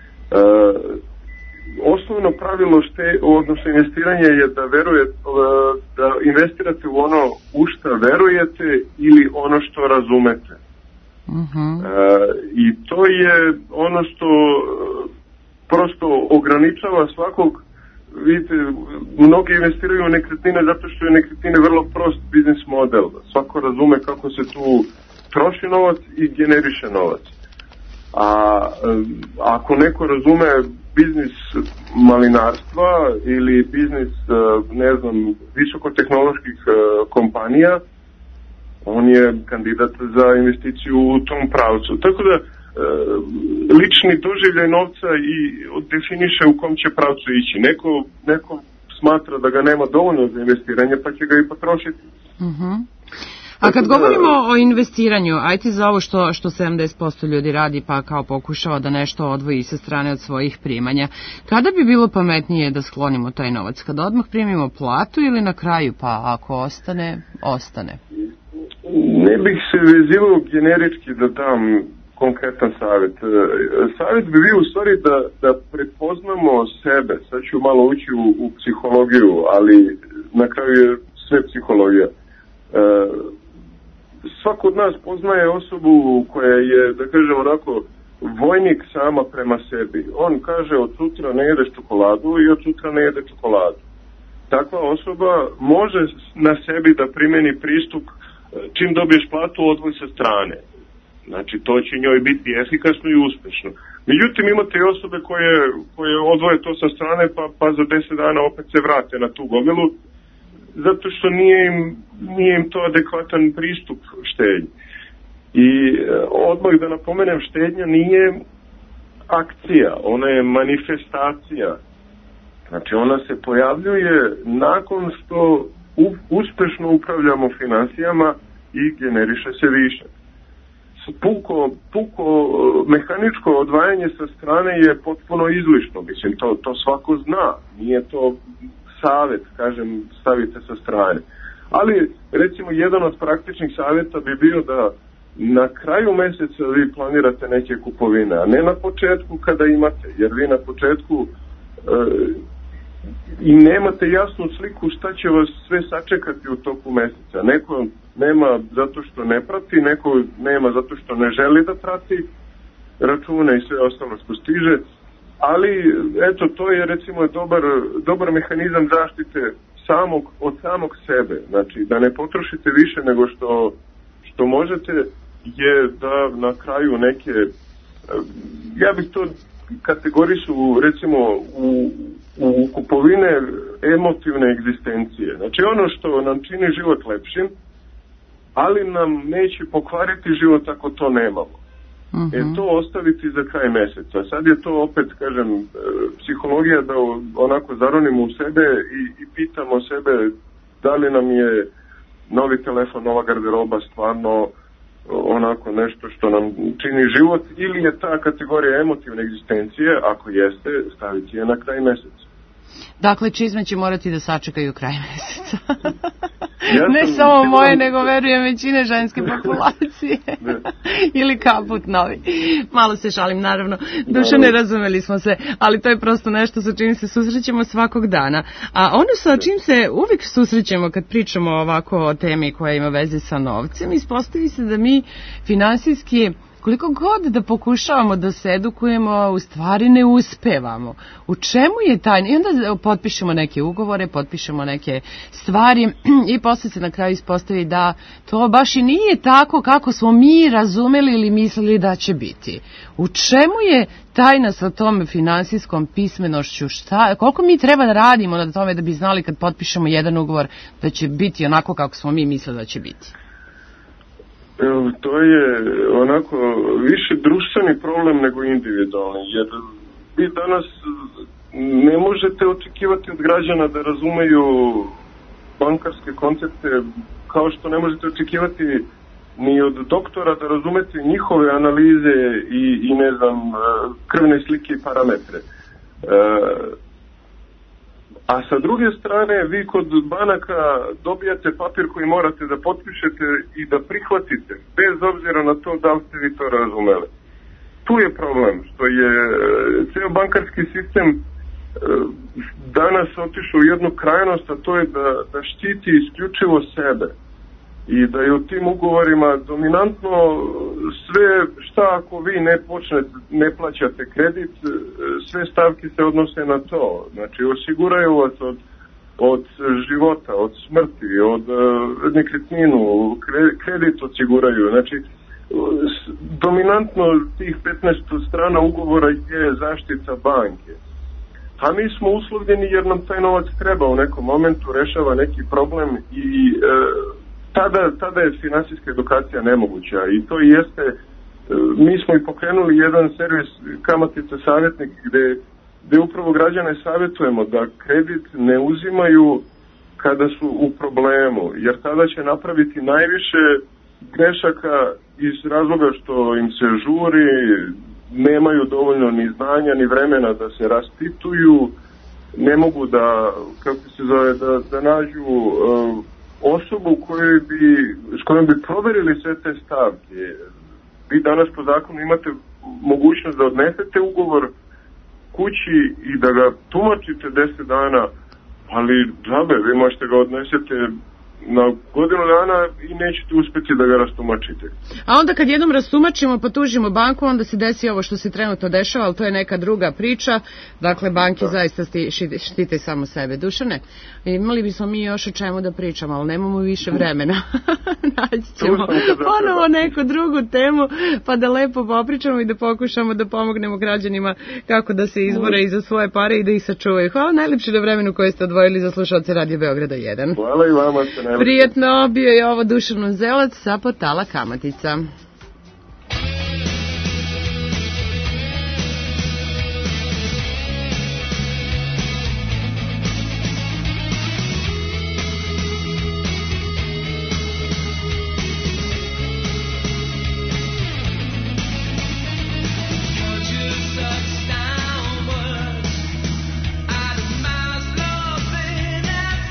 osnovno pravilo šte, odnosno investiranja je da verujete, da investirate u ono u šta verujete ili ono što razumete. Uh-huh. E, I to je ono što prosto ograničava svakog. Vidite, mnogi investiraju u nekretnine zato što je nekretnine vrlo prost biznis model. Svako razume kako se tu troši novac i generiše novac. A ako neko razume biznis malinarstva ili biznis, ne znam, visokotehnoloških kompanija, on je kandidat za investiciju u tom pravcu. Tako da lični doživljaj novca i definiše u kom će pravcu ići. Neko, neko smatra da ga nema dovoljno za investiranje, pa će ga i potrošiti. Uh-huh. A kad govorimo o investiranju, ajte za ovo što, što sedamdeset posto ljudi radi pa kao pokušava da nešto odvoji sa strane od svojih primanja, kada bi bilo pametnije da sklonimo taj novac? Kada odmah primimo platu ili na kraju, pa ako ostane, ostane? Ne bih se vezivao generički da dam konkretan savjet. Savjet bi bio u stvari da, da prepoznamo sebe. Sad ću malo ući u, u psihologiju, ali na kraju je sve psihologija. E, svako od nas poznaje osobu koja je, da kažem onako, vojnik sama prema sebi. On kaže od sutra ne jedeš čokoladu i od sutra ne jede čokoladu. Takva osoba može na sebi da primeni pristup čim dobiješ platu odvoj sa strane. Znači, to će njoj biti efikasno i uspešno. Međutim, imate i osobe koje, koje odvoje to sa strane, pa, pa za deset dana opet se vrate na tu gomilu, zato što nije im, nije im to adekvatan pristup štednji. I odmah da napomenem, štednja nije akcija, ona je manifestacija. Znači, ona se pojavljuje nakon što uspešno upravljamo finansijama i generiše se višak. Puko, puko mehaničko odvajanje sa strane je potpuno izlišno, mislim, to, to svako zna, nije to savjet, kažem, stavite sa strane. Ali, recimo, jedan od praktičnih savjeta bi bio da na kraju meseca vi planirate neke kupovine, a ne na početku kada imate, jer vi na početku e, i nemate jasnu sliku šta će vas sve sačekati u toku meseca. Neko nema zato što ne prati, neko nema zato što ne želi da prati račune i sve ostalo što stiže, ali eto, to je recimo dobar, dobar mehanizam zaštite samog, od samog sebe. Znači, da ne potrošite više nego što, što možete, je da na kraju neke, ja bih to kategorisu recimo u, u kupovine emotivne egzistencije. Znači, ono što nam čini život lepšim, ali nam neće pokvariti život ako to nemamo. Uh-huh. E, to ostaviti za kraj meseca. Sad je to opet, kažem, psihologija da onako zaronimo u sebe i, i pitamo sebe da li nam je novi telefon, nova garderoba stvarno onako nešto što nam čini život, ili je ta kategorija emotivne egzistencije, ako jeste, staviti je na kraj meseca. Dakle, čizme će morati da sačekaju kraj meseca. Ja ne sam, samo moje, nego verujem većine ženske populacije. Ili kaput novi. Malo se šalim, naravno. Duše, ne razumeli smo se, ali to je prosto nešto sa čim se susrećemo svakog dana. A ono sa čim se uvijek susrećemo kad pričamo ovako o temi koja ima veze sa novcem, ispostavi se da mi finansijski, koliko god da pokušavamo da se edukujemo, u stvari ne uspevamo. U čemu je tajna? I onda potpišemo neke ugovore, potpišemo neke stvari i posle se na kraju ispostavi da to baš i nije tako kako smo mi razumeli ili mislili da će biti. U čemu je tajna sa tom finansijskom pismenošću? Šta, koliko mi treba da radimo na tome da bi znali kad potpišemo jedan ugovor da će biti onako kako smo mi mislili da će biti? To je onako više društveni problem nego individualni, jer vi danas ne možete očekivati od građana da razumeju bankarske koncepte kao što ne možete očekivati ni od doktora da razumete njihove analize i, i ne znam, krvne slike i parametre. A sa druge strane, vi kod banaka dobijate papir koji morate da potpišete i da prihvatite, bez obzira na to da li ste vi to razumeli. Tu je problem, što je ceo bankarski sistem danas otišao u jednu krajnost, a to je da, da štiti isključivo sebe. I da je u tim ugovorima dominantno sve šta ako vi ne počnete, ne plaćate kredit, sve stavke se odnose na to. Znači osiguraju vas od, od života, od smrti, od uh, nekretninu, kredit osiguraju. Znači dominantno tih petnaest strana ugovora je zaštita banke. A mi smo uslovljeni jer nam taj novac treba u nekom momentu, rešava neki problem i uh, Tada, tada je finansijska edukacija nemoguća i to i jeste, mi smo i pokrenuli jedan servis Kamatice savjetnik gde, gde upravo građane savjetujemo da kredit ne uzimaju kada su u problemu, jer tada će napraviti najviše grešaka iz razloga što im se žuri, nemaju dovoljno ni znanja ni vremena da se raspituju, ne mogu da, kako se zove, da, da nađu uh, osobu koju bi, s kojom bi proverili sve te stavke. Vi danas po zakonu imate mogućnost da odnesete ugovor kući i da ga tumačite deset dana, ali džabe, vi možete ga odnesete na godinu dana i nećete uspjeti da ga rastumačite. A onda kad jednom rastumačimo pa tužimo banku, onda se desi ovo što se trenutno dešava, ali to je neka druga priča. Dakle, banke da. zaista štite samo sebe. Dušane, imali bismo mi još o čemu da pričamo, ali nemamo više vremena. Naći ćemo ponovo neku drugu temu, pa da lepo popričamo i da pokušamo da pomognemo građanima kako da se izbore i za svoje pare i da ih sačuvaju. Hvala najlepše na vremenu koje ste odvojili za slušalce Radio Beograda jedan. Hvala i vama. Prijetno, bio je ovo Dušan Uzelac sa portala Kamatica.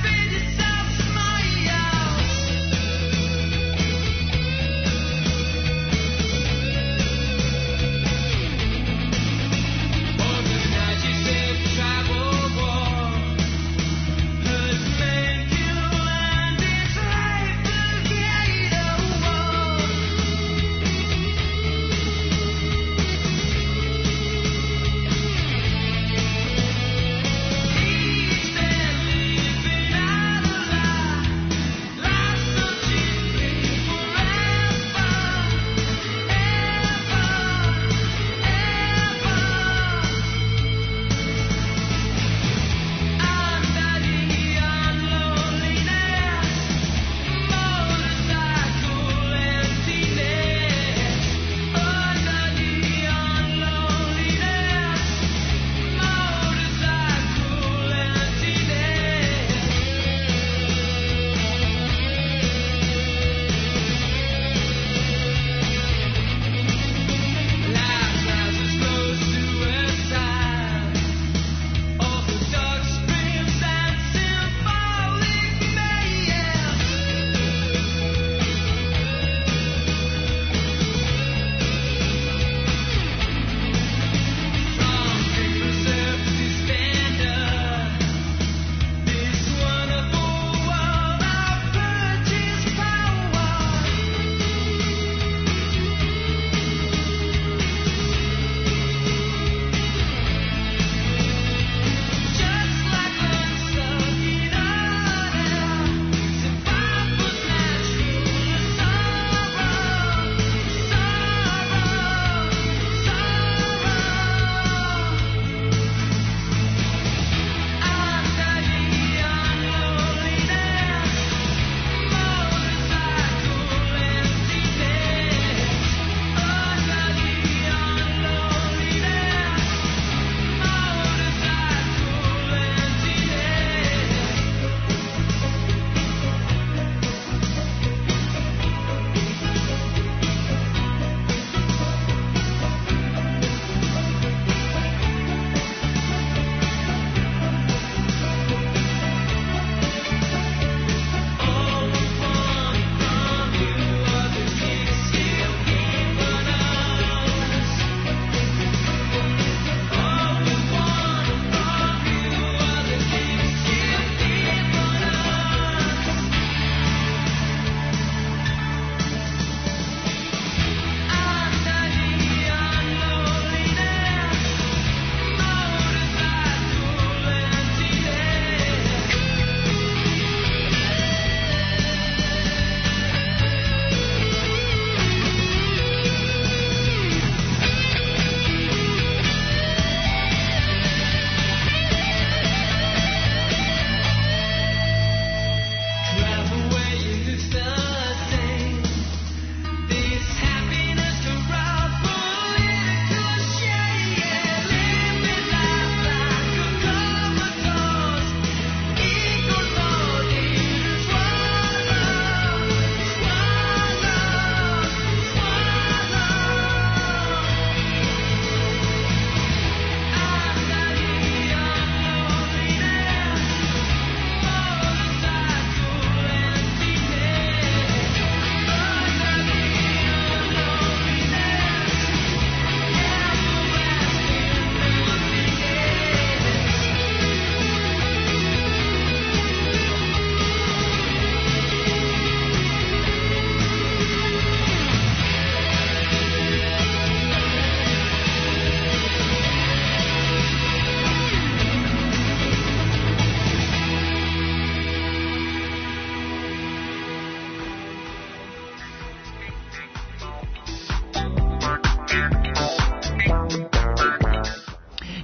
Thank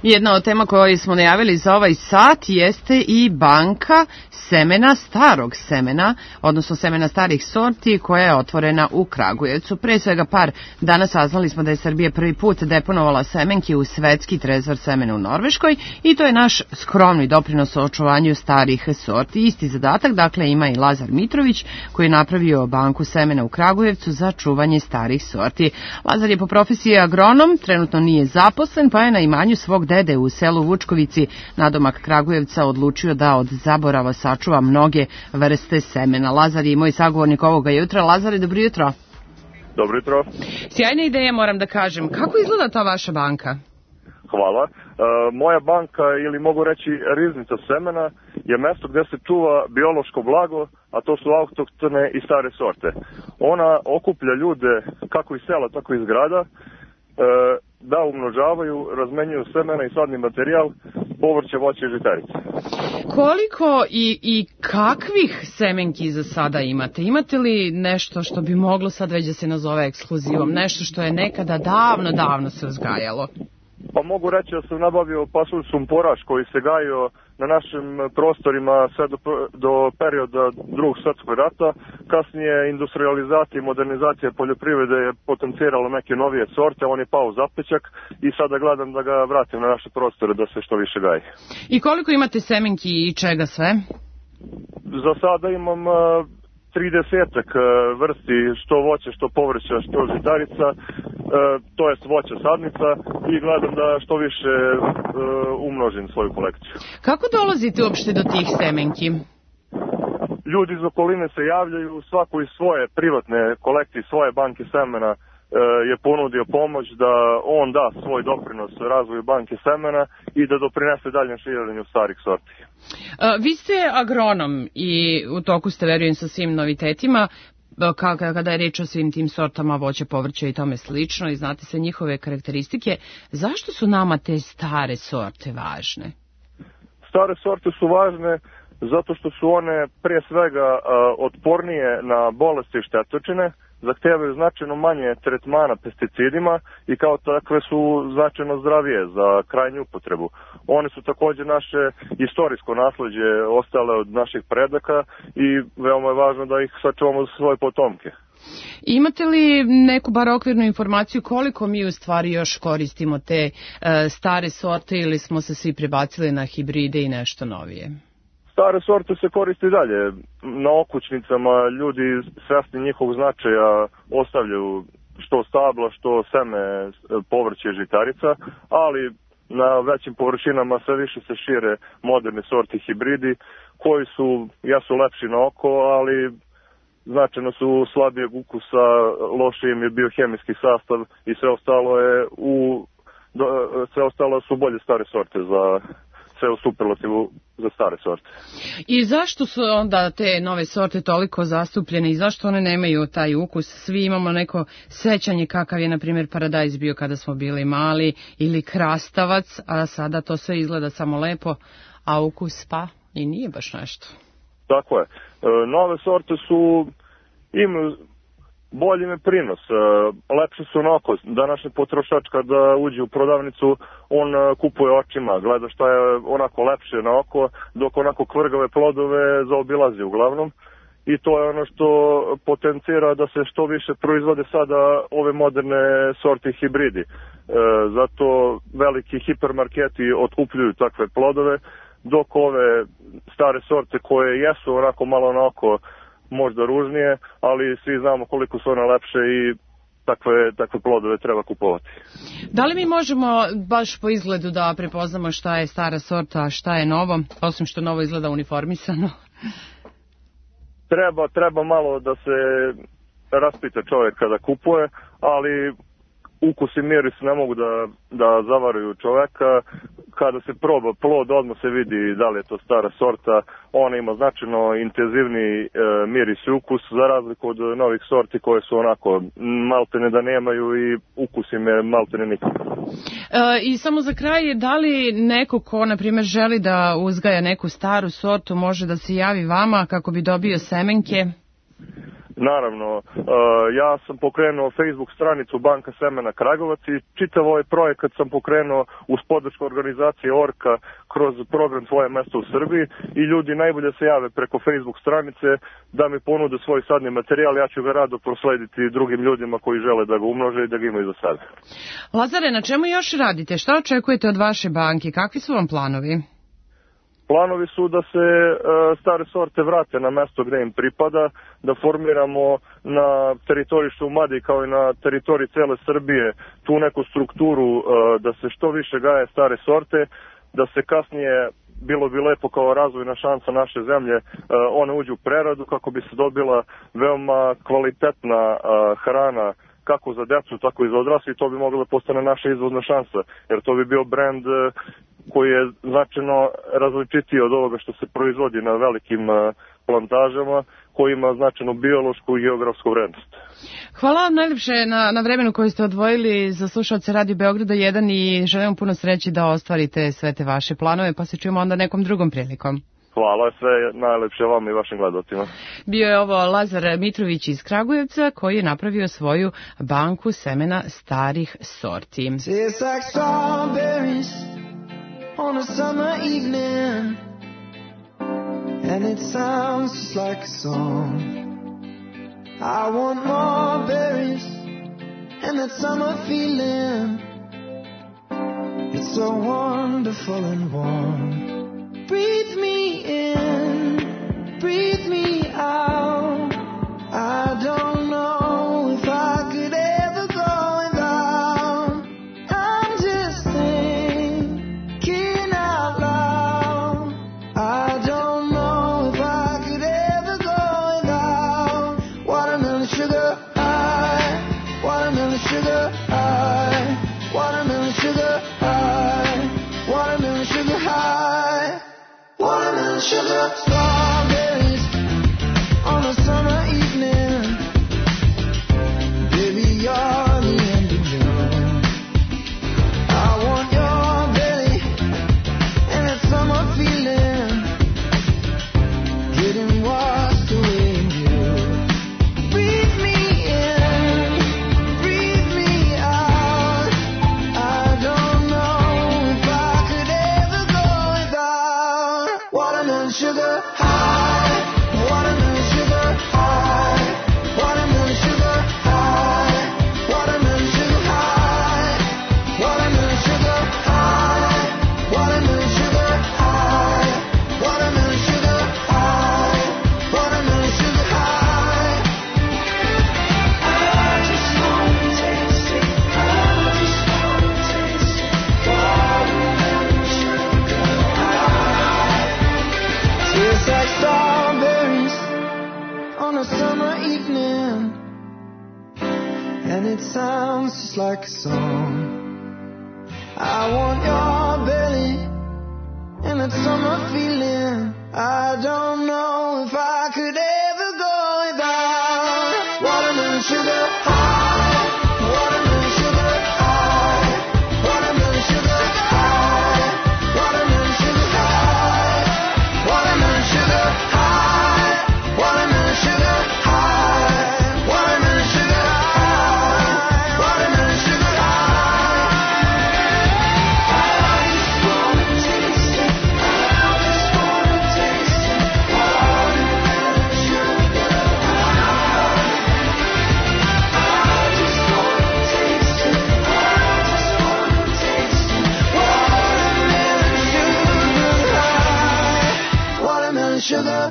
Jedna od tema koju smo najavili za ovaj sat jeste i banka semena, starog semena, odnosno semena starih sorti koja je otvorena u Kragujevcu. Pre svega par dana saznali smo da je Srbija prvi put deponovala semenke u svetski trezor semena u Norveškoj i to je naš skromni doprinos o očuvanju starih sorti. Isti zadatak, dakle, ima i Lazar Mitrović koji je napravio banku semena u Kragujevcu za čuvanje starih sorti. Lazar je po profesiji agronom, trenutno nije zaposlen, pa je na imanju svog dede u selu Vučkovici, nadomak Kragujevca, odlučio da od zaborava sačuva mnoge vrste semena. Lazar je moj sagovornik ovoga jutra. Lazare, dobro jutro. Dobro jutro. Sjajna ideja, moram da kažem. Kako izgleda ta vaša banka? Hvala. E, moja banka, ili mogu reći riznica semena, je mesto gde se čuva biološko blago, a to su autohtone i stare sorte. Ona okuplja ljude kako iz sela, tako iz grada, e, da umnožavaju, razmenjuju semena i sadni materijal, povrće, voće i žitarice. Koliko i, i kakvih semenki za sada imate? Imate li nešto što bi moglo sad već da se nazove ekskluzivom? Nešto što je nekada davno, davno se uzgajalo? Pa mogu reći da sam nabavio pasulj sumporaš koji se gajio na našim prostorima sve do, do perioda drugog svjetskog rata. Kasnije industrializacija i modernizacija poljoprivrede je potencirala neke novije sorte, on je pao u zapećak i sada gledam da ga vratim na naše prostore da se što više gaji. I koliko imate semenki i čega sve? Za sada imam tridesetak vrsti, što voća, što povrća, što žitarica, to jest voća sadnica, i gledam da što više umnožim svoju kolekciju. Kako dolazite uopšte do tih semenki? Ljudi iz okoline se javljaju, svako iz svoje privatne kolekcije, svoje banke semena je ponudio pomoć da on da svoj doprinos razvoju banke semena i da doprinese daljem širenju starih sorti. Vi ste agronom i u toku ste, verujem, sa svim novitetima, kada je reč o svim tim sortama voća, povrća i tome slično, i znate se njihove karakteristike. Zašto su nama te stare sorte važne? Stare sorte su važne zato što su one pre svega otpornije na bolesti i štetočine, zahtevaju značajno manje tretmana pesticidima i kao takve su značajno zdravije za krajnju upotrebu. One su također naše istorijsko nasleđe ostale od naših predaka i veoma je važno da ih sačuvamo za svoje potomke. Imate li neku bar okvirnu informaciju koliko mi u stvari još koristimo te e, stare sorte, ili smo se svi prebacili na hibride i nešto novije? Stare sorte se koriste i dalje. Na okućnicama ljudi svjesni njihovog značaja ostavljaju što stabla, što seme, povrće i žitarica, ali na većim površinama sve više se šire moderne sorte hibridi koji su, jesu lepši na oko, ali značajno su slabijeg ukusa, lošijim je biohemijski sastav i sve ostalo je u, sve ostalo su bolje stare sorte za sve u superlativu za stare sorte. I zašto su onda te nove sorte toliko zastupljene i zašto one nemaju taj ukus? Svi imamo neko sećanje kakav je, na primjer, paradajz bio kada smo bili mali, ili krastavac, a sada to sve izgleda samo lepo, a ukus pa i nije baš nešto. Tako je. Nove sorte su, imaju bolji im prinos, lepše su na oko. Današnji potrošač kada uđe u prodavnicu, on kupuje očima, gleda šta je onako lepše na oko, dok onako kvrgave plodove zaobilazi uglavnom. I to je ono što potencira da se što više proizvode sada ove moderne sorte hibridi. E, zato veliki hipermarketi otkupljuju takve plodove, dok ove stare sorte koje jesu onako malo na oko možda ružnije, ali svi znamo koliko su one lepše i takve, takve plodove treba kupovati. Da li mi možemo baš po izgledu da prepoznamo šta je stara sorta, a šta je novo, osim što novo izgleda uniformisano? Treba, treba malo da se raspita čovjek kada kupuje, ali ukus i miris ne mogu da, da zavaruju čoveka. Kada se proba plod, odmah se vidi da li je to stara sorta. Ona ima značajno intenzivni e, miris i ukus, za razliku od novih sorti koje su onako maltene da nemaju i ukus im je maltene nikakav. E, I samo za kraj, da li neko ko, na primjer, želi da uzgaja neku staru sortu, može da se javi vama kako bi dobio semenke? Naravno, ja sam pokrenuo Facebook stranicu Banka semena Kragujevac i čitav ovaj projekat sam pokrenuo uz podršku organizacije Orka kroz program Tvoje mesto u Srbiji i ljudi najbolje se jave preko Facebook stranice da mi ponude svoj sadni materijal, ja ću ga rado proslediti drugim ljudima koji žele da ga umnože i da ga imaju za sebe. Lazare, na čemu još radite? Šta očekujete od vaše banke? Kakvi su vam planovi? Planovi su da se e, stare sorte vrate na mesto gde im pripada, da formiramo na teritoriji Šumadije kao i na teritoriji cele Srbije tu neku strukturu e, da se što više gaje stare sorte, da se kasnije, bilo bi lepo kao razvojna šansa naše zemlje, e, one uđu u preradu kako bi se dobila veoma kvalitetna e, hrana kako za decu, tako i za odrasle i to bi mogla da postane naša izvozna šansa, jer to bi bio brend e, koji je značajno različitiji od ovoga što se proizvodi na velikim plantažama, koji ima značajno biološku i geografsku vrednost. Hvala vam najljepše na, na vremenu koje ste odvojili za slušalce Radio Beograda jedan i želim puno sreće da ostvarite sve te vaše planove, pa se čujemo onda nekom drugom prilikom. Hvala, sve najlepše vam i vašim gledalcima. Bio je ovo Lazar Mitrović iz Kragujevca koji je napravio svoju banku semena starih sorti. On a summer evening, and it sounds just like a song. I want more berries and that summer feeling. It's so wonderful and warm. Breathe me in, breathe me out. I don't know if I could ever go without. I'm just thinking out loud. I don't know if I could ever go without watermelon sugar high, watermelon sugar high, watermelon sugar high, watermelon sugar high, watermelon sugar. Strawberries on a summer evening, baby, you're the end of June. I want your belly and that summer feeling, getting washed away in you. Breathe me in, breathe me out. I don't know if I could ever go without watermelon sugar high, watermelon sugar high, watermelon sugar high, watermelon sugar high, watermelon sugar high, watermelon sugar high, watermelon sugar high, watermelon sugar high. I just wanna taste it, I just wanna taste it, watermelon sugar high. Tastes like strawberries on a summer evening, and it sounds just like a song. I want your belly and that summer feeling. I don't know if I could ever go without watermelon sugar high, watermelon sugar high, watermelon sugar high, watermelon sugar high, watermelon sugar high, watermelon sugar high, watermelon sugar high, watermelon sugar high. I just wanna taste it, I just wanna taste it, watermelon sugar high. I just wanna taste it, I just wanna taste it, watermelon sugar high, watermelon sugar.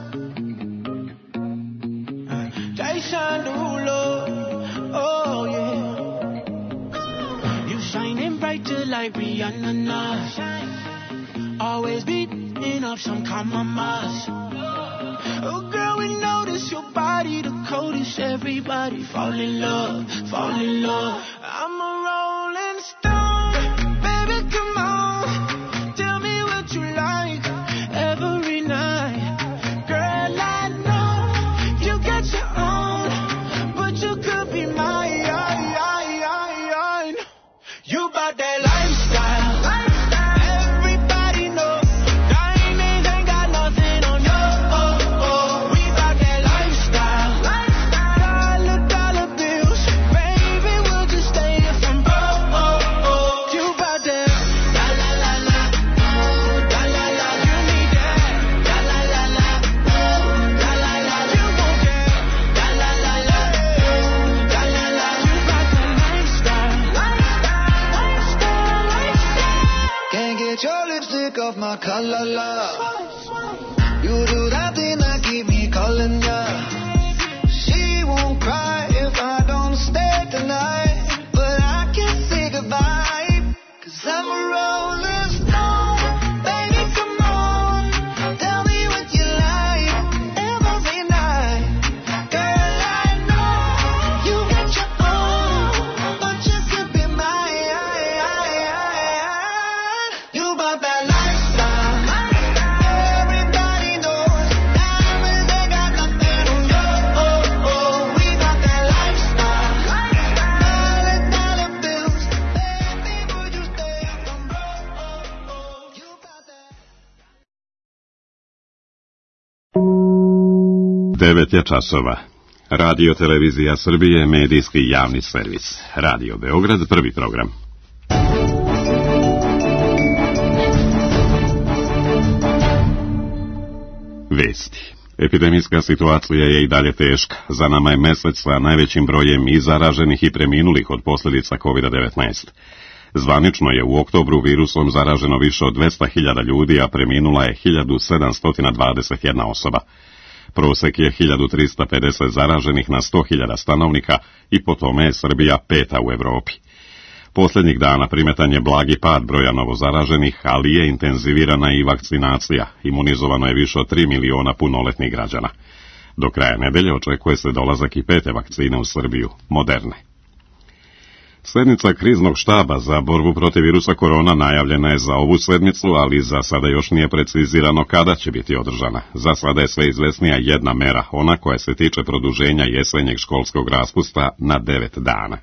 Jason Derulo, oh yeah. You shining brighter like Rihanna now. Always beating up some compromise. Oh girl, we notice your body the coldest. Everybody fall in love, fall in love. I'm a rolling stone, baby, come on. Tell me what you like every night. Girl, I know you got your own, but you could be mine. You bout that lifestyle. Everybody know diamonds ain't got nothing on you. We bout that lifestyle. off my color, love. You do that thing that keep me calling ya. She won't cry if I don't stay tonight, but I can't say goodbye, 'cause I'm a rolling stone. Baby, come on, tell me what you like every night. Girl, I know you got your own, but you could be mine. You bought that lifestyle. Everybody knows diamonds ain't got nothing on you. Oh, oh, we got that lifestyle. Dollar, dollar bills. Baby, would you stay from broke? Oh, oh, you got that. devet je časova. Radio Televizija Srbije, medijski javni servis. Radio Beograd, prvi program. Vesti. Epidemijska situacija je i dalje teška. Za nama je mesec sa najvećim brojem i zaraženih i preminulih od posljedica kovid devetnaest. Zvanično je u oktobru virusom zaraženo više od dvesta hiljada ljudi, a preminula je hiljadu sedamsto dvadeset jedna osoba. Prosek je hiljadu trista pedeset zaraženih na sto hiljada stanovnika i po tome je Srbija peta u Evropi. Posljednjih dana primetan je blagi pad broja novozaraženih, ali je intenzivirana i vakcinacija. Imunizovano je više od tri miliona punoletnih građana. Do kraja nedelje očekuje se dolazak i pete vakcine u Srbiju, Moderne. Sednica kriznog štaba za borbu protiv virusa korona najavljena je za ovu sedmicu, ali za sada još nije precizirano kada će biti održana. Za sada je sve izvesnija jedna mera, ona koja se tiče produženja jesenjeg školskog raspusta na devet dana.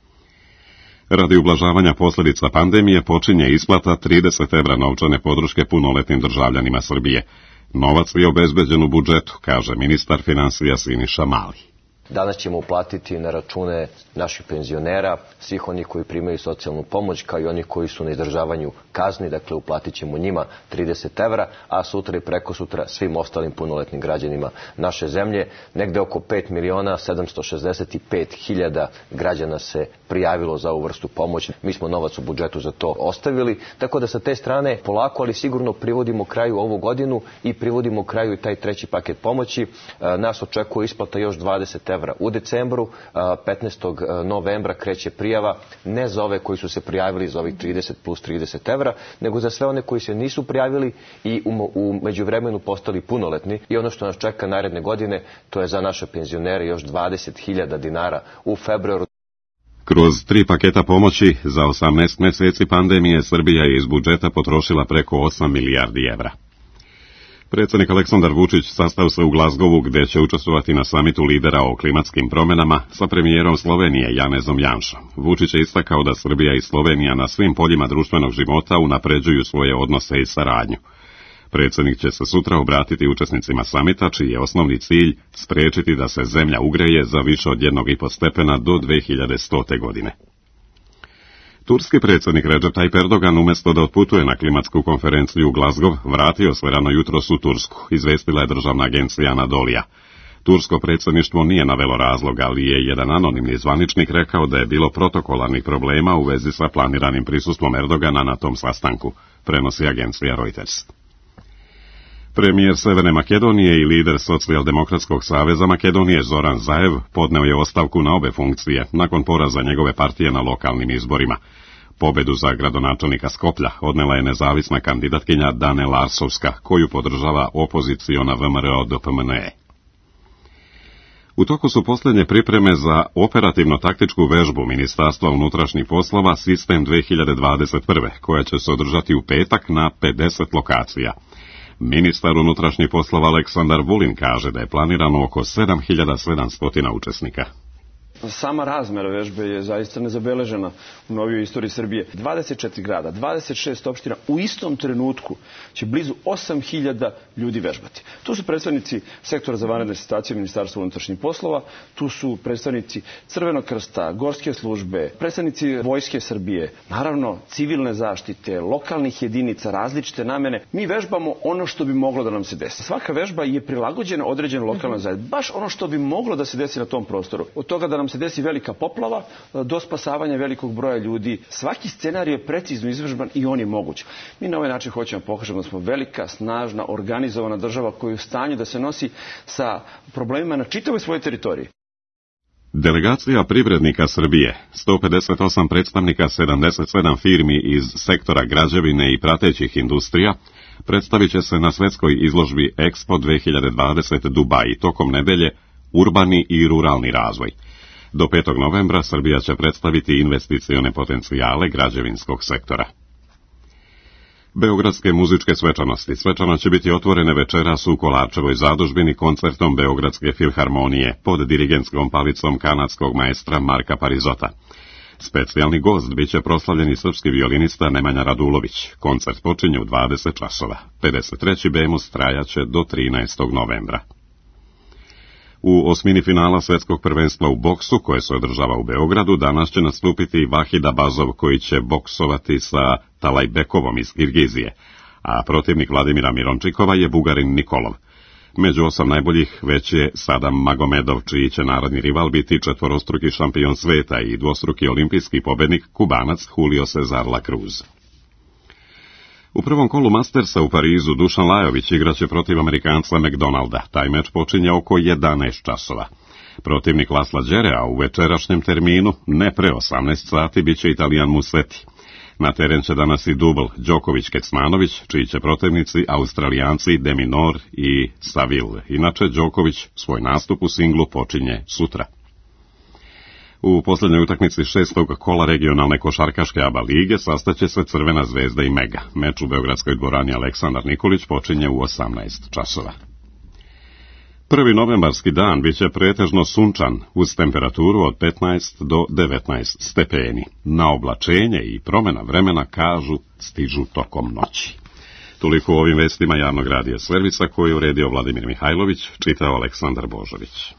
Radi ublažavanja posljedica pandemije počinje isplata trideset evra novčane podrške punoletnim državljanima Srbije. Novac je obezbeđen u budžetu, kaže ministar financija Siniša Mali. Danas ćemo uplatiti na račune naših penzionera, svih onih koji primaju socijalnu pomoć, kao i onih koji su na izdržavanju kazni, dakle uplatit ćemo njima trideset evra, a sutra i preko sutra svim ostalim punoletnim građanima naše zemlje. Negde oko pet miliona sedamsto šezdeset pet hiljada građana se prijavilo za ovu vrstu pomoći. Mi smo novac u budžetu za to ostavili, tako da sa te strane polako, ali sigurno privodimo kraju ovu godinu i privodimo kraju i taj treći paket pomoći. Nas očekuje isplata još dvadeset evra u decembru, petnaestog novembra kreće prijava, ne za ove koji su se prijavili za ovih trideset plus trideset evra, nego za sve one koji se nisu prijavili i u, u međuvremenu postali punoletni. I ono što nas čeka naredne godine, to je za naše penzionere još dvadeset hiljada dinara u februaru. Kroz tri paketa pomoći za osamnaest mjeseci pandemije Srbija je iz budžeta potrošila preko osam milijardi evra. Predsjednik Aleksandar Vučić sastao se u Glazgovu, gdje će učestvovati na samitu lidera o klimatskim promjenama sa premijerom Slovenije Janezom Janšom. Vučić je istakao da Srbija i Slovenija na svim poljima društvenog života unapređuju svoje odnose i saradnju. Predsjednik će se sutra obratiti učesnicima samita, čiji je osnovni cilj spriječiti da se zemlja ugreje za više od jednog i po stepena do dve hiljade stote godine. Turski predsjednik Recep Tayyip Erdogan umjesto da otputuje na klimatsku konferenciju u Glazgov, vratio se rano jutros u Tursku, izvestila je državna agencija Anadolija. Tursko predsjedništvo nije navelo razlog, ali je jedan anonimni zvaničnik rekao da je bilo protokolarnih problema u vezi sa planiranim prisustvom Erdogana na tom sastanku, prenosi agencija Reuters. Premijer Severne Makedonije i lider Socijaldemokratskog saveza Makedonije Zoran Zaev podneo je ostavku na obe funkcije nakon poraza njegove partije na lokalnim izborima. Pobedu za gradonačelnika Skoplja odnela je nezavisna kandidatkinja Dane Larsovska, koju podržava opoziciona V M R O D P M N E. U toku su posljednje pripreme za operativno-taktičku vežbu Ministarstva unutrašnjih poslova Sistem dve hiljade dvadeset prve, koja će se održati u petak na pedeset lokacija. Ministar unutrašnjih poslova Aleksandar Vulin kaže da je planirano oko sedam hiljada sedamsto učesnika. Sama razmera vežbe je zaista nezabeležena u novijoj istoriji Srbije. dvadeset četiri grada, dvadeset šest opština, u istom trenutku će blizu osam hiljada ljudi vežbati. Tu su predstavnici sektora za vanredne situacije Ministarstva unutrašnjih poslova, tu su predstavnici Crvenog krsta, gorske službe, predstavnici Vojske Srbije, naravno civilne zaštite, lokalnih jedinica, različite namene. Mi vežbamo ono što bi moglo da nam se desi. Svaka vežba je prilagođena određenoj lokalnoj zajednici, baš ono što bi moglo da se desi na tom prostoru. Od toga da nam nam se desi velika poplava do spasavanja velikog broja ljudi. Svaki scenarij je precizno izvežban i on je moguć. Mi na ovaj način hoćemo pokažemo da smo velika, snažna, organizovana država koja je u stanju da se nosi sa problemima na čitavoj svojoj teritoriji. Delegacija privrednika Srbije, sto pedeset osam predstavnika sedamdeset sedam firmi iz sektora građevine i pratećih industrija, predstavit će se na svetskoj izložbi Expo dve hiljade dvadeset Dubai tokom nedelje Urbani i ruralni razvoj. Do petog novembra Srbija će predstaviti investicione potencijale građevinskog sektora. Beogradske muzičke svečanosti. Svečano će biti otvorene večeras u Kolarčevoj zadužbini koncertom Beogradske filharmonije pod dirigentskom palicom kanadskog maestra Marka Parizota. Specijalni gost biće proslavljeni srpski violinista Nemanja Radulović. Koncert počinje u dvadeset časova. pedeset treći Bemus trajaće do trinaestog novembra. U osmini finala svetskog prvenstva u boksu, koje se održava u Beogradu, danas će nastupiti Vahid Abazov, koji će boksovati sa Talajbekovom iz Kirgizije, a protivnik Vladimira Mirončikova je Bugarin Nikolov. Među osam najboljih već je Sadam Magomedov, čiji će narodni rival biti četvorostruki šampion sveta i dvostruki olimpijski pobednik Kubanac Julio Cesar La Cruz. U prvom kolu Mastersa u Parizu Dušan Lajović igraće protiv Amerikanca McDonalda. Taj meč počinje oko jedanaest časova. Protivnik Lasla Đerea u večerašnjem terminu, ne pre osamnaest sati, bit će Italijan Musetti. Na teren će danas i dubl Đoković-Kecmanović, čiji će protivnici Australijanci De Minaur i Saville. Inače, Đoković svoj nastup u singlu počinje sutra. U posljednjoj utakmici šestog kola regionalne košarkaške A B A lige sastaće se Crvena zvezda i Mega. Meč u beogradskoj dvorani Aleksandar Nikolić počinje u osamnaest časova. Prvi novembarski dan biće pretežno sunčan, uz temperaturu od petnaest do devetnaest stepeni. Na oblačenje i promjena vremena, kažu, stižu tokom noći. Toliko u ovim vestima javnog radija Servisa, koju je uredio Vladimir Mihajlović, čitao Aleksandar Božović.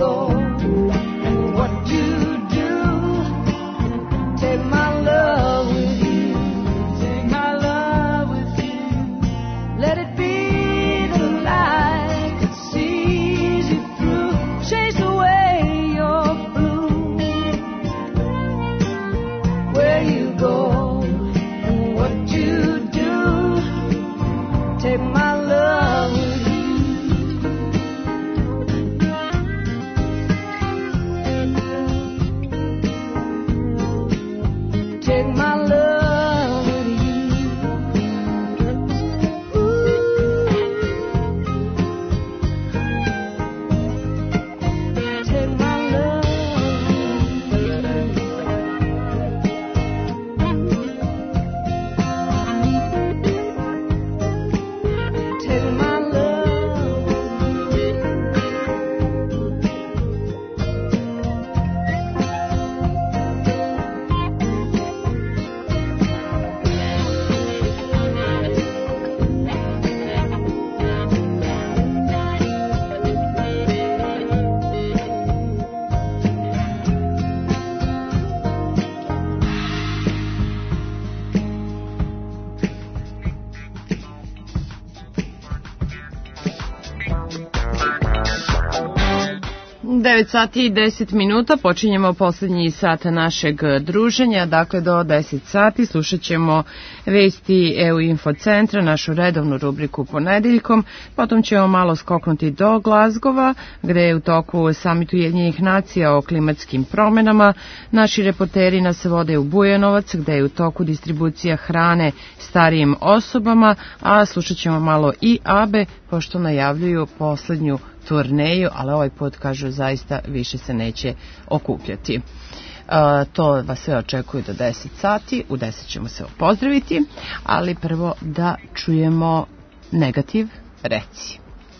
go? And what you do? Take my love with you. Take my love with you. Let it be the light that sees you through. Chase away your blue. Where you go and what you do. Take my love with you. Take my love with you. Ooh. Take my love with you. Take my love with you. devet sati i deset minuta, počinjemo posljednji sat našeg druženja, dakle do deset sati slušat ćemo vesti E U Info centra, našu redovnu rubriku ponedeljkom, potom ćemo malo skoknuti do Glazgova, gde je u toku Samit Ujedinjenih nacija o klimatskim promenama, naši reporteri nas vode u Bujanovac, gde je u toku distribucija hrane starijim osobama, a slušat ćemo malo i Abe, pošto najavljuju poslednju turneju, ali ovaj put, kažu, zaista više se neće okupljati. Uh, to vas sve očekuju do deset sati, u deset ćemo se pozdraviti, ali prvo da čujemo Negativ, reci.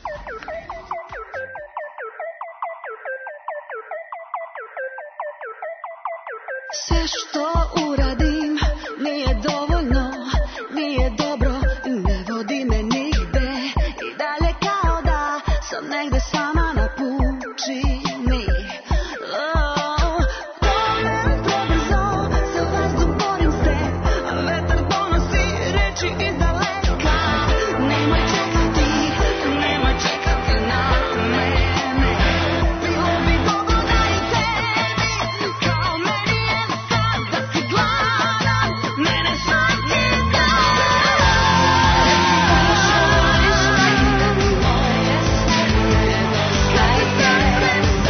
Sve što uradim nije dovoljno, nije dobro, ne vodi me nigde. I dalje kao da sam negde sama na pučini. Oh, vreme prebrzo, se u vazduh borim se, vetar donosi reči iz daleka. Nemoj čekati, nemoj čekati na mene. Bilo bi dobro da i tebi, kao meni je sad, da si gladan, mene svaki dan. Reci ono što misliš, moje srce, kad ti se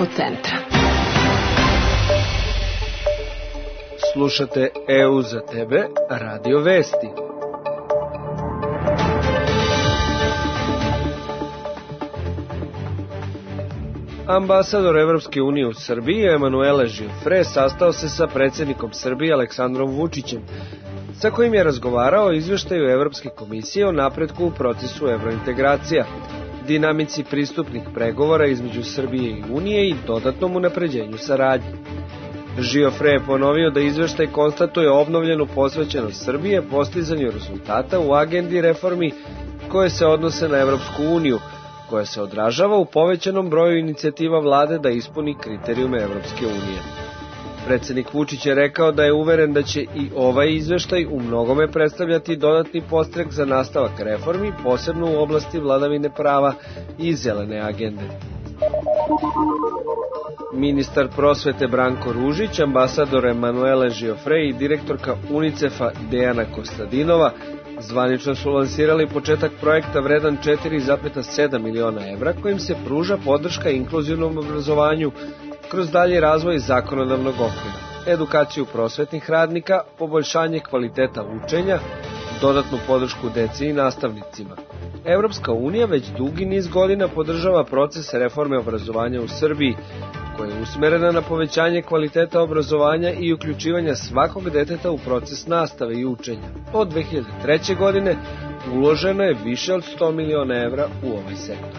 infocentra. Slušate E U za tebe, Radio Vesti. Ambasador Evropske unije u Srbiji, Emanuele Žilfre, sastao se sa predsjednikom Srbije Aleksandrom Vučićem, sa kojim je razgovarao o izveštaju Evropske komisije o napretku u procesu evrointegracija, dinamici pristupnih pregovora između Srbije i Unije i dodatnom unapređenju saradnje. Žilfre je ponovio da izveštaj konstatuje obnovljenu posvećenost Srbije postizanju rezultata u agendi reformi koje se odnose na Evropsku uniju, koja se odražava u povećanom broju inicijativa vlade da ispuni kriterijume Evropske unije. Predsjednik Vučić je rekao da je uveren da će i ovaj izveštaj u mnogome predstavljati dodatni podstrek za nastavak reformi, posebno u oblasti vladavine prava i zelene agende. Ministar prosvete Branko Ružić, ambasador Emanuele Žilfre i direktorka UNICEF-a Dejana Kostadinova zvanično su lansirali početak projekta vredan četiri zarez sedam miliona evra kojim se pruža podrška inkluzivnom obrazovanju kroz dalji razvoj zakonodavnog okvira, edukaciju prosvetnih radnika, poboljšanje kvaliteta učenja, dodatnu podršku deci i nastavnicima. Evropska unija već dugi niz godina podržava proces reforme obrazovanja u Srbiji, koja je usmerena na povećanje kvaliteta obrazovanja i uključivanja svakog deteta u proces nastave i učenja. Od dve hiljade treće. godine uloženo je više od sto miliona evra u ovaj sektor.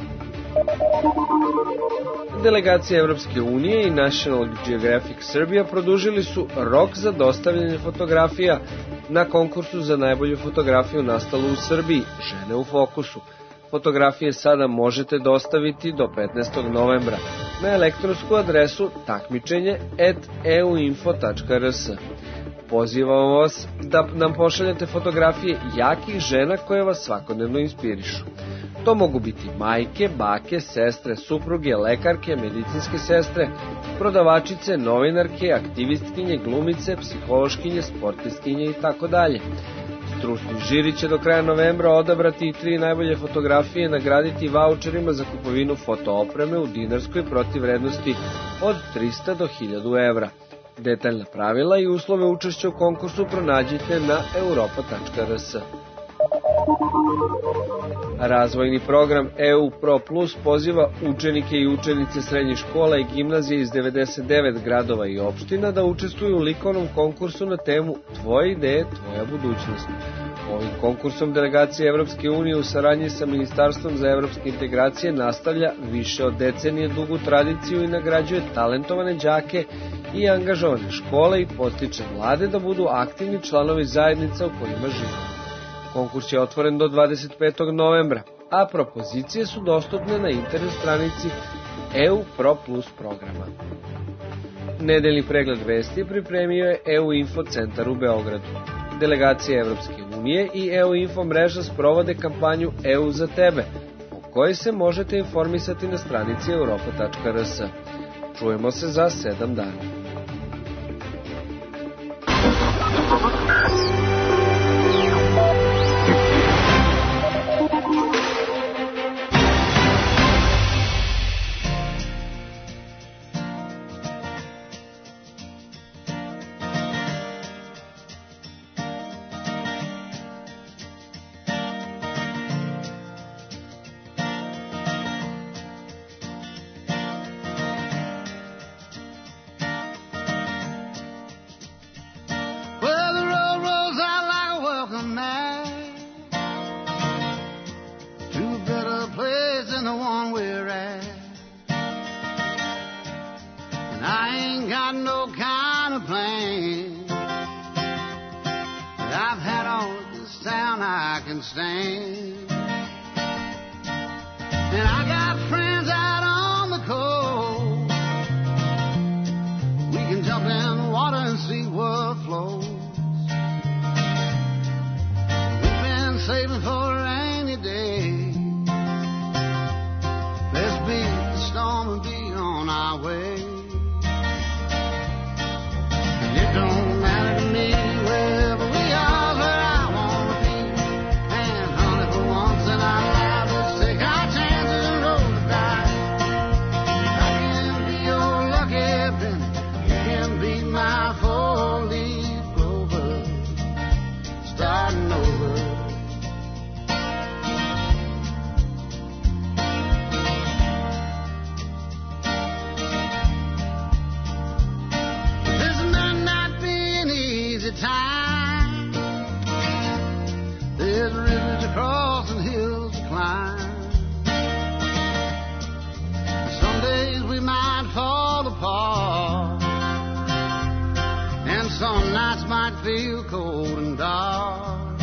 Delegacija Evropske unije i National Geographic Serbia produžili su rok za dostavljanje fotografija na konkursu za najbolju fotografiju nastalu u Srbiji, Žene u fokusu. Fotografije sada možete dostaviti do petnaestog novembra na elektronsku adresu takmičenje at e u info tačka r s. Pozivamo vas da nam pošaljete fotografije jakih žena koje vas svakodnevno inspirišu. To mogu biti majke, bake, sestre, supruge, lekarke, medicinske sestre, prodavačice, novinarke, aktivistkinje, glumice, psihološkinje, sportistkinje i tako dalje. Stručni žiri će do kraja novembra odabrati i tri najbolje fotografije i nagraditi vaučerima za kupovinu fotoopreme u dinarskoj protivvrednosti od trista do hiljadu evra. Detaljna pravila i uslove učešća u konkursu pronađite na europa tačka r s. Razvojni program E U Pro Plus poziva učenike i učenice srednjih škola i gimnazije iz devedeset devet gradova i opština da učestvuju u likovnom konkursu na temu Tvoje ideje, tvoja budućnost. Ovim konkursom delegacija Evropske unije u saradnji sa Ministarstvom za evropske integracije nastavlja više od decenije dugu tradiciju i nagrađuje talentovane đake i angažovane škole i podstiče mlade da budu aktivni članovi zajednica u kojima žive. Konkurs je otvoren do dvadeset petog novembra, a propozicije su dostupne na internet stranici E U Pro Plus programa. Nedeljni pregled vesti pripremio je E U Info centar u Beogradu. Delegacija Evropske unije i E U Info mreža sprovode kampanju E U za tebe, o kojoj se možete informisati na stranici europa tačka r s. Čujemo se za sedam dana. Road to cross and hills to climb. Some days we might fall apart, and some nights might feel cold and dark.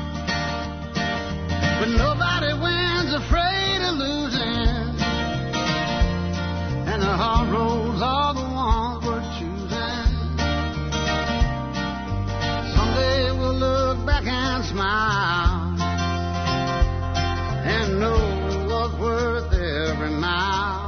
But nobody wins afraid of losing, and the hard roads are the ones worth choosing. Someday we'll look back and smile and know it was worth every mile.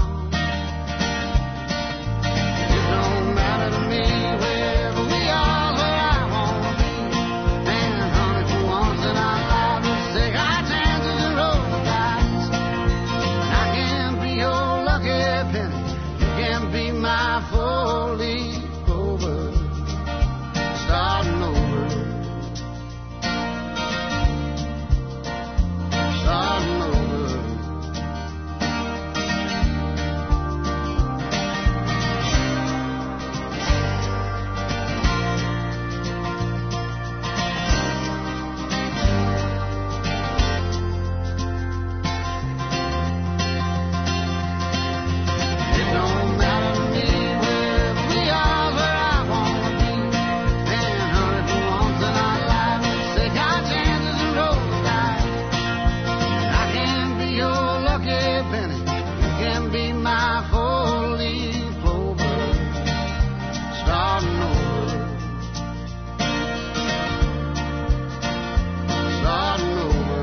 It don't matter to me wherever we are, where I wanna be. And honey, for once in our lives, let's take our chances and roll the dice. And I can be your lucky penny, you can be my four-leaf clover, starting over, starting over. It don't matter to me wherever we are, where I wanna be. And honey, for once in our lives, let's take our chances and roll the dice. I can be your lucky penny, you can be my four-leaf clover, starting over, starting over.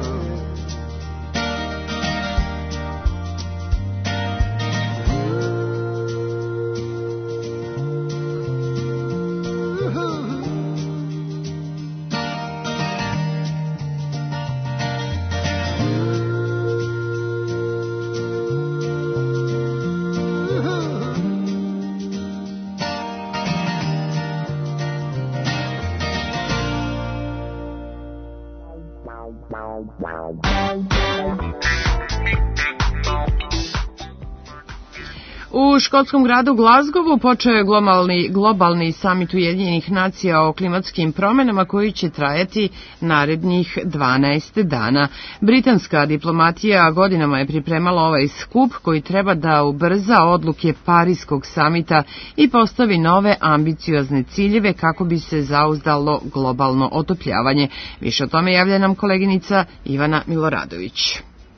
U škotskom gradu Glazgovu počeo je globalni, globalni samit Ujedinjenih nacija o klimatskim promenama koji će trajati narednih dvanaest dana. Britanska diplomatija godinama je pripremala ovaj skup koji treba da ubrza odluke Pariskog samita i postavi nove ambiciozne ciljeve kako bi se zauzdalo globalno otopljavanje. Više o tome javlja nam koleginica Ivana Miloradović.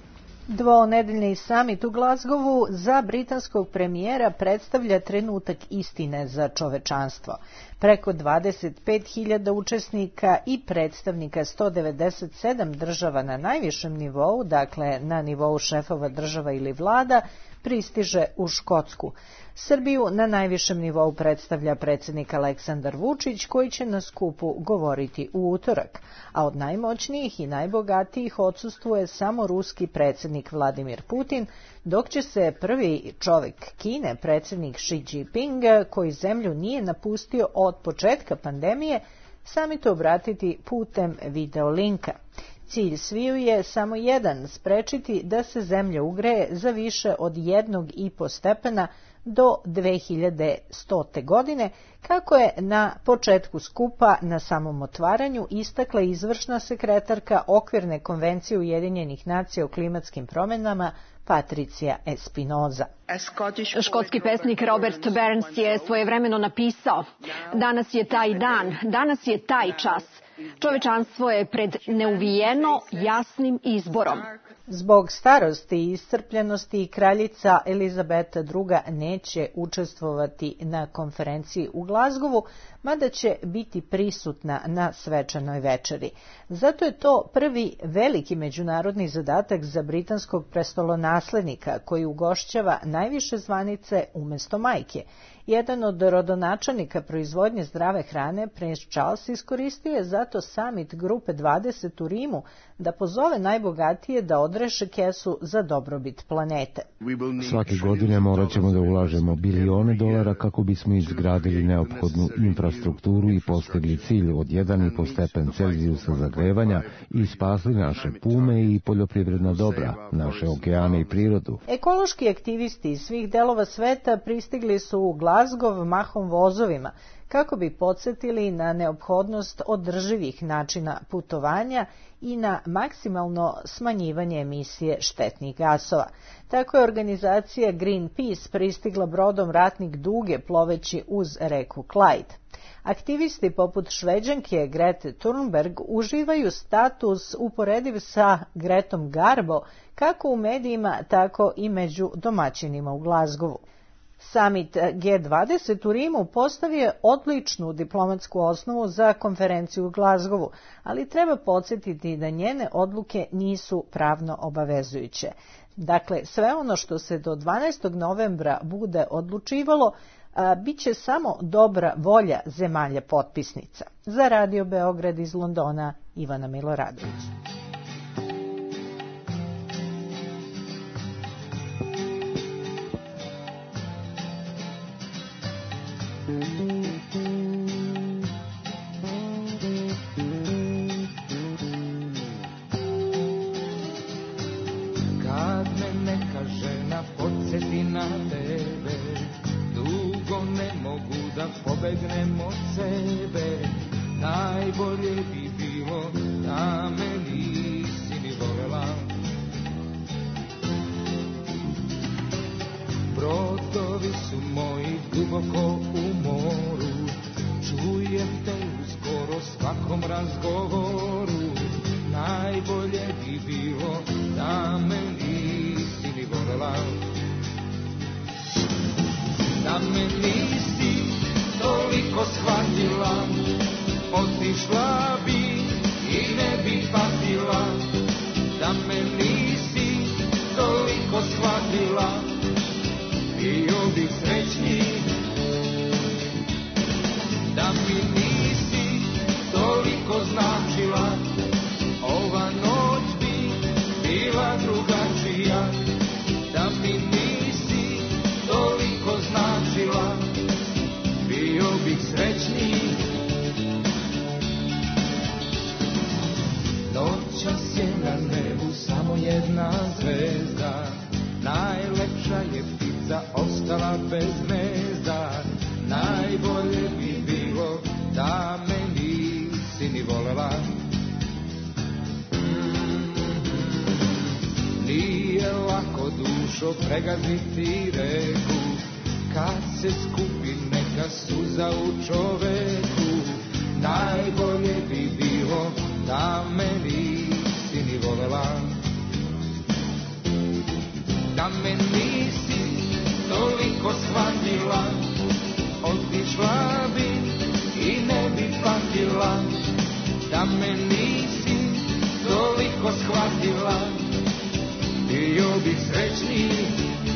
Dvonedeljni samit u Glazgovu za britanskog premijera predstavlja trenutak istine za čovečanstvo. Preko dvadeset pet hiljada učesnika i predstavnika sto devedeset sedam država na najvišem nivou, dakle na nivou šefova država ili vlada, pristiže u Škotsku. Srbiju na najvišem nivou predstavlja predsjednik Aleksandar Vučić, koji će na skupu govoriti u utorak, a od najmoćnijih i najbogatijih odsustvuje samo ruski predsjednik Vladimir Putin, dok će se prvi čovjek Kine, predsjednik Xi Jinping, koji zemlju nije napustio od početka pandemije, samitu obratiti putem videolinka. Cilj sviju je samo jedan, sprečiti da se zemlja ugreje za više od jednog i po stepena do dve hiljade stote godine, kako je na početku skupa na samom otvaranju istakla izvršna sekretarka Okvirne konvencije Ujedinjenih nacija o klimatskim promjenama Patricia Espinoza. Škotski pesnik Robert Burns je svojevremeno napisao: danas je taj dan, danas je taj čas. Čovečanstvo je pred neuvijeno jasnim izborom. Zbog starosti i iscrpljenosti kraljica Elizabeta druga. Neće učestvovati na konferenciji u Glazgovu, mada će biti prisutna na svečanoj večeri. Zato je to prvi veliki međunarodni zadatak za britanskog prestolonaslednika, koji ugošćava najviše zvanice umjesto majke. Jedan od rodonačelnika proizvodnje zdrave hrane, princ Charles, iskoristio je zato samit grupe dvadeset u Rimu da pozove najbogatije da odreše kesu za dobrobit planete. Svake godine morat ćemo da ulažemo bilione dolara kako bismo izgradili neophodnu infrastrukturu i postigli cilj od jedan i po stepen Celzijusa zagrevanja i spasli naše pume i poljoprivredna dobra, naše okeane i prirodu. Ekološki aktivisti iz svih delova sveta pristigli su u Glazgovu Glazgov mahom vozovima, kako bi podsjetili na neophodnost održivih načina putovanja i na maksimalno smanjivanje emisije štetnih gasova. Tako je organizacija Greenpeace pristigla brodom Ratnik Duge ploveći uz reku Clyde. Aktivisti poput Šveđanke Grete Thunberg uživaju status uporediv sa Gretom Garbo kako u medijima, tako i među domaćinima u Glazgovu. Samit G dvadeset u Rimu postavio odličnu diplomatsku osnovu za konferenciju u Glazgovu, ali treba podsjetiti da njene odluke nisu pravno obavezujuće. Dakle, sve ono što se do dvanaestog novembra bude odlučivalo, a, bit će samo dobra volja zemalja potpisnica. Za Radio Beograd iz Londona, Ivana Miloradović. Kad me neka žena podsjeti na tebe, dugo ne mogu da pobegnem od sebe. Najbolje bi bilo da me nisi ni volela. Brodovi su moji duboko u moru, čujem te u skoro svakom razgovoru. Najbolje bi bilo da me nisi ni volela. Da me nisi toliko shvatila, otišla bi i ne bi patila. Da me nisi toliko shvatila, bio bih srećniji. Da mi nisi toliko značila, ova noć bi bila drugačija. Da mi nisi toliko značila, bio bih srećniji. Noćas je na nebu samo jedna zvezda, najlepša je ptica ostala bez gnezda. Najbolje bi bilo da me nisi ni volela. Nije lako dušo pregaziti reku, kad se skupi neka suza u čoveku. Najbolje bi bilo da me nisi ni volela. Da me nisi toliko shvatila, otišla bi i ne bi patila. Da me nisi toliko shvatila, bio bih srećniji.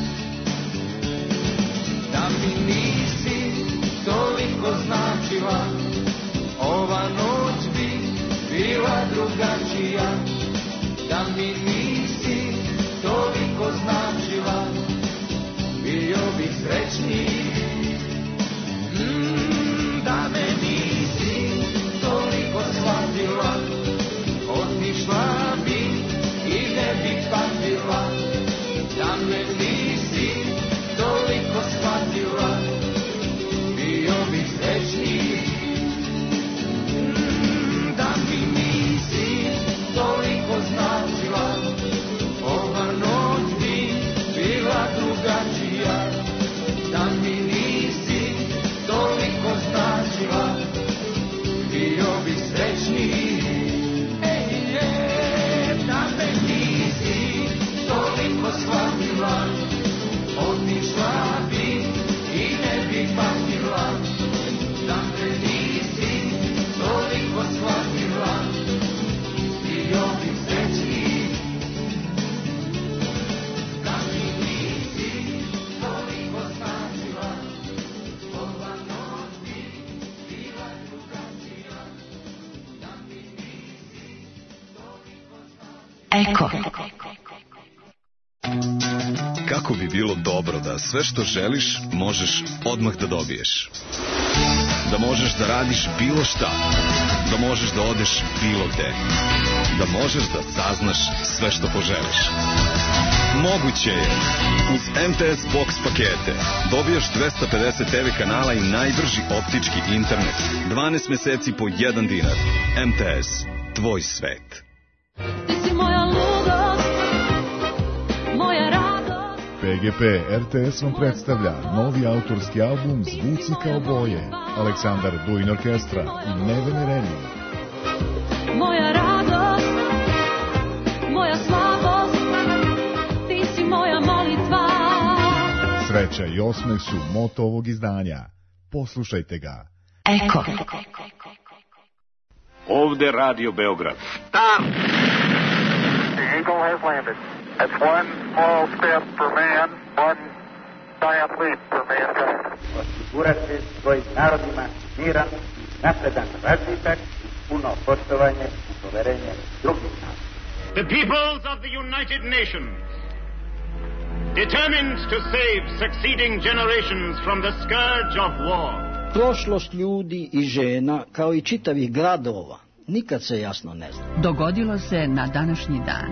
Da mi nisi toliko značila, ova noć bi bila drugačija. Da mi nisi toliko značila, bio bih srećniji. Mm, da me nisi toliko shvatila, otišla bi i ne bi patila. Da me nisi toliko shvatila, bio bih srećniji. Mm, da mi nisi toliko značila, ova noć bi bila drugačija. Da mi nisi toliko značila, bio bih srećniji. Ej, je, da me nisi toliko shvatila, otišla bi i ne bi patila. Da me nisi toliko shvatila, bio bih srećniji. Da mi nisi toliko značila, ova noć bi bila drugačija. Da mi nisi toliko značila. Eko. Kako bi bilo dobro da sve što želiš možeš odmah da dobiješ. Da možeš da radiš bilo šta. Da možeš da odeš bilo gde. Da možeš da saznaš sve što poželiš. Moguće je. Uz M T S Box pakete dobijaš dvesta pedeset te ve kanala i najbrži optički internet. dvanaest meseci po jedan dinar. M T S. Tvoj svet. Ti si moja ludost, moja radost. P G P R T S vam predstavlja novi autorski album Zvuci kao boje. Aleksandar Duin Orkestra i Nevene Reni. Moja radost, moja slabost, ti si moja molitva. Sreća i osmeh su moto ovog izdanja. Poslušajte ga. Eko. Ovde Radio Beograd. Stop! The Eagle has landed. That's one small step for man, one giant leap for mankind. Osigurati svojim narodima miran, napredan razvitak, puno poštovanje i poverenje drugih naroda. The peoples of the United Nations, determined to save succeeding generations from the scourge of war. Prošlost ljudi i žena, kao i čitavih gradova, nikad se jasno ne zna. Dogodilo se na današnji dan.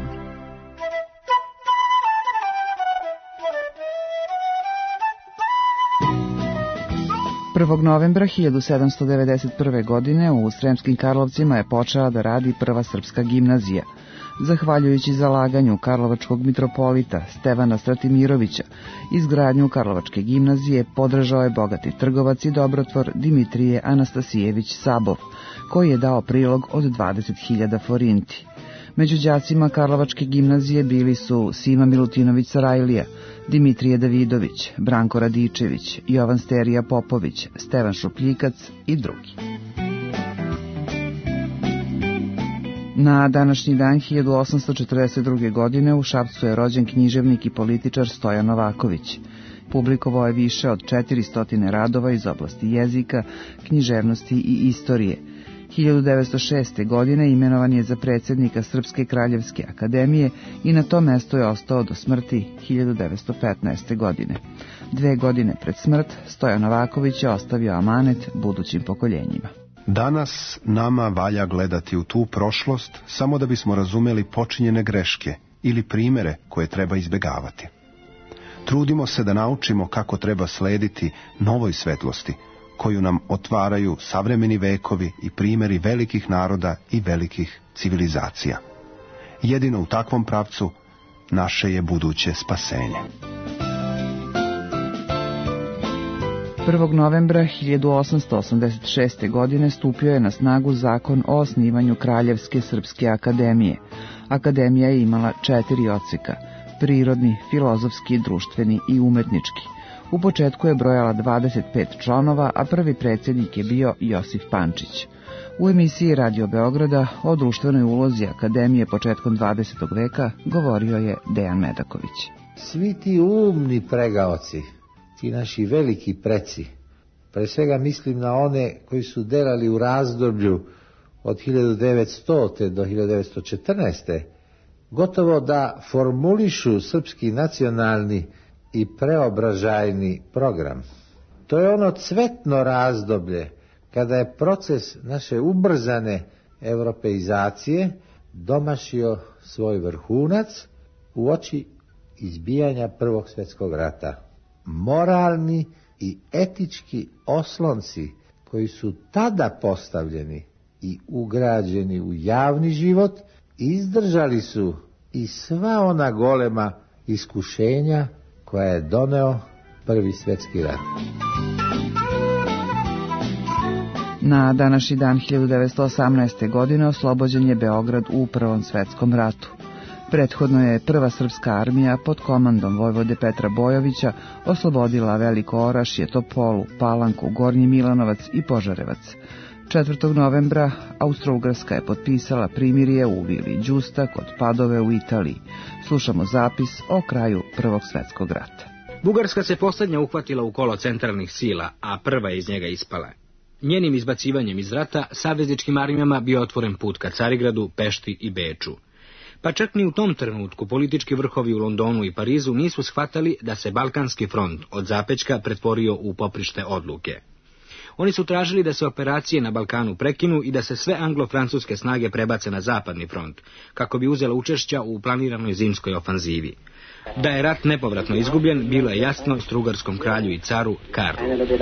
prvog novembra hiljadu sedamsto devedeset prve. godine u Sremskim Karlovcima je počela da radi prva srpska gimnazija. Zahvaljujući zalaganju karlovačkog mitropolita Stevana Stratimirovića, izgradnju Karlovačke gimnazije podržao je bogati trgovac i dobrotvor Dimitrije Anastasijević Sabov, koji je dao prilog od dvadeset hiljada forinti. Među đacima Karlovačke gimnazije bili su Sima Milutinović Sarajlija, Dimitrije Davidović, Branko Radičević, Jovan Sterija Popović, Stevan Šupljikac i drugi. Na današnji dan hiljadu osamsto četrdeset druge. godine u Šapcu je rođen književnik i političar Stojan Novaković. Publikovao je više od četiristo radova iz oblasti jezika, književnosti i istorije. hiljadu devetsto šeste. godine imenovan je za predsjednika Srpske kraljevske akademije i na to mesto je ostao do smrti hiljadu devetsto petnaeste. godine. Dve godine pred smrt Stojan Novaković je ostavio amanet budućim pokoljenjima. Danas nama valja gledati u tu prošlost samo da bismo razumeli počinjene greške ili primere koje treba izbjegavati. Trudimo se da naučimo kako treba slediti novoj svetlosti, koju nam otvaraju savremeni vekovi i primjeri velikih naroda i velikih civilizacija. Jedino u takvom pravcu naše je buduće spasenje. prvog novembra hiljadu osamsto osamdeset šeste. godine stupio je na snagu zakon o osnivanju Kraljevske srpske akademije. Akademija je imala četiri odseka: prirodni, filozofski, društveni i umetnički. U početku je brojala dvadeset pet članova, a prvi predsjednik je bio Josif Pančić. U emisiji Radio Beograda o društvenoj ulozi Akademije početkom dvadesetog veka govorio je Dejan Medaković. Svi ti umni pregaoci, ti naši veliki preci, pre svega mislim na one koji su delali u razdoblju od hiljadu devetsto. do hiljadu devetsto četrnaeste. gotovo da formulišu srpski nacionalni i preobražajni program. To je ono cvetno razdoblje kada je proces naše ubrzane evropeizacije domašio svoj vrhunac uoči izbijanja Prvog svjetskog rata. Moralni i etički oslonci koji su tada postavljeni i ugrađeni u javni život izdržali su i sva ona golema iskušenja koja je doneo Prvi svjetski rat. Na današnji dan hiljadu devetsto osamnaeste. godine oslobođen je Beograd u Prvom svjetskom ratu. Prethodno je Prva srpska armija pod komandom vojvode Petra Bojovića oslobodila Veliko Orašje, Topolu, Palanku, Gornji Milanovac i Požarevac. četvrtog novembra Austro-Ugarska je potpisala primirje u vili Đusta kod Padove u Italiji. Slušamo zapis o kraju Prvog svjetskog rata. Bugarska se posljednja uhvatila u kolo centralnih sila, a prva je iz njega ispala. Njenim izbacivanjem iz rata savezničkim armijama bio otvoren put ka Carigradu, Pešti i Beču. Pa čak ni u tom trenutku politički vrhovi u Londonu i Parizu nisu shvatali da se Balkanski front od zapećka pretvorio u poprište odluke. Oni su tražili da se operacije na Balkanu prekinu i da se sve anglo-francuske snage prebace na zapadni front, kako bi uzela učešća u planiranoj zimskoj ofanzivi. Da je rat nepovratno izgubljen, bilo je jasno strugarskom kralju i caru Karlu.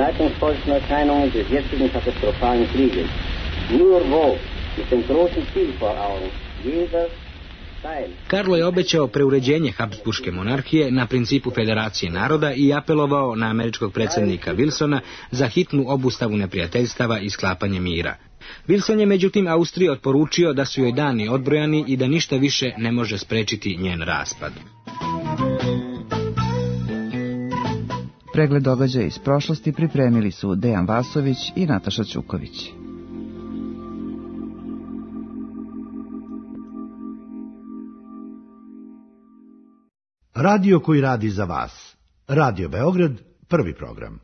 Karlo je obećao preuređenje Habsburške monarhije na principu federacije naroda i apelovao na američkog predsjednika Wilsona za hitnu obustavu neprijateljstava i sklapanje mira. Wilson je međutim Austriji odporučio da su joj dani odbrojani i da ništa više ne može sprečiti njen raspad. Pregled događaja iz prošlosti pripremili su Dejan Vasović i Nataša Ćuković. Radio koji radi za vas. Radio Beograd, prvi program.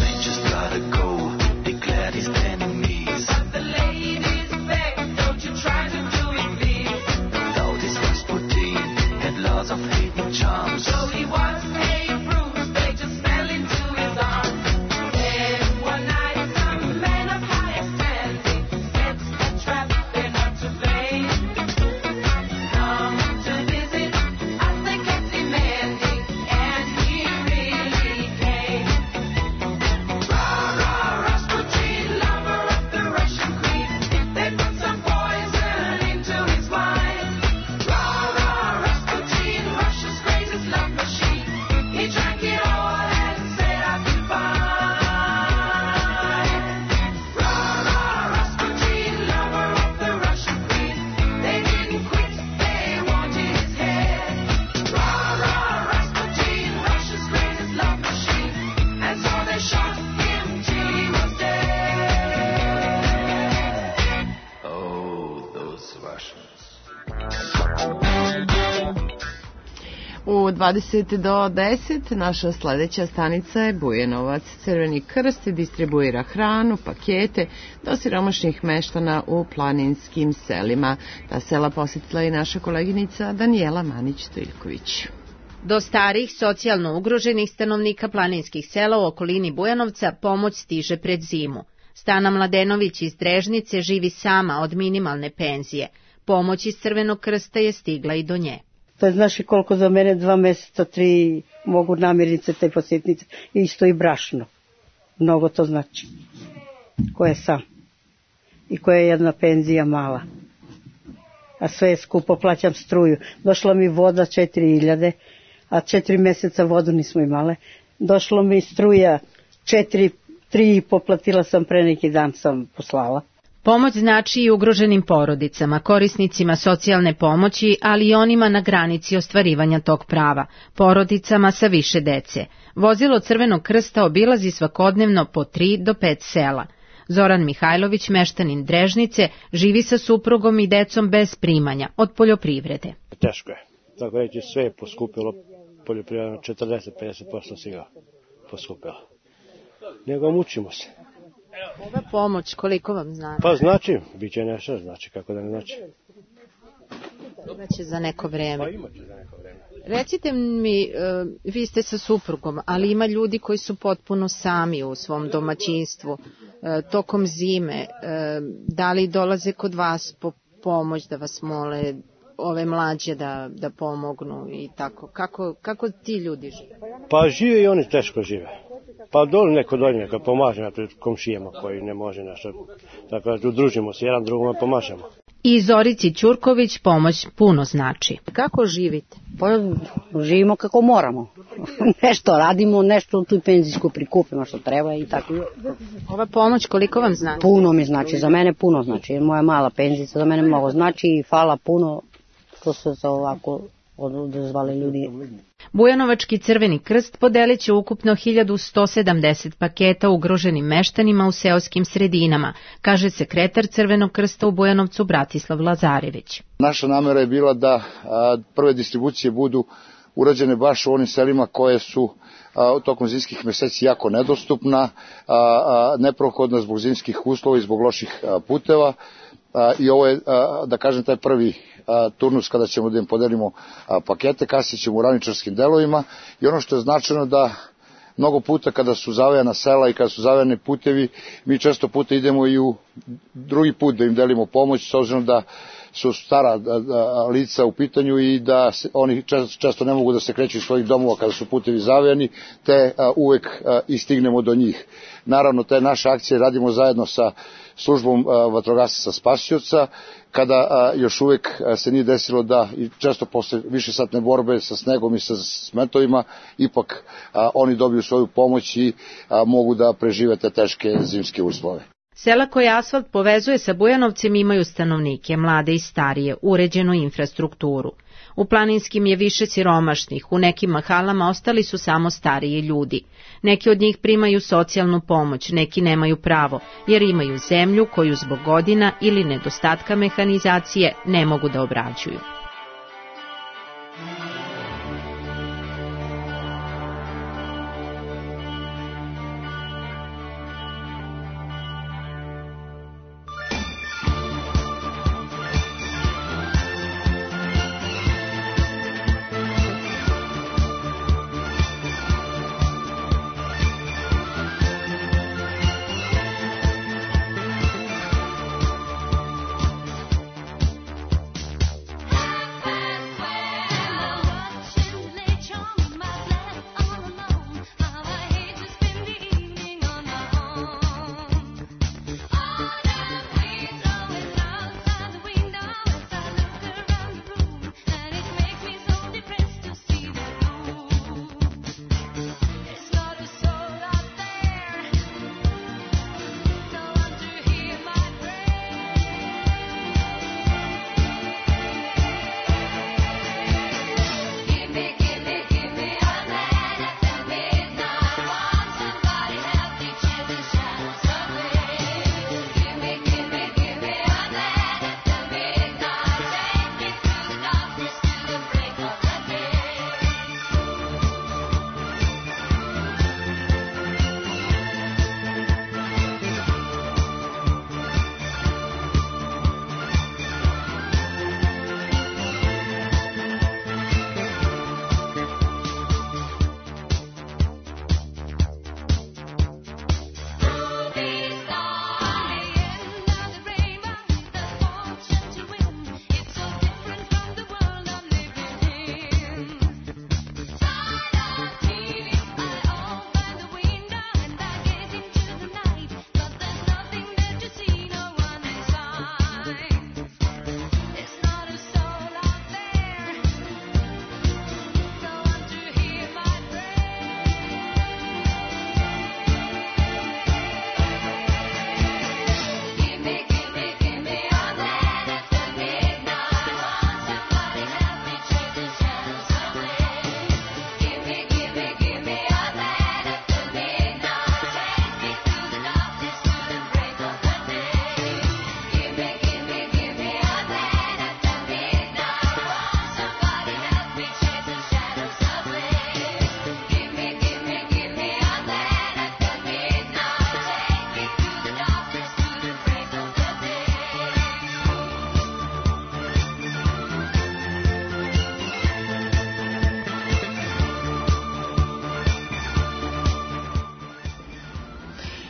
Declared his enemies. The ladies begged, don't you try. U dvadeset do deset naša sledeća stanica je Bujanovac. Crveni krst distribuira hranu, pakete do siromašnih meštana u planinskim selima. Ta sela posjetila i naša koleginica Danijela Manić-Stojiljković. Do starih, socijalno ugroženih stanovnika planinskih sela u okolini Bujanovca pomoć stiže pred zimu. Stana Mladenović iz Drežnice živi sama od minimalne penzije. Pomoć iz Crvenog krsta je stigla i do nje. To je, znaš, koliko za mene, dva meseca, tri mogu namirnice, te posjetnice, isto i brašno. Mnogo to znači. Ko je sam. I koja je jedna penzija mala. A sve je skupo, plaćam struju. Došla mi voda četiri hiljade, a četiri meseca vodu nismo imale. Došlo mi struja četiri, tri i poplatila sam pre neki dan, sam poslala. Pomoć znači i ugroženim porodicama, korisnicima socijalne pomoći, ali i onima na granici ostvarivanja tog prava, porodicama sa više dece. Vozilo Crvenog krsta obilazi svakodnevno po tri do pet sela. Zoran Mihajlović, meštanin Drežnice, živi sa suprugom i decom bez primanja od poljoprivrede. Teško je. Tako reći, sve je poskupilo, poljoprivredno četrdeset do pedeset posto siga poskupilo. Nego mučimo se. Ova pomoć, koliko vam znači? Pa znači, bit će nešto, znači, kako da ne znači. Imaće za neko vreme. Pa imaće za neko vreme. Recite mi, vi ste sa suprugom, ali ima ljudi koji su potpuno sami u svom domaćinstvu, tokom zime. Da li dolaze kod vas po pomoć da vas mole ove mlađe da, da pomognu i tako? Kako, kako ti ljudi žive? Pa žive i oni teško žive. Pa dole neko dolje neka pomaže pred komšijama koji ne može nešto. Tako da udružimo se, jedan drugom pomažemo. I Zorici Ćurković pomoć puno znači. Kako živite? Pa živimo kako moramo. Nešto radimo, nešto tu penzijsku prikupimo što treba i tako. Ova pomoć koliko vam znači? Puno mi znači, za mene puno znači. Moja mala penzica za mene mnogo znači i hvala puno što su se ovako odazvali ljudi. Bujanovački Crveni krst podelit će ukupno hiljadu sto sedamdeset paketa ugroženim meštanima u seoskim sredinama, kaže sekretar Crvenog krsta u Bujanovcu Bratislav Lazarević. Naša namera je bila da a, prve distribucije budu urađene baš u onim selima koje su a, tokom zimskih meseci jako nedostupna, a, a, neprohodna zbog zimskih uslova i zbog loših a, puteva. A, I ovo je, a, da kažem, taj prvi a, turnus kada ćemo da im podelimo a, pakete, kasnije ćemo u ravničarskim delovima i ono što je značajno da mnogo puta kada su zavejana sela i kada su zavejani putevi, mi često puta idemo i u drugi put da im delimo pomoć, s obzirom da su stara lica u pitanju i da se, oni često, često ne mogu da se kreću iz svojih domova kada su putevi zavejani, te a, uvek a, i stignemo do njih. Naravno, te naše akcije radimo zajedno sa službom a, vatrogasaca Spasioca, kada a, još uvek a, se nije desilo da i često posle višesatne borbe sa snegom i sa smetovima, ipak a, oni dobiju svoju pomoć i a, mogu da prežive te teške zimske uslove. Sela koje asfalt povezuje sa Bujanovcem imaju stanovnike, mlade i starije, uređenu infrastrukturu. U planinskim je više siromašnih, u nekim mahalama ostali su samo stariji ljudi. Neki od njih primaju socijalnu pomoć, neki nemaju pravo, jer imaju zemlju koju zbog godina ili nedostatka mehanizacije ne mogu da obrađuju.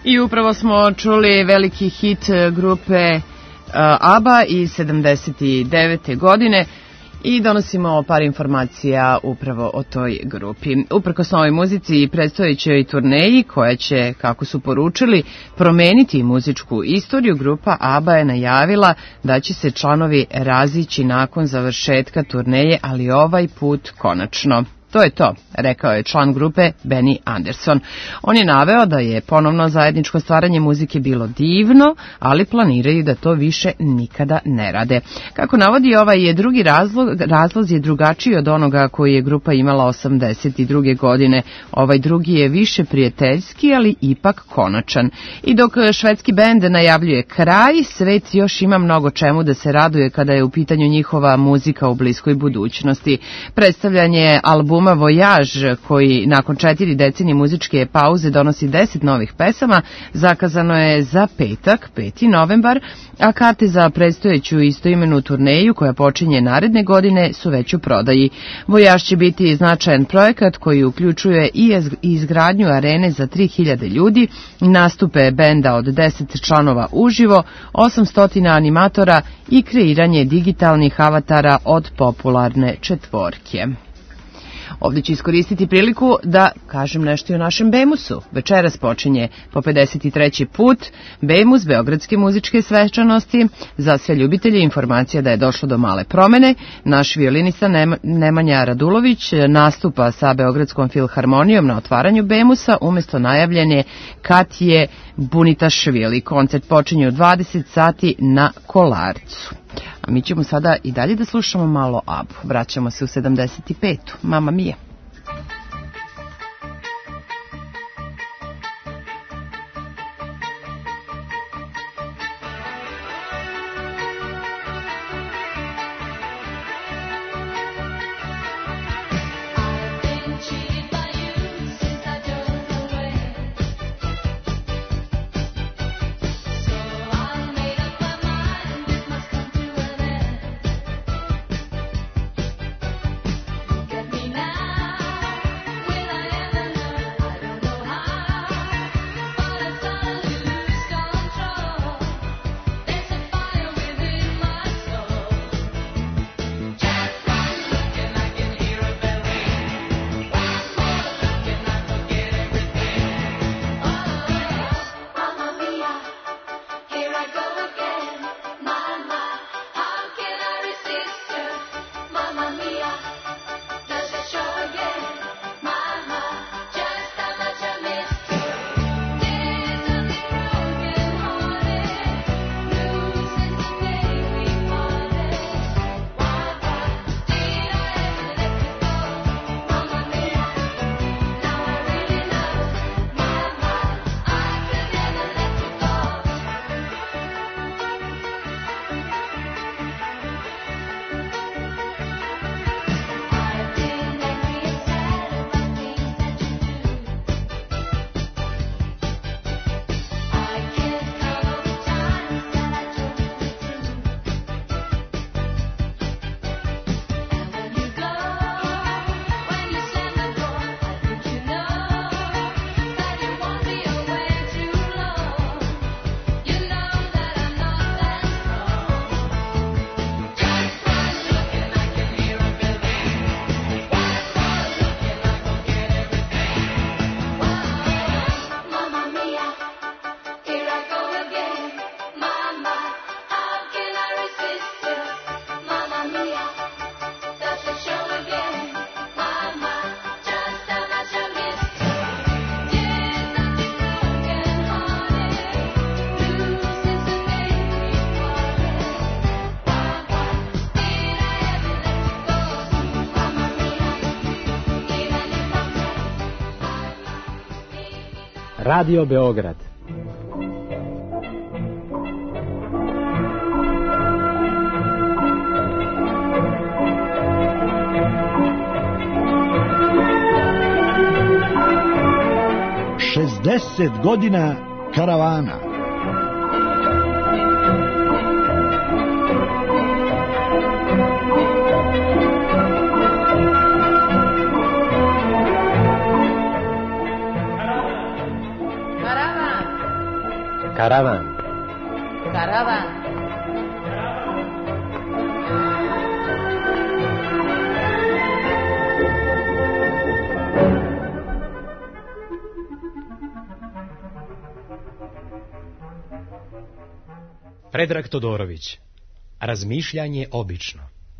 I upravo smo čuli veliki hit grupe ABBA iz sedamdeset devete godine i donosimo par informacija upravo o toj grupi. Uprkos ovoj muzici i predstojećoj turneji koja će, kako su poručili, promeniti muzičku istoriju, grupa ABBA je najavila da će se članovi razići nakon završetka turneje, ali ovaj put konačno. To je to, rekao je član grupe Benny Anderson. On je naveo da je ponovno zajedničko stvaranje muzike bilo divno, ali planiraju da to više nikada ne rade. Kako navodi, ovaj je drugi razlog, razloz je drugačiji od onoga koji je grupa imala osamdeset druge godine. Ovaj drugi je više prijateljski, ali ipak konačan. I dok švedski bend najavljuje kraj, svet još ima mnogo čemu da se raduje kada je u pitanju njihova muzika u bliskoj budućnosti. Predstavljanje albuma Voyage, koji nakon četiri decenije muzičke pauze donosi deset novih pesama, zakazano je za petak, peti novembar, a karte za predstojeću istoimenu turneju koja počinje naredne godine su već u prodaji. Voyage će biti značajan projekat koji uključuje i izgradnju arene za tri hiljade ljudi, nastupe benda od deset članova uživo, osamsto animatora i kreiranje digitalnih avatara od popularne četvorke. Ovdje ću iskoristiti priliku da kažem nešto i o našem Bemusu. Večeras počinje po pedeset treći put Bemus, Beogradske muzičke svečanosti. Za sve ljubitelje informacija da je došlo do male promene. Naš violinista Nemanja Radulović nastupa sa Beogradskom filharmonijom na otvaranju Bemusa umjesto najavljene Katije Bunitašvili. Koncert počinje u dvadeset sati na Kolarcu. A mi ćemo sada i dalje da slušamo malo ABBU. Vraćamo se u sedamdeset petu. Mamma Mia. Radio Beograd. šezdeset godina karavana. Karavan. Karavan. Predrag Todorović. Razmišljanje obično.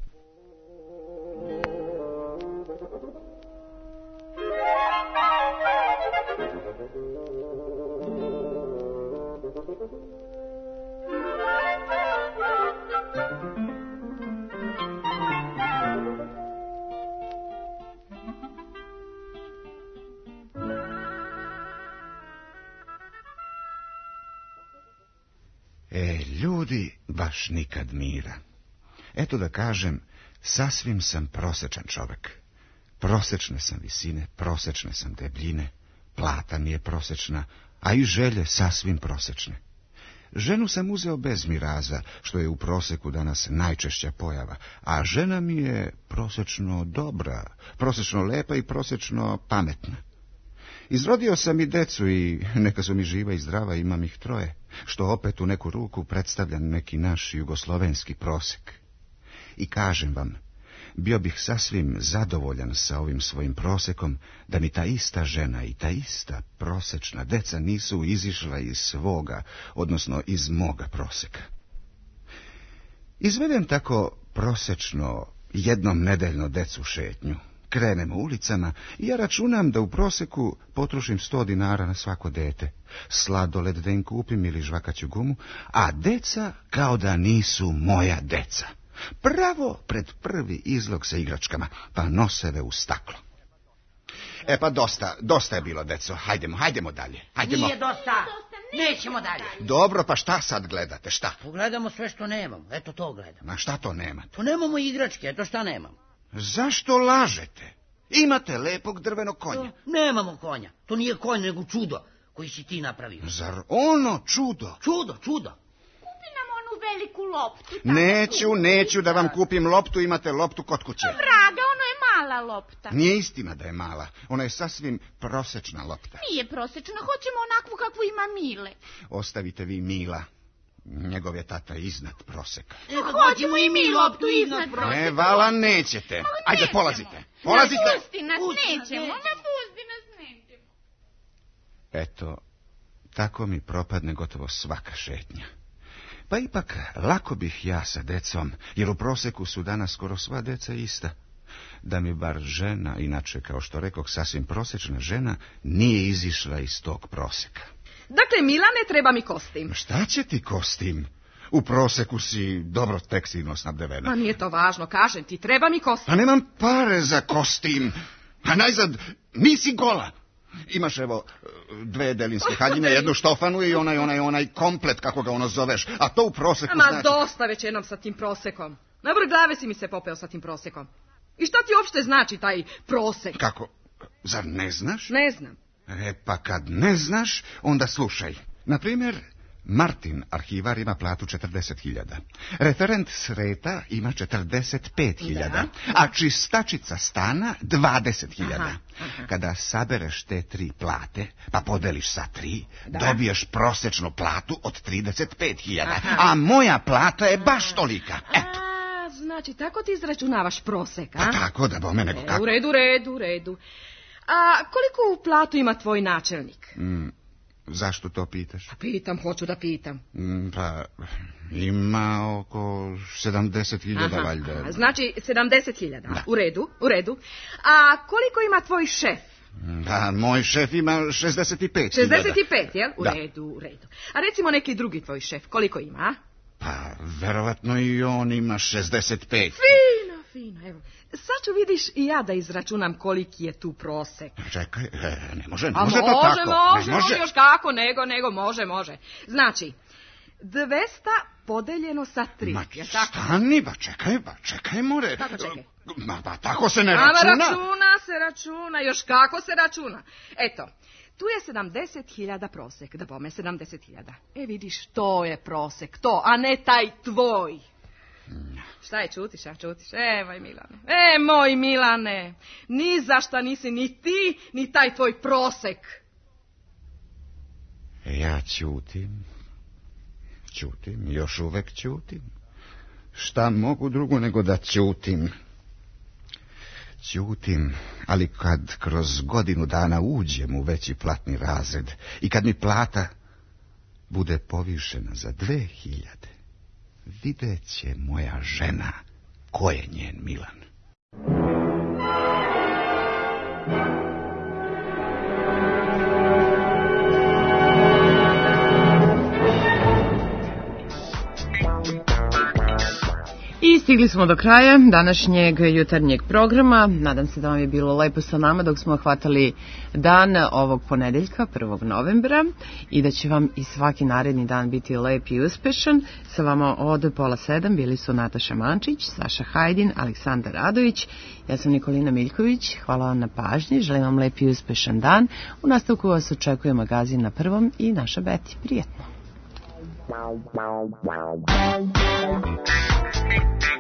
E, ljudi, baš nikad mira. Eto da kažem, sasvim sam prosečan čovek. Prosečne sam visine, prosečne sam debljine, plata mi je prosečna, a i želje sasvim prosečne. Ženu sam uzeo bez miraza, što je u proseku danas najčešća pojava, a žena mi je prosečno dobra, prosečno lepa i prosečno pametna. Izrodio sam i decu i neka su mi živa i zdrava, imam ih troje, što opet u neku ruku predstavlja neki naš jugoslovenski prosek. I kažem vam, bio bih sasvim zadovoljan sa ovim svojim prosekom, da mi ta ista žena i ta ista prosečna deca nisu izišla iz svoga, odnosno iz moga proseka. Izvedem tako prosečno jednom nedeljno decu šetnju. Krenemo ulicama i ja računam da u proseku potrošim sto dinara na svako dete. Sladoled da im kupim ili žvakaću gumu, a deca kao da nisu moja deca. Pravo pred prvi izlog sa igračkama, pa noseve u staklo. E pa dosta, dosta je bilo, deco. Hajdemo, hajdemo dalje. Hajdemo. Nije dosta. Nećemo dalje. Dobro, pa šta sad gledate, šta? Pogledamo sve što nemamo. Eto to gledamo. A šta to nemate? To nemamo igračke, eto šta nemamo. Zašto lažete? Imate lepog drvenog konja. Nemamo konja. To nije konj, nego čudo koji si ti napravio. Zar ono čudo? Čudo, čudo. Kupi nam onu veliku loptu. Neću, neću da vam kupim loptu, imate loptu kod kuće. Vraga, ono je mala lopta. Nije istina da je mala, ona je sasvim prosečna lopta. Nije prosečna, hoćemo onakvu kakvu ima Mile. Ostavite vi Mila. Njegov je tata iznad proseka. E, hoćemo i mi loptu iznad proseka. Ne, vala, nećete. Ajde, polazite. Polazite. Pusti nas, nećemo. Ma pusti nas, nećemo. Eto, tako mi propadne gotovo svaka šetnja. Pa ipak, lako bih ja sa decom, jer u proseku su danas skoro sva deca ista. Da mi bar žena, inače, kao što rekoh, sasvim prosečna žena, nije izišla iz tog proseka. Dakle, Milane, treba mi kostim. Šta će ti kostim? U proseku si dobro tekstilno snabdevena. Ma nije to važno, kažem ti, treba mi kostim. Pa nemam pare za kostim. A najzad, nisi gola. Imaš, evo, dve delinske haljine, jednu štofanu i onaj, onaj, onaj komplet, kako ga ono zoveš. A to u proseku Ma znači... dosta već jednom sa tim prosekom. Na vrh glave si mi se popeo sa tim prosekom. I šta ti uopšte znači taj prosek? Kako? Zar ne znaš? Ne znam. E, pa kad ne znaš, onda slušaj. Naprimjer, Martin, arhivar, ima platu četrdeset hiljada. Referent Sreta ima četrdeset pet hiljada. A čistačica stana dvadeset hiljada. Kada sabereš te tri plate, pa podeliš sa tri, da. Dobiješ prosječnu platu od trideset pet hiljada. A moja plata je baš tolika. Eto. A, znači, tako ti izračunavaš prosek, a? Pa tako da bome nego kako. E, u redu, u redu, u redu. A koliko u platu ima tvoj načelnik? Mm, zašto to pitaš? Pa pitam, hoću da pitam. Mm, pa ima oko sedamdeset hiljada valjda. Aha, znači sedamdeset hiljada. U redu, u redu. A koliko ima tvoj šef? Da, moj šef ima šezdeset pet hiljada. šezdeset pet, jel? U da. redu, u redu. A recimo neki drugi tvoj šef, koliko ima? Pa, verovatno i on ima šezdeset pet. Fino, fino, evo. Sad ću vidiš i ja da izračunam koliki je tu prosek. Čekaj, e, ne može, ne A može to može, tako. Može, ne može, još kako, nego, nego, može, može. Znači, dvesta podeljeno sa tri. Ma stani, ba čekaj, ba čekaj, more. Kako čekaj? Ma pa tako se ne Ama računa. računa se računa, još kako se računa. Eto, tu je sedamdeset hiljada prosek, da bome sedamdeset hiljada. E vidiš, to je prosek, to, a ne taj tvoj. Šta je, čutiš, a čutiš? E, moj Milane, e, moj Milane, ni za šta nisi ni ti, ni taj tvoj prosek. Ja ćutim, ćutim, još uvek ćutim. Šta mogu drugo nego da ćutim? Ćutim, ali kad kroz godinu dana uđem u veći platni razred i kad mi plata bude povišena za dve hiljade, vidjet će moja žena ko je njen Milan. I stigli smo do kraja današnjeg jutarnjeg programa. Nadam se da vam je bilo lepo sa nama dok smo hvatali dan ovog ponedeljka, prvog novembra, i da će vam i svaki naredni dan biti lep i uspešan. Sa vama od pola sedam bili su Nataša Mančić, Saša Hajdin, Aleksandar Radović. Ja sam Nikolina Miljković. Hvala vam na pažnji. Želim vam lep i uspešan dan. U nastavku vas očekuje magazin Na prvom i naša Beti. Prijetno. Wow, wow, wow, wow.